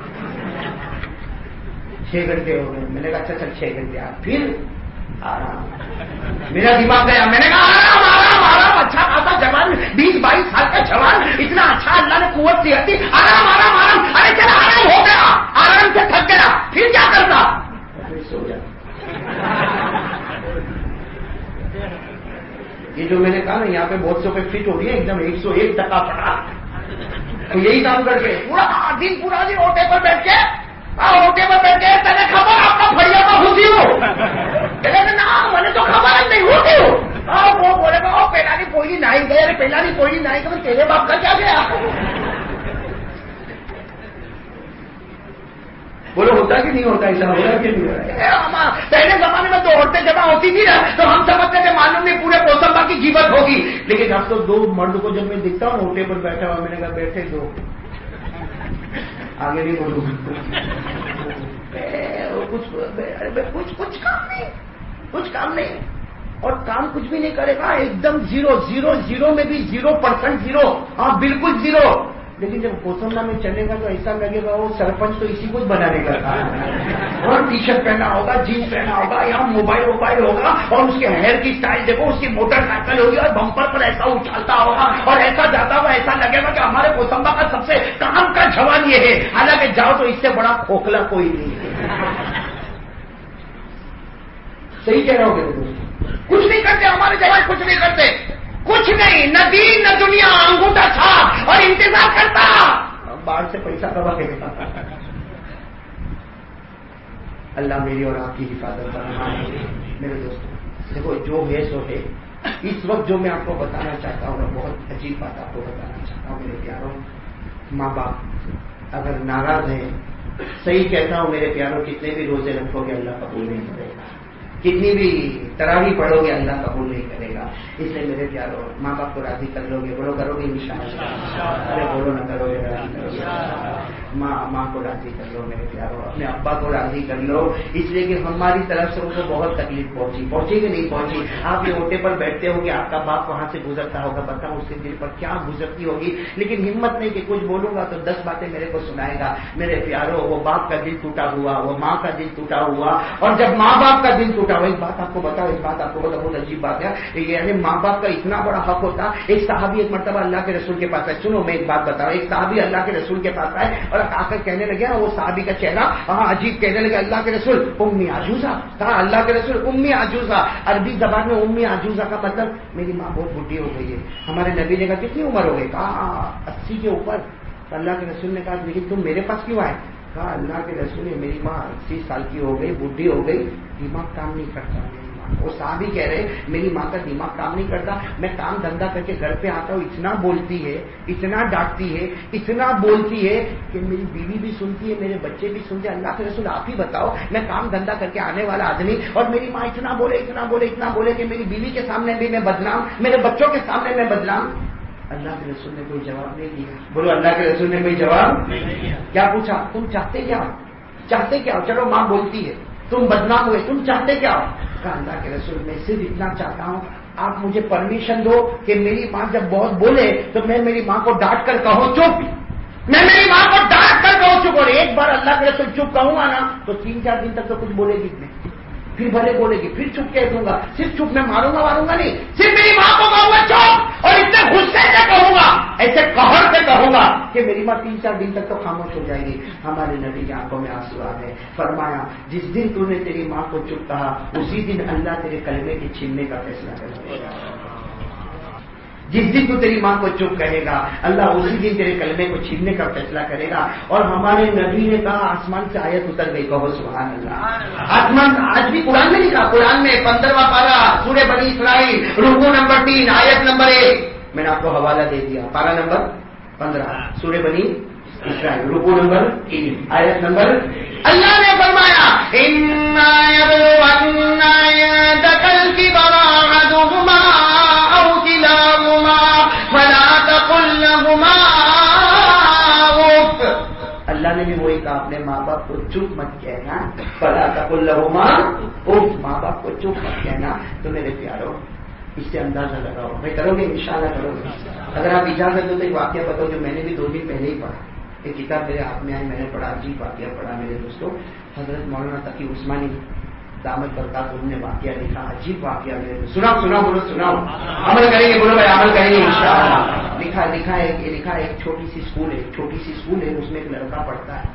چھ گھنٹے ہو گئے. میں نے کہا اچھا چل چھ گھنٹے آ، پھر آرام. میرا دماغ گیا. میں نے کہا آرام آرام آرام. اچھا خاصا جوان، بیس بائیس سال کا جوان، اتنا اچھا اللہ نے قوت دی ہوتی. آرام آرام آرام. ارے چل آرام ہو گیا، آرام سے تھک گیا، پھر کیا کرتا؟ سو جا. یہ جو میں نے کہا نا یہاں پہ بہت سو پہ فٹ ہو رہی ہے ایک دم ایک سو ایک ٹکا پڑا. تو یہی کام کر کے پورا دن پورا دن اوٹے پر بیٹھ کے اوٹے پر بیٹھ کے تیرے خبر آپ کا بھڑیا کا خوشی ہو نا، میں نے تو خبر نہیں ہوتی ہو. وہ بولے گا پہلا نہیں کوئی نہیں گئے، پہلا نہیں کوئی نہیں کہ تیرے باپ کا کیا گیا. بولو ہوتا کہ نہیں ہوتا ایسا؟ ہوتا کہ نہیں ہوتا؟ پہلے زمانے میں تو عورتیں جمع ہوتی تھی نا تو ہم سمجھتے تھے معلوم نہیں پورے کوسمبا کی جیوت ہوگی. لیکن اب تو دو مرد کو جب میں دکھتا ہوں اوٹے پر بیٹھا ہوا، میں نے کہا بیٹھے دو، آگے نہیں بولوں. کچھ کچھ کام نہیں، کچھ کام نہیں، اور کام کچھ بھی نہیں کرے گا، ایک دم زیرو زیرو زیرو میں بھی زیرو پرسینٹ زیرو. ہاں بالکل زیرو. لیکن جب کوسمبا میں چلے گا تو ایسا لگے گا وہ سرپنچ تو اسی کو بنانے کا تھا. اور ٹی شرٹ پہنا ہوگا، جینس پہنا ہوگا، یہاں موبائل موبائل ہوگا، اور اس کے ہیئر کی سٹائل دیکھو، اس کی موٹر سائیکل ہوگی اور بمپر پر ایسا اچھالتا ہوگا اور ایسا جاتا ہوا، ایسا لگے گا کہ ہمارے کوسمبا کا سب سے کام کا جوان یہ ہے. حالانکہ جاؤ تو اس سے بڑا کھوکھلا کوئی نہیں ہے. صحیح کہہ رہا ہو کہ کچھ نہیں کرتے ہمارے جوان، کچھ نہیں کرتے، کچھ نہیں، نہ دین نہ دنیا، انگوٹھا چھاپ اور انتظار کرتا باہر سے پیسہ کما کے. اللہ میری اور آپ کی حفاظت فرمائے. میرے دوستوں دیکھو جو ہے سو ہے. اس وقت جو میں آپ کو بتانا چاہتا ہوں بہت عجیب بات آپ کو بتانا چاہتا ہوں میرے پیاروں. ماں باپ اگر ناراض ہیں، صحیح کہتا ہوں میرے پیاروں، کتنے بھی روزے رکھو گے اللہ قبول نہیں کرے گا، کتنی بھی تراویح پڑھو گے اللہ قبول نہیں کرے گا. اس لیے میرے پیاروں ماں باپ کو راضی کر لو گے، بولو کرو گے انشاءاللہ. ارے بولو نہ کرو گے، راضی کرو گے. ماں ماں کو راضی کر لو میرے پیاروں، اپنے ابا کو راضی کر لو. اس لیے کہ ہماری طرف سے ان کو بہت تکلیف پہنچی پہنچی کہ نہیں پہنچی. آپ یہ اوٹے پر بیٹھتے ہو کہ آپ کا باپ وہاں سے گزرتا ہوگا، بتاؤ اس کے دل پر کیا گزرتی ہوگی. لیکن ہمت نہیں کہ کچھ بولوں گا تو دس باتیں میرے کو سنائے گا. میرے پیاروں وہ باپ کا دل ٹوٹا ہوا، وہ ماں کا دل ٹوٹا ہوا، اور جب ماں باپ کا دل ٹوٹا ہوا، ایک بات آپ کو بتاؤ، ایک بات آپ کو بتاؤ، بہت عجیب بات ہے. یعنی ماں باپ کا اتنا بڑا حق ہوتا. ایک صحابی ایک مرتبہ اللہ کے رسول کے پاس آئے. سنو میں ایک بات بتاؤں. ایک صحابی اللہ کے رسول کے پاس آئے اور آ کر کہنے لگے، وہ صحابی کا چہرہ ہاں عجیب، کہنے لگے اللہ کے رسول امی عجوزہ. کہا اللہ کے رسول امی عجوزہ. عربی زبان میں امی عجوزہ کا مطلب میری ماں بہت بڈھی ہو گئی ہے. ہمارے نبی نے کہا کتنی عمر ہو گئی؟ کہا اسی کے اوپر. تو اللہ کے رسول نے کہا لیکن تم میرے پاس کیوں آئے؟ کہا اللہ کے رسول نے میری ماں اسی سال کی ہو گئی، بڈھی ہو گئی، دماغ کام نہیں کرتا میری ماں۔ وہ صحابی کہہ رہے میری ماں کا دماغ کام نہیں کرتا، میں کام دھندا کر کے گھر پہ آتا ہوں، اتنا بولتی ہے، اتنا ڈانٹتی ہے، اتنا بولتی ہے کہ میری بیوی بھی سنتی ہے، میرے بچے بھی سنتے ہیں۔ اللہ کے رسول آپ ہی بتاؤ، میں کام دھندا کر کے آنے والا آدمی اور میری ماں اتنا بولے اتنا بولے اتنا بولے کہ میری بیوی کے سامنے بھی میں بدنام، میرے بچوں کے سامنے میں بدنام۔ اللہ کے رسول نے کوئی جواب نہیں دیا۔ بولو اللہ کے رسول نے کوئی جواب نہیں دیا۔ کیا پوچھا؟ تم چاہتے کیا ہو؟ چاہتے کیا ہو؟ چلو ماں بولتی ہے، تم بدنام ہوئے، تم چاہتے کیا ہو؟ کہا اللہ کے رسول میں صرف اتنا چاہتا ہوں آپ مجھے پرمیشن دو کہ میری ماں جب بہت بولے تو میں میری ماں کو ڈانٹ کر کہوں چپ، میں میری ماں کو ڈانٹ کر کہوں چپ، اور ایک بار اللہ کے رسول چپ کہوں گا نا تو تین چار دن تک تو کچھ بولے گی نہیں، پھر بھلے بولے گی، پھر چپ کہہ دوں گا، صرف چپ میں ماروں گا ماروں گا نہیں، صرف میری ماں کو کہوں گا چپ، اور اتنے غصے سے کہوں گا، ایسے قہر سے کہوں گا کہ میری ماں تین چار دن تک تو خاموش ہو جائے گی۔ ہمارے نبی کی آنکھوں میں آنسو آ گئے، فرمایا جس دن تو نے تیری ماں کو چپ کہا اسی دن اللہ تیرے کلمے کے چھیننے کا فیصلہ کرے گا۔ جس دن تو تیری ماں کو چپ کہے گا اللہ اسی دن تیرے کلمے کو چھیننے کا فیصلہ کرے گا۔ اور ہمارے نبی نے کہا آسمان سے آیت اتر گئی، کہو سبحان اللہ۔ آسمان آج بھی قرآن میں لکھا، قرآن میں پندرہواں پارہ سورہ بنی اسرائیل رکوع نمبر تین آیت نمبر ایک، میں نے آپ کو حوالہ دے دیا، پارہ نمبر پندرہ سورہ بنی اسرائیل رکوع نمبر تین آیت نمبر، اللہ نے فرمایا اِنَّا يَبْلُغَنَّ عِندَكَ الْكِبَرَ أَحَدُهُمَا أَوْ كِلَاهُمَا فَلَا تَقُل لَّهُمَا أُفٍّ۔ اللہ نے بھی وہی کہا اپنے ماں باپ کو چپ مت کہنا، فَلَا تَقُل لَّهُمَا أُفٍّ، ماں باپ کو چپ مت کہنا۔ تو میرے پیارو اس سے اندازہ لگاؤ، میں کرو گے انشاءاللہ کرو گے۔ اگر آپ اجازت دو تو ایک واقعہ بتاؤ جو میں نے بھی دو دن پہلے ہی پڑھا، ایک کتاب میرے ہاتھ میں آئی، میں نے پڑھا، عجیب واقعہ پڑھا میرے دوستوں۔ حضرت مولانا تقی عثمانی دامت برکاتہم نے واقعہ لکھا، عجیب واقعہ میرے دوست، سناؤ سناؤ بولو سناؤ، عمل کریں گے، بولو بھائی عمل کریں گے انشاءاللہ۔ لکھا لکھا ہے لکھا ایک چھوٹی سی اسکول ہے، چھوٹی سی اسکول ہے، اس میں ایک لڑکا پڑھتا ہے۔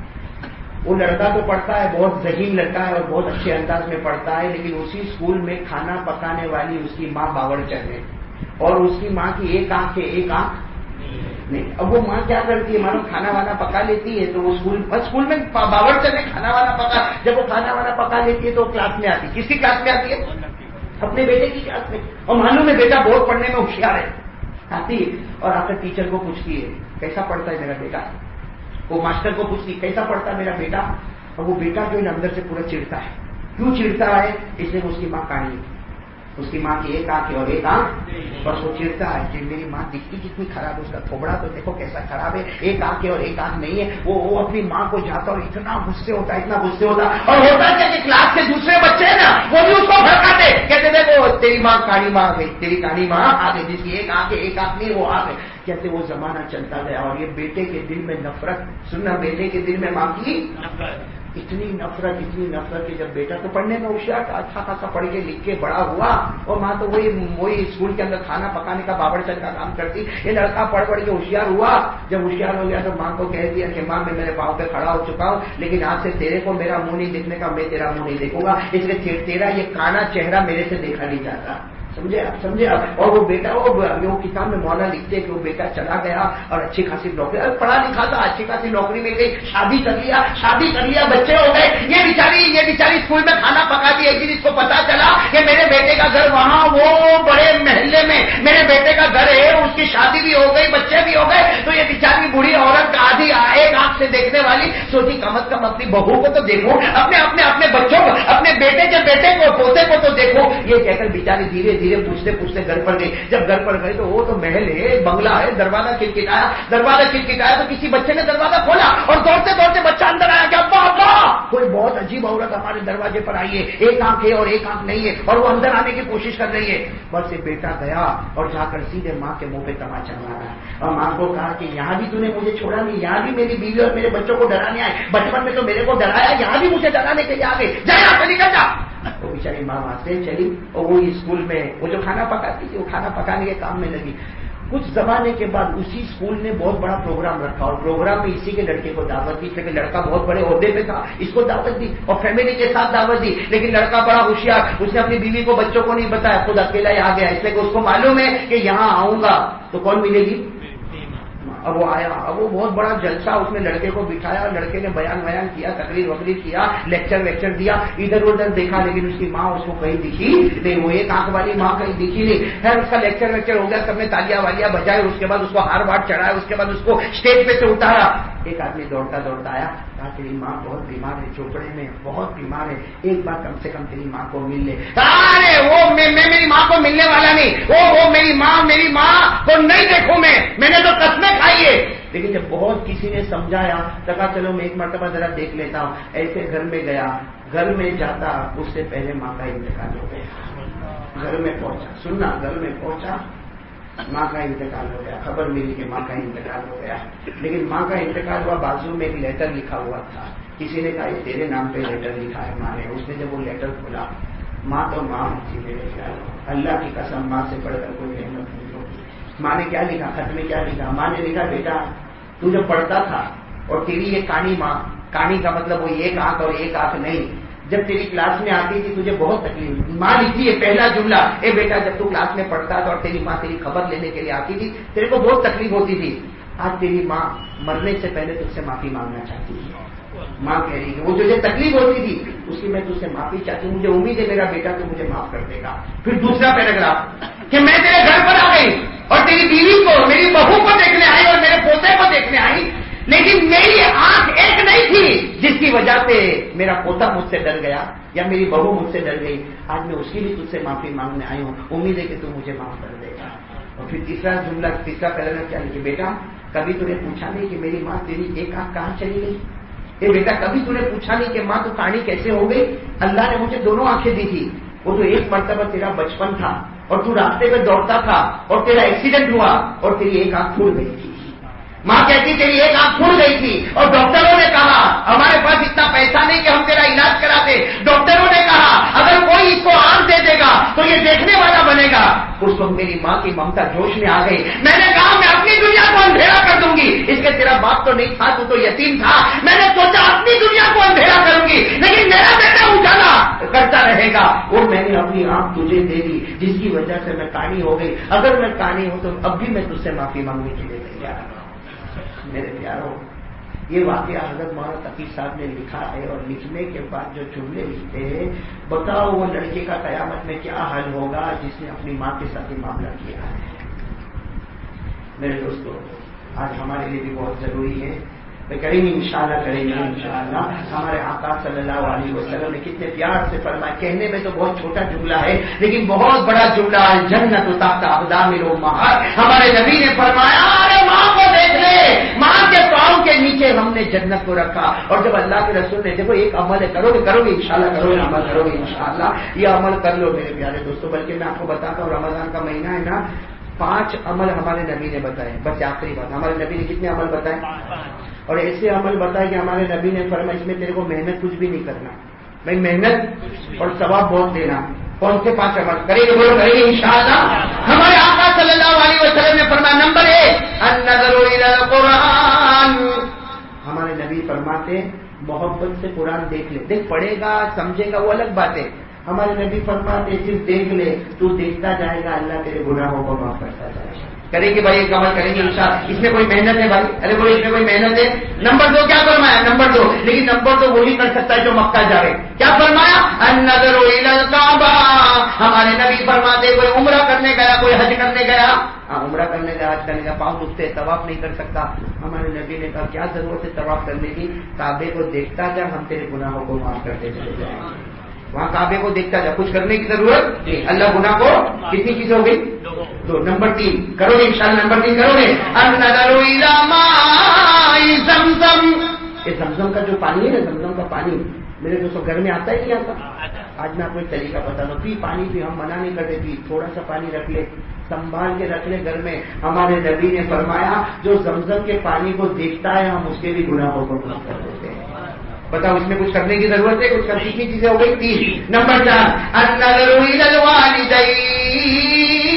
وہ لڑکا تو پڑھتا ہے، بہت ذہین لڑکا ہے اور بہت اچھے انداز میں پڑھتا ہے، لیکن اسی اسکول میں کھانا پکانے والی اس کی ماں باورچن ہے، اور اس کی ماں کی ایک آنکھ ہے ایک آنکھ نہیں۔ اب وہ ماں کیا کرتی ہے، مانو کھانا وانا پکا لیتی ہے تو وہ اسکول اسکول میں باورچن ہے، کھانا وانا پکا، جب وہ کھانا وانا پکا لیتی ہے تو وہ کلاس میں آتی ہے، کس کی کلاس میں آتی ہے؟ اپنے بیٹے کی کلاس میں، اور معلوم ہے بیٹا بہت پڑھنے میں ہوشیار ہے، آتی ہے اور آ کر ٹیچر کو پوچھتی ہے کیسا پڑھتا ہے میرا بیٹا، وہ ماسٹر کو پوچھتی کیسا پڑھتا ہے میرا بیٹا، اور وہ بیٹا جو ہے اندر سے پورا چڑھتا ہے، کیوں چڑھتا ہے؟ اس لیے اس کی ماں کہانی ہے، اس کی ماں کی ایک آنکھ ہے اور ایک آنکھ، بس وہ چڑھتا ہے کہ میری ماں دکھتی کتنی خراب ہے، اس کا تھوبڑا تو دیکھو کیسا خراب ہے، ایک آنکھ ہے اور ایک آنکھ نہیں ہے۔ وہ وہ اپنی ماں کو جاتا اور اتنا غصے ہوتا ہے اتنا غصے ہوتا اور ہوتا کیا کہ کلاس کے دوسرے بچے ہیں نا وہ بھی اس کو بھڑکاتے، کہتے تھے وہ تیری ماں کہانی ماں آ گئی، تیری کہانی ماں آ گئی، جس کی ایک آنکھ ہے ایک آنکھ نہیں وہ آ گئی۔ کہتے وہ زمانہ چلتا گیا اور یہ بیٹے کے دل میں نفرت، سننا بیٹے کے دل میں ماں کی اتنی نفرت اتنی نفرت کہ جب بیٹا تو پڑھنے میں ہوشیار تھا، اچھا خاصا پڑھ کے لکھ کے بڑا ہوا، اور ماں تو وہی وہی اسکول کے اندر کھانا پکانے کا باورچن کا کام کرتی، یہ لڑکا پڑھ پڑھ کے ہوشیار ہوا، جب ہوشیار ہو گیا تو ماں کو کہہ دیا کہ ماں میں میرے پاؤں پہ کھڑا ہو چکا ہوں، لیکن آج سے تیرے کو میرا منہ نہیں دیکھنے کا، میں تیرا منہ نہیں دیکھوں گا، اس لیے تیرا یہ کانا چہرہ میرے سے دیکھا نہیں جاتا، سمجھے آپ سمجھے آپ۔ اور وہ بیٹا وہ کتاب میں مولا لکھتے کہ وہ بیٹا چلا گیا اور اچھی خاصی نوکری، پڑھا لکھا تھا، اچھی خاصی نوکری مل گئی، شادی کر لیا شادی کر لیا بچے ہو گئے، یہ بیچاری یہ بیچاری اسکول میں کھانا پکاتی، ایک دن اس کو پتا چلا کہ میرے بیٹے کا گھر وہاں وہ بڑے محلے میں میرے بیٹے کا گھر ہے، اس کی شادی بھی ہو گئی بچے بھی ہو گئے، تو یہ بیچاری بوڑھی عورت آدھی ایک آنکھ سے دیکھنے والی سوچی کم از کم اپنی بہو کو تو دیکھو، اپنے اپنے اپنے بچوں کو، اپنے بیٹے کے بیٹے کو پوتے کو تو دیکھو، یہ کہہ کر بیچاری دھیرے دھیرے پوچھتے پوچھتے گھر پر گئی۔ جب گھر پر گئے تو وہ تو محل ہے بنگلہ ہے، دروازہ کھٹکھٹایا دروازہ کھٹکھٹایا تو کسی بچے نے دروازہ کھولا اور دوڑتے دوڑتے بچہ اندر آیا کہ ابا ابا کوئی بہت عجیب عورت ہمارے دروازے پر آئی ہے، ایک آنکھ ہے اور ایک آنکھ نہیں ہے، اور وہ اندر آنے کی کوشش کر رہی ہے۔ بس یہ بیٹا گیا اور جا کر سیدھے ماں کے منہ پہ تماچا مارا اور ماں کو کہا کہ یہاں بھی تو نے مجھے چھوڑا نہیں، یہاں بھی میری بیوی اور میرے بچوں کو ڈرانے آئے، بچپن میں تو میرے کو ڈرایا، یہاں بھی مجھے ڈرانے کے لیے آ گئے، جا یہاں سے نکل جا۔ وہ بیچاری ماں وہاں سے چلی اور وہ اسکول میں وہ جو کھانا پکاتی تھی وہ کھانا پکانے کے کام میں لگی۔ کچھ زمانے کے بعد اسی اسکول نے بہت بڑا پروگرام رکھا اور پروگرام میں اسی کے لڑکے کو دعوت دی، کہ لڑکا بہت بڑے عہدے پہ تھا، اس کو دعوت دی اور فیملی کے ساتھ دعوت دی، لیکن لڑکا بڑا ہوشیار، اس نے اپنی بیوی کو بچوں کو نہیں بتایا، خود اکیلا ہی آ گیا، اس لیے کہ اس کو معلوم ہے کہ یہاں آؤں گا تو کون ملے گی، اب وہ آیا, اب وہ بہت بڑا جلسہ, اس نے لڑکے کو بٹھایا, لڑکے نے بیان بیان کیا, تقریر وقریر کیا, لیکچر ویکچر دیا, ادھر ادھر دیکھا, لیکن اس کی ماں اس کو کہیں دکھی نہیں, وہ ایک آنکھ والی ماں کہیں دکھی نہیں. خیر اس کا لیکچر ویکچر ہو گیا, سب نے تالیاں والیاں بجائے, اس کے بعد اس کو ہار واٹ چڑھایا, اس کے بعد اس کو اسٹیج پہ سے اتارا. ایک آدمی دوڑتا دوڑتا آیا, کہا تیری ماں بہت بیمار ہے, چوپڑے میں بہت بیمار ہے, ایک بار کم سے کم تیری ماں کو مل لے. ارے وہ میں میری ماں کو ملنے والا نہیں, وہ وہ میری ماں میری ماں کو نہیں دیکھوں میں, میں نے تو قسمیں کھائی ہے. لیکن جب بہت کسی نے سمجھایا تو کہا چلو میں ایک مرتبہ ذرا دیکھ لیتا ہوں. ایسے گھر میں گیا, گھر میں جاتا اس سے پہلے ماں کا انتقال ہو گیا. گھر میں پہنچا, سننا, گھر میں پہنچا, ماں کا انتقال ہو گیا. خبر ملی کہ ماں کا انتقال ہو گیا. لیکن ماں کا انتقال ہوا, بازو میں ایک لیٹر لکھا ہوا تھا. کسی نے کہا یہ تیرے نام پہ لیٹر لکھا ہے ماں نے. اس نے جب وہ لیٹر کھولا, ماں تو ماں ہوتی میرے خیال, اللہ کی قسم ماں سے پڑھ کر کوئی نعمت نہیں ہوتی. ماں نے کیا لکھا, خط میں کیا لکھا, ماں نے لکھا بیٹا تو جو پڑھتا تھا اور تیری یہ کہانی, ماں کہانی کا مطلب وہ ایک آنکھ اور ایک آنکھ نہیں, جب تیری کلاس میں آتی تھی تجھے بہت تکلیف. ماں لکھتی ہے پہلا جملہ, اے بیٹا جب تو کلاس میں پڑھتا تھا اور تیری ماں تیری خبر لینے کے لیے آتی تھی تیرے کو بہت تکلیف ہوتی تھی. آج تیری ماں مرنے سے پہلے تجھ سے معافی مانگنا چاہتی ہے. ماں کہہ رہی ہے وہ جو تکلیف ہوتی تھی اس کی میں تجھ سے معافی چاہتی ہوں, مجھے امید ہے میرا بیٹا تو مجھے معاف کر دے گا. پھر دوسرا پیراگراف کہ میں تیرے گھر پر آ گئی اور تیری بیوی کو, میری بہو کو دیکھنے آئی اور میرے پوتے کو دیکھنے آئی, لیکن میری آنکھ ایک نہیں تھی جس کی وجہ سے میرا پوتا مجھ سے ڈر گیا یا میری بہو مجھ سے ڈر گئی. آج میں اس کی بھی تجھ سے معافی مانگنے آئی ہوں, امید ہے کہ تو مجھے معاف کر دے گا. اور پھر تیسرا جملہ, تیسرا پیراگراف کیا لکھے, بیٹا کبھی تو نے پوچھا نہیں کہ میری ماں تیری ایک آنکھ کہاں چلی گئی. اے بیٹا کبھی تو نے پوچھا نہیں کہ ماں تو کہانی کیسے ہو گئی. اللہ نے مجھے دونوں آنکھیں دی تھی, وہ تو ایک مرتبہ تیرا بچپن تھا اور تو راستے میں دوڑتا تھا اور تیرا ایکسیڈنٹ ہوا اور تیری ایک آنکھ پھوٹ گئی تھی. ماں کہتی تیری ایک آنکھ پھوٹ گئی تھی اور ڈاکٹروں نے کہا ہمارے پاس اتنا پیسہ نہیں کہ ہم تیرا علاج کراتے. ڈاکٹروں نے کہا اگر کوئی اس کو آنکھ دے دے گا تو یہ دیکھنے والا بنے گا. اس وقت میری ماں کی ممتا جوش میں آ گئی. میں نے کہا میں اپنی دنیا کو اندھیرا کر دوں گی, اس کے تیرا باپ تو نہیں تھا, تو تو یتیم تھا. میں نے سوچا اپنی دنیا کو اندھیرا کروں گی لیکن میرا بیٹا اجالا کرتا رہے گا. وہ میں نے اپنی آنکھ تجھے دے دی جس کی وجہ سے میں کانی ہو گئی. اگر میں کانی ہوں تو اب بھی میں تجھ سے معافی مانگنے کے لیے تیار ہوں. میرے پیاروں, یہ واقعہ حضرت مولانا تقی صاحب نے لکھا ہے اور لکھنے کے بعد جو جملے لکھتے ہیں, بتاؤ وہ لڑکے کا قیامت میں کیا حل ہوگا جس نے اپنی ماں کے ساتھ یہ معاملہ کیا ہے. میرے دوستو, آج ہمارے لیے بھی بہت ضروری ہے, کریں گے انشاءاللہ کریں گے انشاءاللہ. ہمارے آقا صلی اللہ علیہ وسلم نے کتنے پیار سے فرمایا, کہنے میں تو بہت چھوٹا جملہ ہے لیکن بہت بڑا جملہ ہے, جنت تحت اقدام الامہات. ہمارے نبی نے فرمایا ارے ماں کو دیکھ لے, ماں کے پاؤں کے نیچے ہم نے جنت کو رکھا. اور جب اللہ کے رسول نے, دیکھو ایک عمل ہے, کرو گے کرو گے انشاءاللہ کرو گے, عمل کرو گے انشاءاللہ, یہ عمل کر لو میرے پیارے دوستوں. بلکہ میں آپ کو بتاتا ہوں, رمضان کا مہینہ ہے نا, پانچ عمل ہمارے نبی نے بتائے. بس آخری بات, ہمارے نبی نے کتنے عمل بتائے, اور ایسے عمل بتائے کہ ہمارے نبی نے فرمایا اس میں تیرے کو محنت کچھ بھی نہیں کرنا, بھائی محنت اور ثواب بہت دینا. کون سے پانچ عمل کریں گے, بولو کریں گے انشاءاللہ. ہمارے آقا صلی اللہ علیہ وسلم نے فرمایا نمبر ایک النظر الی القرآن. ہمارے نبی فرماتے محبت سے قرآن دیکھ لے, دیکھ پڑھے گا سمجھے گا وہ الگ بات ہے. ہمارے نبی فرماتے صرف دیکھ لے, تو دیکھتا جائے گا اللہ تیرے گناہوں کو معاف کرتا جائے گا. کریں گے بھائی, ایک عمل کریں گے انشاءاللہ. اس میں کوئی محنت ہے بھائی, ارے بولے اس میں کوئی محنت ہے. نمبر دو کیا فرمایا, نمبر دو, لیکن نمبر دو وہی کر سکتا ہے جو مکہ جائے. کیا فرمایا, النظر الی الکعبہ. ہمارے نبی فرماتے کوئی عمرہ کرنے گیا, کوئی حج کرنے گیا, عمرہ کرنے گیا, حج کرنے گیا, پاؤں دکھتے, طواف نہیں کر سکتا. ہمارے نبی نے کہا کیا ضرورت ہے طواف کرنے کی, کعبے کو دیکھتا جا, ہم تیرے گناہوں کو معاف کرتے چلے جائیں. وہاں کعبے کو دیکھتا جا, کچھ کرنے کی ضرورت نہیں. اللہ گناہ کو کتنی چیز ہو گئی, دو. نمبر تین کرو گے انشاءاللہ, نمبر تین کرو گے النظر الی ماء زمزم. یہ زمزم کا جو پانی ہے نا, زمزم کا پانی میرے دوستوں گھر میں آتا ہی نہیں آتا. آج میں آپ کو ایک طریقہ بتا دوں, پی پانی بھی ہم منع نہیں کرتے, پی تھوڑا سا پانی رکھ لے, سنبھال کے رکھ لے گھر میں. ہمارے نبی نے فرمایا جو زمزم کے پانی کو دیکھتا ہے ہم اس کے بھی گناہوں کو معاف کر دیتے ہیں. بتاؤ اس میں کچھ کرنے کی ضرورت ہے, کچھ کرنے کی چیزیں ہو گئی. تین نمبر چار النظر الی الوالدین.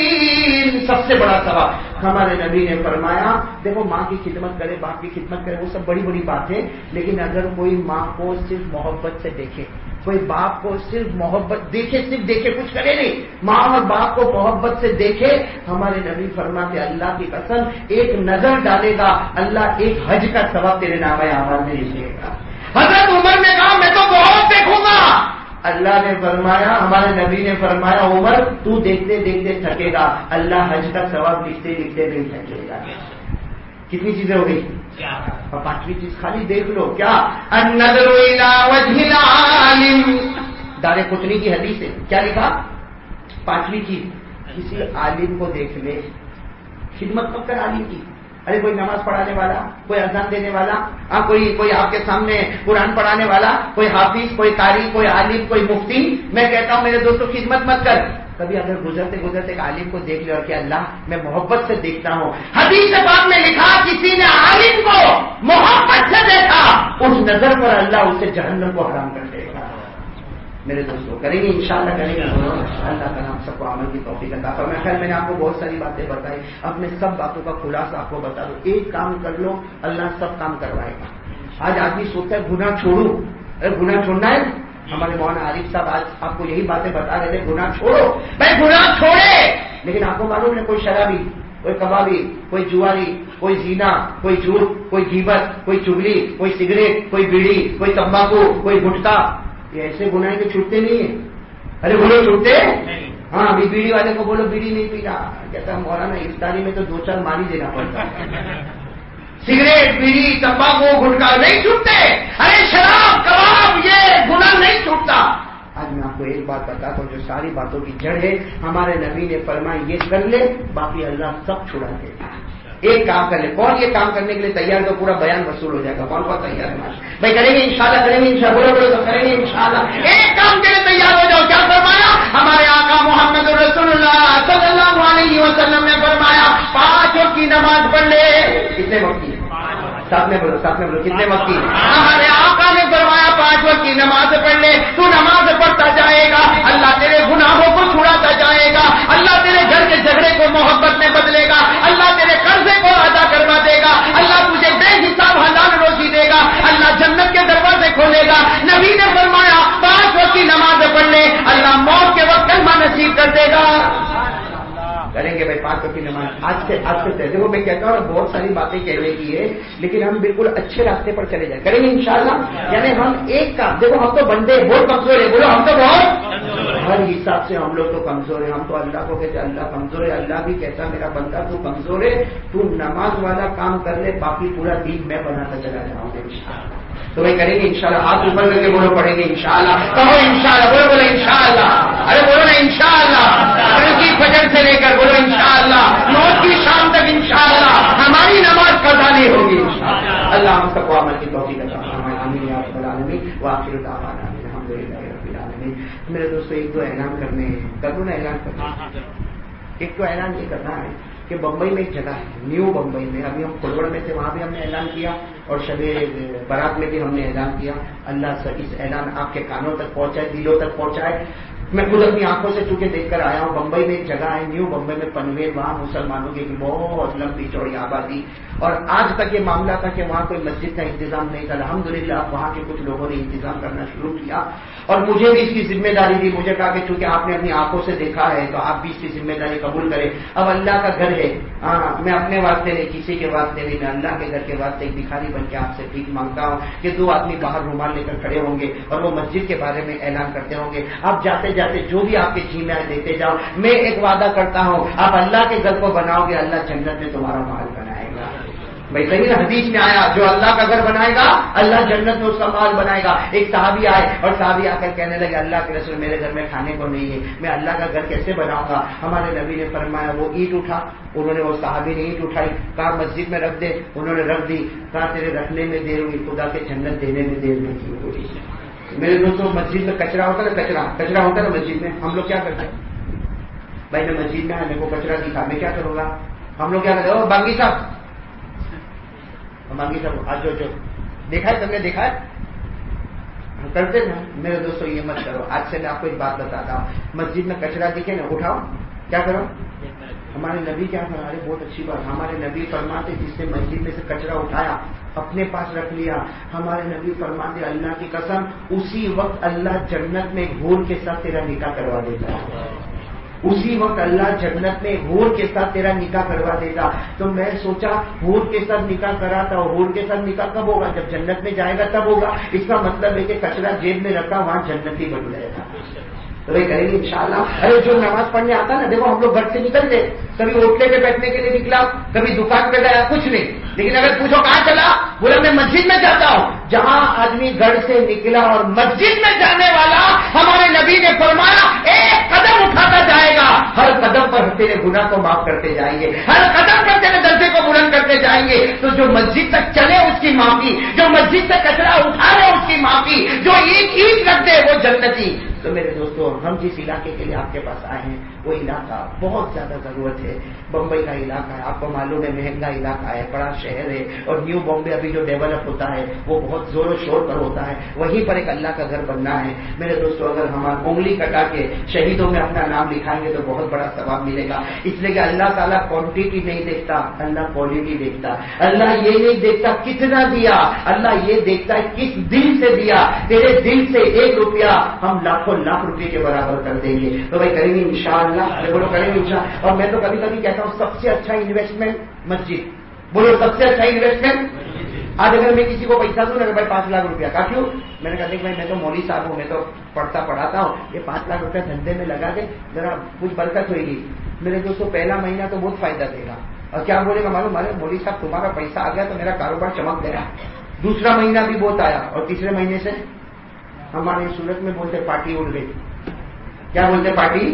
سب سے بڑا ثواب ہمارے نبی نے فرمایا, دیکھو ماں کی خدمت کرے, باپ کی خدمت کرے, وہ سب بڑی بڑی بات ہے, لیکن اگر کوئی ماں کو صرف محبت سے دیکھے, کوئی باپ کو صرف محبت دیکھے، صرف دیکھے کچھ کرے نہیں، ماں اور باپ کو محبت سے دیکھے. ہمارے نبی فرماتے اللہ کی قسم ایک نظر ڈالے گا اللہ ایک حج کا ثواب تیرے نام اعمال میں لکھے گا. حضرت عمر نے کہا میں تو بہت دیکھوں گا. اللہ نے فرمایا، ہمارے نبی نے فرمایا عمر تو دیکھتے دیکھتے تھکے گا، اللہ حج کا ثواب لکھتے لکھتے نہیں تھکے گا. کتنی چیزیں ہو گئی؟ اور پانچویں چیز خالی دیکھ لو کیا، النظر الی وجہ العالم. دار قطنی کی حدیث ہے، کیا لکھا؟ پانچویں چیز کسی عالم کو دیکھ لے. خدمت مت کر عالم کی. ارے کوئی نماز پڑھانے والا، کوئی اذان دینے والا، ہاں کوئی کوئی آپ کے سامنے قرآن پڑھانے والا، کوئی حافظ، کوئی قاری، کوئی عالم، کوئی مفتی، میں کہتا ہوں میرے دوستوں خدمت مت کر. کبھی اگر گزرتے گزرتے ایک عالم کو دیکھ لے اور کہ اللہ میں محبت سے دیکھتا ہوں. حدیث پاک میں لکھا کسی نے عالم کو محبت سے دیکھا، اس نظر پر اللہ اسے جہنم کو حرام کر دے گا. میرے دوستوں کریں گے انشاءاللہ، کریں گے اللہ کا نام سب کو عمل کی توفیق عطا فرمائے. خیر میں نے آپ کو بہت ساری باتیں بتائی، اپنے سب باتوں کا خلاصہ آپ کو بتا دو. ایک کام کر لو اللہ سب کام کروائے گا. آج آدمی سوچتا ہے گناہ چھوڑو، ارے گناہ چھوڑنا ہے. ہمارے مولانا عارف صاحب آج آپ کو یہی باتیں بتا رہے تھے گناہ چھوڑو. بھائی گناہ چھوڑے، لیکن آپ کو معلوم ہے کوئی شرابی، کوئی کبابی، کوئی جواری، کوئی زینا، کوئی جھوٹ، کوئی غیبت، کوئی چگلی، کوئی سگریٹ، کوئی بیڑی، کوئی تمباکو، کوئی گٹکا، یہ ایسے گناہ کے چھوٹتے نہیں ہیں. ارے بولو چھوٹتے؟ ہاں ابھی بیڑی والے کو بولو بیڑی نہیں پی رہا، کہتا مولانا افطاری میں تو دو چار مار ہی دینا پڑتا ہے. سگریٹ، بیڑی، تمباکو، گٹکا نہیں چھوٹتے. ارے شراب، کباب، یہ گناہ نہیں چھوٹتا. آج میں آپ کو ایک بات بتاتا ہوں جو ساری باتوں کی جڑ ہے. ہمارے نبی نے فرمایا یہ کر لے باقی اللہ سب چھڑا دے. ایک کام کر لے. کون یہ کام کرنے کے لیے تیار تو پورا بیان وصول ہو جائے گا. کون کون تیار ہے بھائی؟ کریں گے انشاءاللہ، کریں گے انشاءاللہ. بولو بولو تو کریں گے انشاءاللہ. ایک کام کے لیے تیار ہو جاؤ. کیا فرمایا ہمارے آقا محمد رسول اللہ صلی اللہ علیہ وسلم نے فرمایا پانچ وقت کی نماز پڑھ لے. کتنے وقت کی؟ ساتھ میں بولو، ساتھ میں بولو. کتنے وقت کی؟ ہمارے آقا نے فرمایا پانچ وقت کی نماز پڑھ لے. تو نماز پڑھتا جائے گا اللہ تیرے گناہوں کو چھڑاتا جائے گا. اللہ تیرے گھر کے جھگڑے کو محبت میں بدلے گا. اللہ تیرے قرضے کو ادا کروا دے گا. اللہ تجھے بے حساب حلال روزی دے گا. اللہ جنت کے دروازے کھولے گا. نبی نے فرمایا پانچ وقت کی نماز پڑھ لے اللہ موت کے وقت کلمہ نصیب کر دے گا. کریں گے بھائی پانچ وقت کی نماز. آج سے آج سے دیکھو میں کہتا ہوں بہت ساری باتیں کہنے کی ہے لیکن ہم بالکل اچھے راستے پر چلے جائیں. کریں گے انشاءاللہ. یعنی ہم ایک کام، دیکھو ہم تو بندے بہت کمزور ہیں. بولو ہم تو بہت، ہر حساب سے ہم لوگ تو کمزور ہیں. ہم تو اللہ کو کہتے اللہ کمزور ہے. اللہ بھی کہتا میرا بندہ تو کمزور ہے، تو نماز والا کام کر لے باقی پورا دین میں بناتا چلا جاؤں گا انشاءاللہ. تو بھائی کریں گے انشاءاللہ. ہاتھ اوپر کر کے بولو پڑھیں گے انشاءاللہ. کہو انشاءاللہ. بولو بولو انشاءاللہ. ارے بولو نا انشاءاللہ. کی فجر سے لے کر بولو انشاءاللہ موت کی شام تک انشاءاللہ ہماری نماز قضا نہیں ہوگی انشاءاللہ. اللہ ہم سب کو عمل کی توفیق عطا فرمائے. آمین یا رب العالمین. وآخر دعوانا الحمدللہ رب العالمین. میرے دوستو ایک دو اعلان کرنے ہیں. کر دوں نا اعلان کرنا. ایک تو اعلان یہ کرنا ہے کہ بمبئی میں ایک جگہ ہے نیو بمبئی میں، ابھی ہم کھلوڑ میں تھے وہاں بھی ہم نے اعلان کیا اور شب برات میں بھی ہم نے اعلان کیا. اللہ سے اس اعلان آپ کے کانوں تک پہنچائے، دلوں تک پہنچائے. میں خود اپنی آنکھوں سے چونکہ دیکھ کر آیا ہوں. بمبئی میں ایک جگہ ہے نیو بمبئی میں پنویل، وہاں مسلمانوں کی بہت لمبی چوڑی آبادی اور آج تک یہ معاملہ تھا کہ وہاں کوئی مسجد کا انتظام نہیں تھا. الحمدللہ وہاں کے کچھ لوگوں نے انتظام کرنا شروع کیا اور مجھے بھی اس کی ذمہ داری دی. مجھے کہا کہ چونکہ آپ نے اپنی آنکھوں سے دیکھا ہے تو آپ بھی اس کی ذمہ داری قبول کریں. اب اللہ کا گھر ہے، ہاں میں اپنے واسطے نہیں، کسی کے واسطے نہیں، میں اللہ کے گھر کے واسطے ایک بھکاری بن کے آپ سے بھیک مانگتا ہوں کہ دو آدمی باہر رومال لے کر کھڑے ہوں گے اور وہ مسجد کے بارے میں اعلان کرتے ہوں گے. آپ جاتے جاتے جو بھی آپ کے جی میں دیتے جاؤ. میں ایک وعدہ کرتا ہوں آپ اللہ کے گھر کو بناؤ گے اللہ جنت میں تمہارا محل بنائے گا. بھائی صحیح نا حدیث میں آیا جو اللہ کا گھر بنائے گا اللہ جنت میں اس کا محل بنائے گا. ایک صحابی آئے اور صحابی آ کر کہنے لگے اللہ کے رسول میرے گھر میں کھانے کو نہیں ہے، میں اللہ کا گھر کیسے بناؤں گا؟ ہمارے نبی نے فرمایا وہ اینٹ اٹھا. انہوں نے وہ صحابی نے اینٹ اٹھائی، کہا مسجد میں رکھ دے. انہوں نے رکھ دی. کہا تیرے رکھنے میں دیر ہوئی خدا کے جنت دینے میں دیر نہیں ہوئی. میرے دوستوں مسجد میں کچرا ہوتا ہے نا، کچرا کچرا ہوتا ہے نا مسجد میں. ہم لوگ کیا کرتے ہیں بھائی؟ میں مسجد میں آنے کو کچرا دکھا میں کیا کروں گا؟ ہم لوگ کیا کرتے ہیں؟ بانگی صاحب بانگی صاحب آج جو جو دیکھا ہے تم نے دیکھا ہے کرتے نا. میرے دوستوں یہ مت کرو. آج سے میں آپ کو ایک بات بتاتا ہوں. مسجد میں کچرا دکھے نا اٹھاؤ. کیا کرو؟ ہمارے نبی کیا فرماتے؟ بہت اچھی بات. ہمارے نبی فرماتے جس نے مسجد میں سے کچرا اٹھایا اپنے پاس رکھ لیا. ہمارے نبی فرماتے اللہ کی قسم اسی وقت اللہ جنت میں حور کے ساتھ تیرا نکاح کروا دیتا ہے. اسی وقت اللہ جنت میں حور کے ساتھ تیرا نکاح کروا دیتا. تو میں سوچا حور کے ساتھ نکاح کرا تھا, حور کے ساتھ نکاح کب ہوگا؟ جب جنت میں جائے گا تب ہوگا. اس کا مطلب ہے کہ کچرا جیب میں رکھا وہاں جنتی بن جائے گا. تو یہ کریں گے انشاءاللہ. ارے جو نماز پڑھنے آتا نا, دیکھو ہم لوگ گھر سے نکل گئے, کبھی اوٹلے پہ بیٹھنے کے لیے نکلا, کبھی دکان پہ گیا, کچھ نہیں. لیکن اگر پوچھو کہاں چلا, بولا میں مسجد میں جاتا ہوں. جہاں آدمی گھر سے نکلا اور مسجد میں جانے والا, ہمارے نبی نے فرمایا ایک قدم اٹھاتا جائے گا, ہر قدم پر تیرے گناہ کو معاف کرتے جائیں گے, ہر قدم پر تیرے درجے کو بلند کرتے جائیں گے. تو جو مسجد تک چلے اس کی معافی, جو مسجد سے کچرا اٹھا لے اس کی معافی, جو اینٹ اینٹ رکھ دے وہ جنتی. تو میرے دوستوں, ہم جس علاقے کے لیے آپ کے پاس آئے ہیں وہ علاقہ بہت زیادہ ضرورت ہے. بمبئی کا علاقہ ہے, آپ کو معلوم ہے مہنگا علاقہ ہے, بڑا شہر ہے, اور نیو بامبے ابھی جو ڈیولپ ہوتا ہے وہ بہت زور و شور پر ہوتا ہے. وہیں پر ایک اللہ کا گھر بننا ہے. میرے دوستوں, اگر ہم انگلی کٹا کے شہیدوں میں اپنا نام لکھائیں گے تو بہت بڑا ثواب ملے گا. اس لیے کہ اللہ تعالیٰ کوانٹٹی نہیں دیکھتا, اللہ کوالٹی دیکھتا. اللہ یہ نہیں دیکھتا کتنا دیا, اللہ یہ دیکھتا ہے کس دل سے دیا. تیرے دل سے ایک روپیہ ہم لاکھوں لاکھ روپے کے برابر کر دیں گے. تو بھائی کریں گے انشاءاللہ, بولو کریں گے انشاءاللہ. اور میں تو کبھی کبھی کہتا ہوں سب سے اچھا انویسٹمنٹ مسجد. بولو سب سے اچھا انویسٹمنٹ. آج اگر میں کسی کو پیسہ دوں نا بھائی پانچ لاکھ روپیہ کا, کیوں؟ میں نے کہا دیکھ بھائی میں تو مولوی صاحب ہوں, میں تو پڑھتا پڑھاتا ہوں, یہ پانچ لاکھ روپیہ دھندے میں لگا دے, ذرا کچھ برکت ہوئے گی. میرے دوستوں پہلا مہینہ تو بہت فائدہ دے گا. اور کیا بولے گا معلوم, ارے مولوی صاحب تمہارا پیسہ آ گیا تو میرا کاروبار چمک گیا. دوسرا مہینہ بھی بہت آیا, اور تیسرے مہینے سے ہماری صورت میں بولتے پارٹی اڑ گئی. کیا بولتے پارٹی.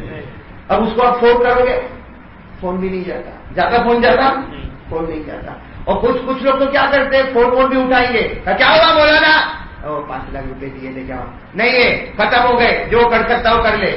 اب اس کو آپ فون کرو گے, فون بھی نہیں جاتا. جاتا فون جاتا, فون نہیں جاتا. اور کچھ کچھ لوگ تو کیا کرتے ہیں, فون فون بھی اٹھائیں گے, کیا ہوا بولا نا, او پانچ لاکھ روپے دیے لے جاؤ. نہیں ہے, ختم ہو گئے, جو کر سکتا ہو کر لے.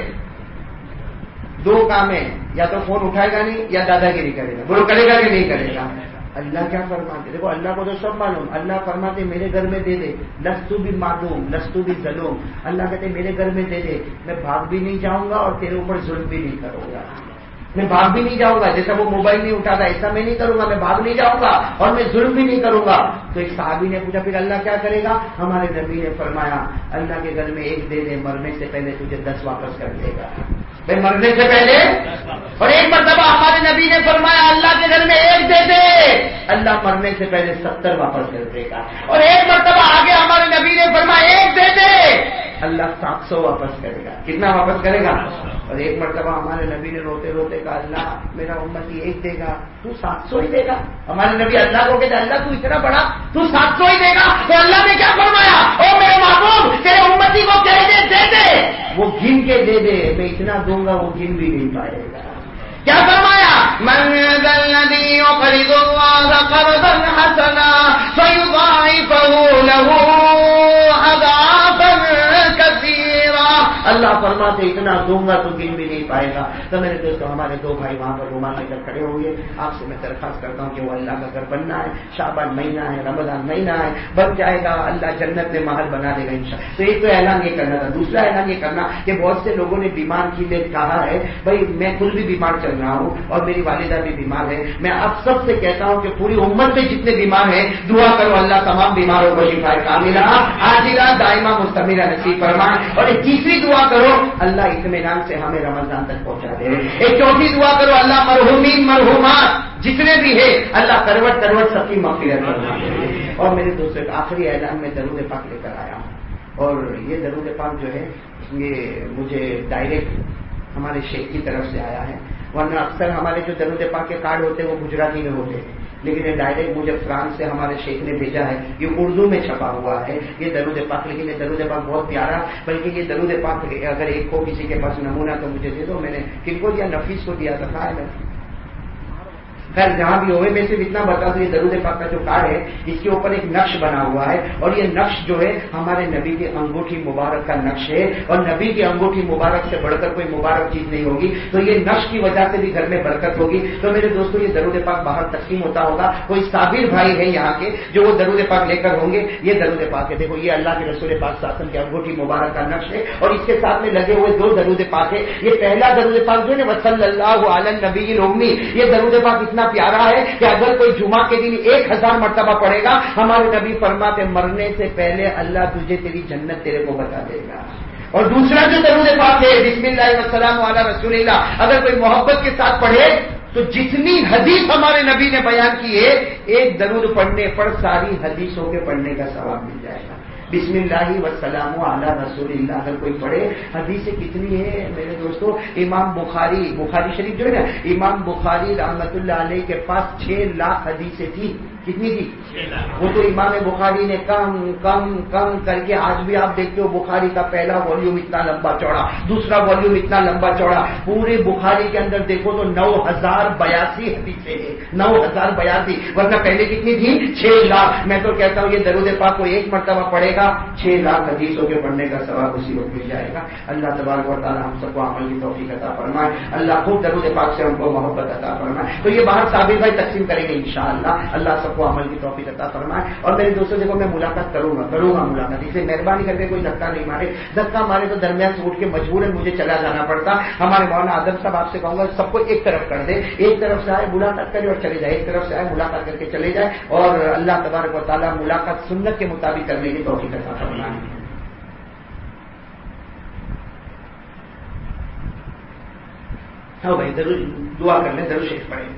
دو کام ہے, یا تو فون اٹھائے گا نہیں یا دادا گیری کرے گا. بولو کرے گا کہ نہیں کرے گا. اللہ کیا فرماتے, دیکھو اللہ کو تو سب معلوم. اللہ فرماتے میرے گھر میں دے دے, لستو بھی معلوم لستو بھی ظلم. اللہ کہتے میرے گھر میں دے دے, میں بھاگ بھی نہیں جاؤں گا اور تیرے اوپر ظلم بھی نہیں کروں گا. میں بھاگ بھی نہیں جاؤں گا, جیسا وہ موبائل نہیں اٹھاتا ایسا میں نہیں کروں گا. میں بھاگ نہیں جاؤں گا اور میں ظلم بھی نہیں کروں گا. تو ایک صحابی نے پوچھا پھر اللہ کیا کرے گا. ہمارے نبی نے فرمایا اللہ کے گھر میں ایک دے دے, مرنے سے پہلے تجھے دس واپس کر دے گا. بھائی مرنے سے پہلے. اور ایک مرتبہ ہمارے نبی نے فرمایا اللہ کے گھر میں ایک دے دے, اللہ مرنے سے پہلے ستر واپس کر دے گا. اور ایک مرتبہ آگے ہمارے نبی نے فرمایا ایک دے دے, اللہ سات سو واپس کرے گا. کتنا واپس کرے گا. اور ایک مرتبہ ہمارے نبی نے روتے روتے کہا اللہ میرا امتی ایک دے گا, تو سات سو ہی دے گا. ہمارے نبی اللہ کو کہتے اللہ تو اتنا بڑا, تو سات سو ہی دے گا. تو اللہ نے کیا فرمایا, او میرے محبوب تیرے امتی کو کہہ دے دے دے, وہ گن کے دے دے, میں اتنا دوں گا وہ گن بھی نہیں پائے گا. کیا فرمایا, من ذا الذی یقرض اللہ قرضا حسنا فیضاعفہ لہ اضعافا کثیرا. اللہ فرماتے اتنا دوں گا تو گن بھی نہیں پائے گا. تو میرے دوستوں ہمارے دو بھائی وہاں پر روما لے کر کھڑے ہوئے. آپ سے میں درخواست کرتا ہوں کہ وہ اللہ کا گھر بننا ہے, شعبان مہینہ ہے, رمضان مہینہ ہے, بن جائے گا, اللہ جنت میں محل بنا دے گا انشاءاللہ. تو ایک تو اعلان یہ کرنا تھا. دوسرا اعلان یہ کرنا کہ بہت سے لوگوں نے بیمار کی نے کہا ہے, بھائی میں خود بھی بیمار چل رہا ہوں اور میری والدہ بھی بیمار ہے. میں آپ سب سے کہتا ہوں کہ پوری امت میں جتنے بیمار ہیں دعا کرو اللہ تمام بیماروں کو شفا کاملہ عاجلہ دائمہ مستمرہ نصیب فرمائے. اور ایک تیسری دعا کرو اللہ اطمینان سے ہمیں رمضان تک پہنچا دے. ایک چوتھی دعا کرو اللہ مرحومین مرحومات جتنے بھی ہیں اللہ کروٹ کروٹ سب کی مغفرت فرمائے. اور میرے دوستوں ایک آخری اعلان میں درود پاک لے کر آیا ہوں, اور یہ درود پاک جو ہے یہ مجھے ڈائریکٹ ہمارے شیخ کی طرف سے آیا ہے. ورنہ اکثر ہمارے جو درود پاک کے کارڈ ہوتے ہیں وہ گجراتی میں ہوتے ہیں, لیکن یہ ڈائریکٹ مجھے فرانس سے ہمارے شیخ نے بھیجا ہے. یہ اردو میں چھپا ہوا ہے یہ درود پاک, لیکن یہ درود پاک بہت پیارا. بلکہ یہ درود پاک اگر ایک کو کسی کے پاس نمونہ تو مجھے دے دو. میں نے کن کو دیا, نفیس کو دیا تھا. ہے خیر جہاں بھی ہوئے میں صرف اتنا بتا دوں یہ درود پاک کا جو کارڈ ہے اس کے اوپر ایک نقش بنا ہوا ہے, اور یہ نقش جو ہے ہمارے نبی کی انگوٹھی مبارک کا نقش ہے, اور نبی کی انگوٹھی مبارک سے بڑھ کر کوئی مبارک چیز نہیں ہوگی. تو یہ نقش کی وجہ سے بھی گھر میں برکت ہوگی. تو میرے دوستوں یہ درود پاک باہر تقسیم ہوتا ہوگا, کوئی صابر بھائی ہے یہاں کے جو وہ درود پاک لے کر ہوں گے. یہ درود پاک ہے, دیکھو یہ اللہ کے رسول پاک شاسن کی انگوٹھی مبارک کا نقش ہے, اور اس کے ساتھ میں لگے ہوئے دو درود پاک ہے. یہ پہلا درود پاک جو ہے نا صلی اللہ علی النبی الامی, یہ درود پاک اتنا پیارا ہے کہ اگر کوئی جمعہ کے دن ایک ہزار مرتبہ پڑھے گا، ہمارے نبی فرماتے مرنے سے پہلے اللہ تجھے تیری جنت تیرے کو بتا دے گا. اور دوسرا جو درود پاک ہے بسم اللہ والسلام علی رسول اللہ، اگر کوئی محبت کے ساتھ پڑھے تو جتنی حدیث ہمارے نبی نے بیان کی ہے، ایک درود پڑھنے پر ساری حدیثوں کے پڑھنے کا ثواب مل جائے گا. بسم اللہ والسلام علی رسول اللہ اگر کوئی پڑھے، حدیثیں کتنی ہے میرے دوستو. امام بخاری بخاری شریف جو ہے نا، امام بخاری رحمت اللہ علیہ کے پاس چھ لاکھ حدیثیں تھی. کتنی تھی؟ وہ تو امام بخاری نے کم کم کم کر کے، آج بھی آپ دیکھتے ہو بخاری کا پہلا والیوم اتنا لمبا چوڑا، دوسرا والیوم اتنا لمبا چوڑا، پورے بخاری کے اندر دیکھو تو نو ہزار بیاسی حدیثیں ہیں. نو ہزار بیاسی، ورنہ پہلے کتنی تھی؟ چھ لاکھ. میں تو کہتا ہوں یہ درود پاک کو ایک مرتبہ پڑھے گا، چھ لاکھ حدیثوں کے پڑھنے کا ثواب اسی وقت مل جائے گا. اللہ تبارک و تعالی ہم سب کو عمل کی توفیق عطا فرمائے. اللہ خوب درود پاک سے ہم کو محبت عطا فرمائے. تو یہ باہر صابر بھائی تقسیم کریں گے انشاءاللہ. اللہ سب کو عمل کی توفیق عطا فرمائے. اور میرے دوستوں دیکھو میں ملاقات کروں گا کروں گا ملاقات، اسے مہربانی کر کے کوئی دھکا نہیں مارے. دھکا مارے تو درمیان سے اٹھ کے مجبوراً مجھے چلا جانا پڑتا. ہمارے مولانا آدم صاحب آپ سے کہوں گا سب کو ایک طرف کر دے، ایک طرف سے آئے ملاقات کرے اور چلے جائے، ایک طرف سے آئے ملاقات کر کے چلے جائے. اور اللہ تبارک و تعالیٰ ملاقات سنت کے مطابق کرنے کی توفیق عطا فرمائے. ہاں بھائی ضرور دعا کر لیں، ضرور شیخ پڑھیں.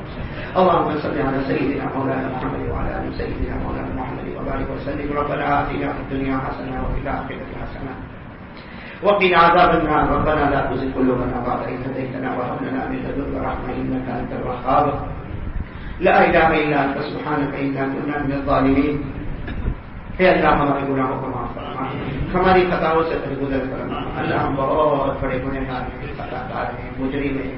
اللهم صل على سيدنا مولانا محمد وعلى ال سيدنا مولانا محمد وبارك وسلم. ربنا آتنا في الدنيا حسنة وفي الآخرة حسنة وقنا عذاب النار. ربنا لا تزغ قلوبنا بعد إذ هديتنا وهب لنا من لدنك رحمة إنك أنت الوهاب. لا إله إلا أنت سبحانك إنا كنا من الظالمين. اے اللہ ہمارے گناہوں کو معاف فرما، ہماری خطاؤں سے درگزر فرما. اللہ ہم بہت بڑے گنہگار ہیں، خطا کار ہیں، مجرم ہیں،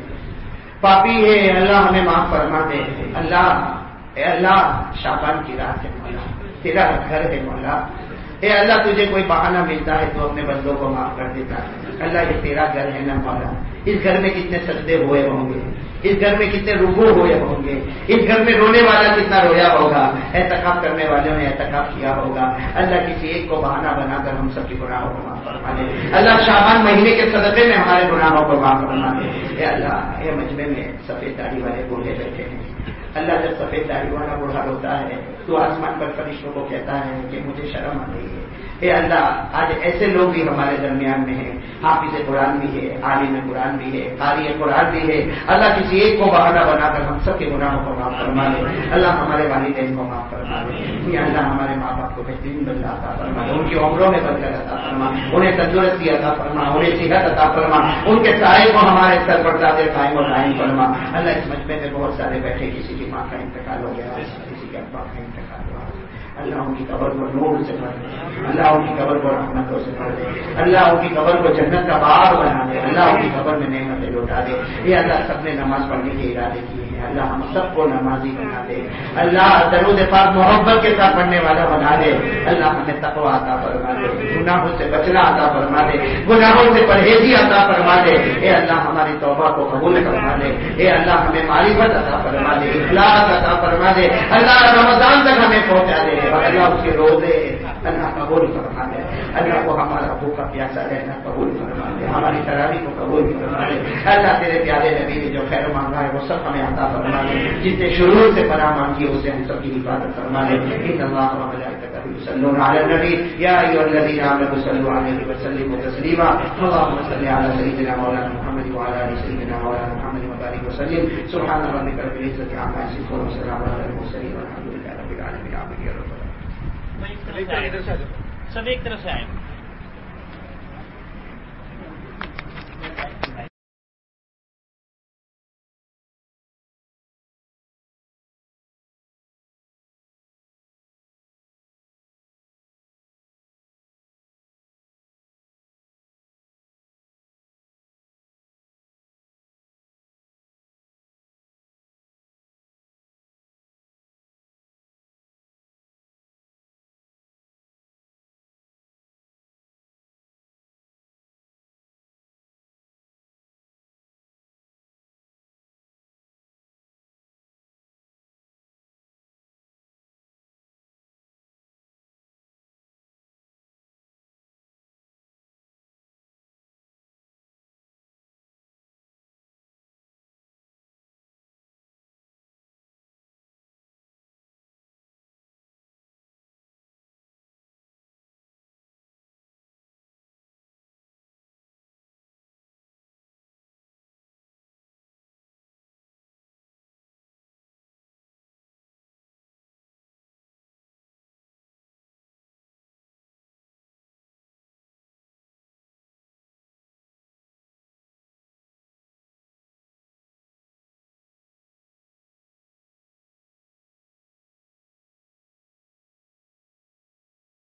پاپی ہے. اللہ ہمیں معاف فرما دے. اللہ اے اللہ شعبان کی رات ہے مولا، تیرا گھر ہے مولا. اے اللہ تجھے کوئی بہانہ ملتا ہے تو اپنے بندوں کو معاف کر دیتا ہے. اللہ یہ تیرا گھر ہے نا مولا. اس گھر میں کتنے سجدے ہوئے ہوں گے، اس گھر میں کتنے رکوع ہوئے ہوں گے، اس گھر میں رونے والا کتنا رویا ہوگا، اعتکاف کرنے والوں نے اعتکاف کیا ہوگا. اللہ کسی ایک کو بہانہ بنا کر ہم سب کے گناہوں کو معاف فرما دے. اللہ شعبان مہینے کے صدقے میں ہمارے گناہوں کو معاف فرما دے. اے اللہ اے مجمع میں سفید داڑھی والے بوڑھے بیٹھے ہیں. اللہ جب سفید داڑھی والا بوڑھا ہوتا ہے تو آسمان پر فرشتوں کو کہتا ہے کہ مجھے شرم آ رہی ہے. اے اللہ آج ایسے لوگ بھی ہمارے درمیان میں ہیں، حافظ قرآن بھی ہے، عالم قرآن بھی ہے، قاری قرآن بھی ہے. اللہ کسی ایک کو بہانہ بنا کر ہم سب کے گناہوں کو معاف فرما دے. اللہ ہمارے والدین کو معاف فرما دے. یا اللہ ہمارے ماں باپ کو بہترین بدلہ عطا فرما دے، ان کی عمروں میں برکت عطا فرما، انہیں تندرستی عطا فرما، انہیں صحت عطا فرما، ان کے سائے کو ہمارے سر پر ذات قائم و دائم فرما. اللہ اس مجمع میں بہت سارے بیٹھے، کسی کی ماں کا انتقال ہو گیا، کسی کے ابا کا انتقال ہوا. اللہ ان کی قبر کو نور سے بھر دے، اللہ ان کی قبر کو رحمتوں سے بھر دے، اللہ ان کی قبر کو جنت کا باغ بنا دے، اللہ ان کی قبر میں نعمتیں لوٹا دے. یہ اللہ سب نے نماز پڑھنے کے ارادے کیے ہیں، اللہ ہم سب کو نمازی بنا دے. اللہ درود پاک محبت کے ساتھ پڑھنے والا بنا دے. اللہ ہمیں تقوی عطا فرما دے، گناہوں سے بچنا عطا فرما دے، گناہوں سے پرہیزی عطا فرما دے. اے اللہ ہماری توبہ کو قبول فرما دے. اے اللہ ہمیں معرفت عطا فرما دے، اخلاص عطا فرما دے. اللہ رمضان تک ہمیں پہنچا دے اور اللہ اس کے روزے اللہ قبول فرما دے. اللہ کو ہمارا بھوکا پیاسا رہنا قبول فرما دے، ہماری تراویح کو قبول فرما دے. اللہ تیرے پیارے نبی نے جو خیر مانگا ہے وہ سب ہمیں عطا فرما دے. جس نے شروع سے پناہ مانگی اسے ہم سب کی حفاظت فرما دے. ان اللہ و ملائکتہ یصلون علی النبی یا ایھا الذین آمنوا صلوا علیہ وسلموا تسلیما. اللهم صل علی سیدنا مولانا محمد وعلی آل سیدنا مولانا محمد وبارک وسلم. سبحان ربک رب العزة عما یصفون وسلام علی المرسلین والحمد للہ رب العالمین. سب ایک طرف سے آئے.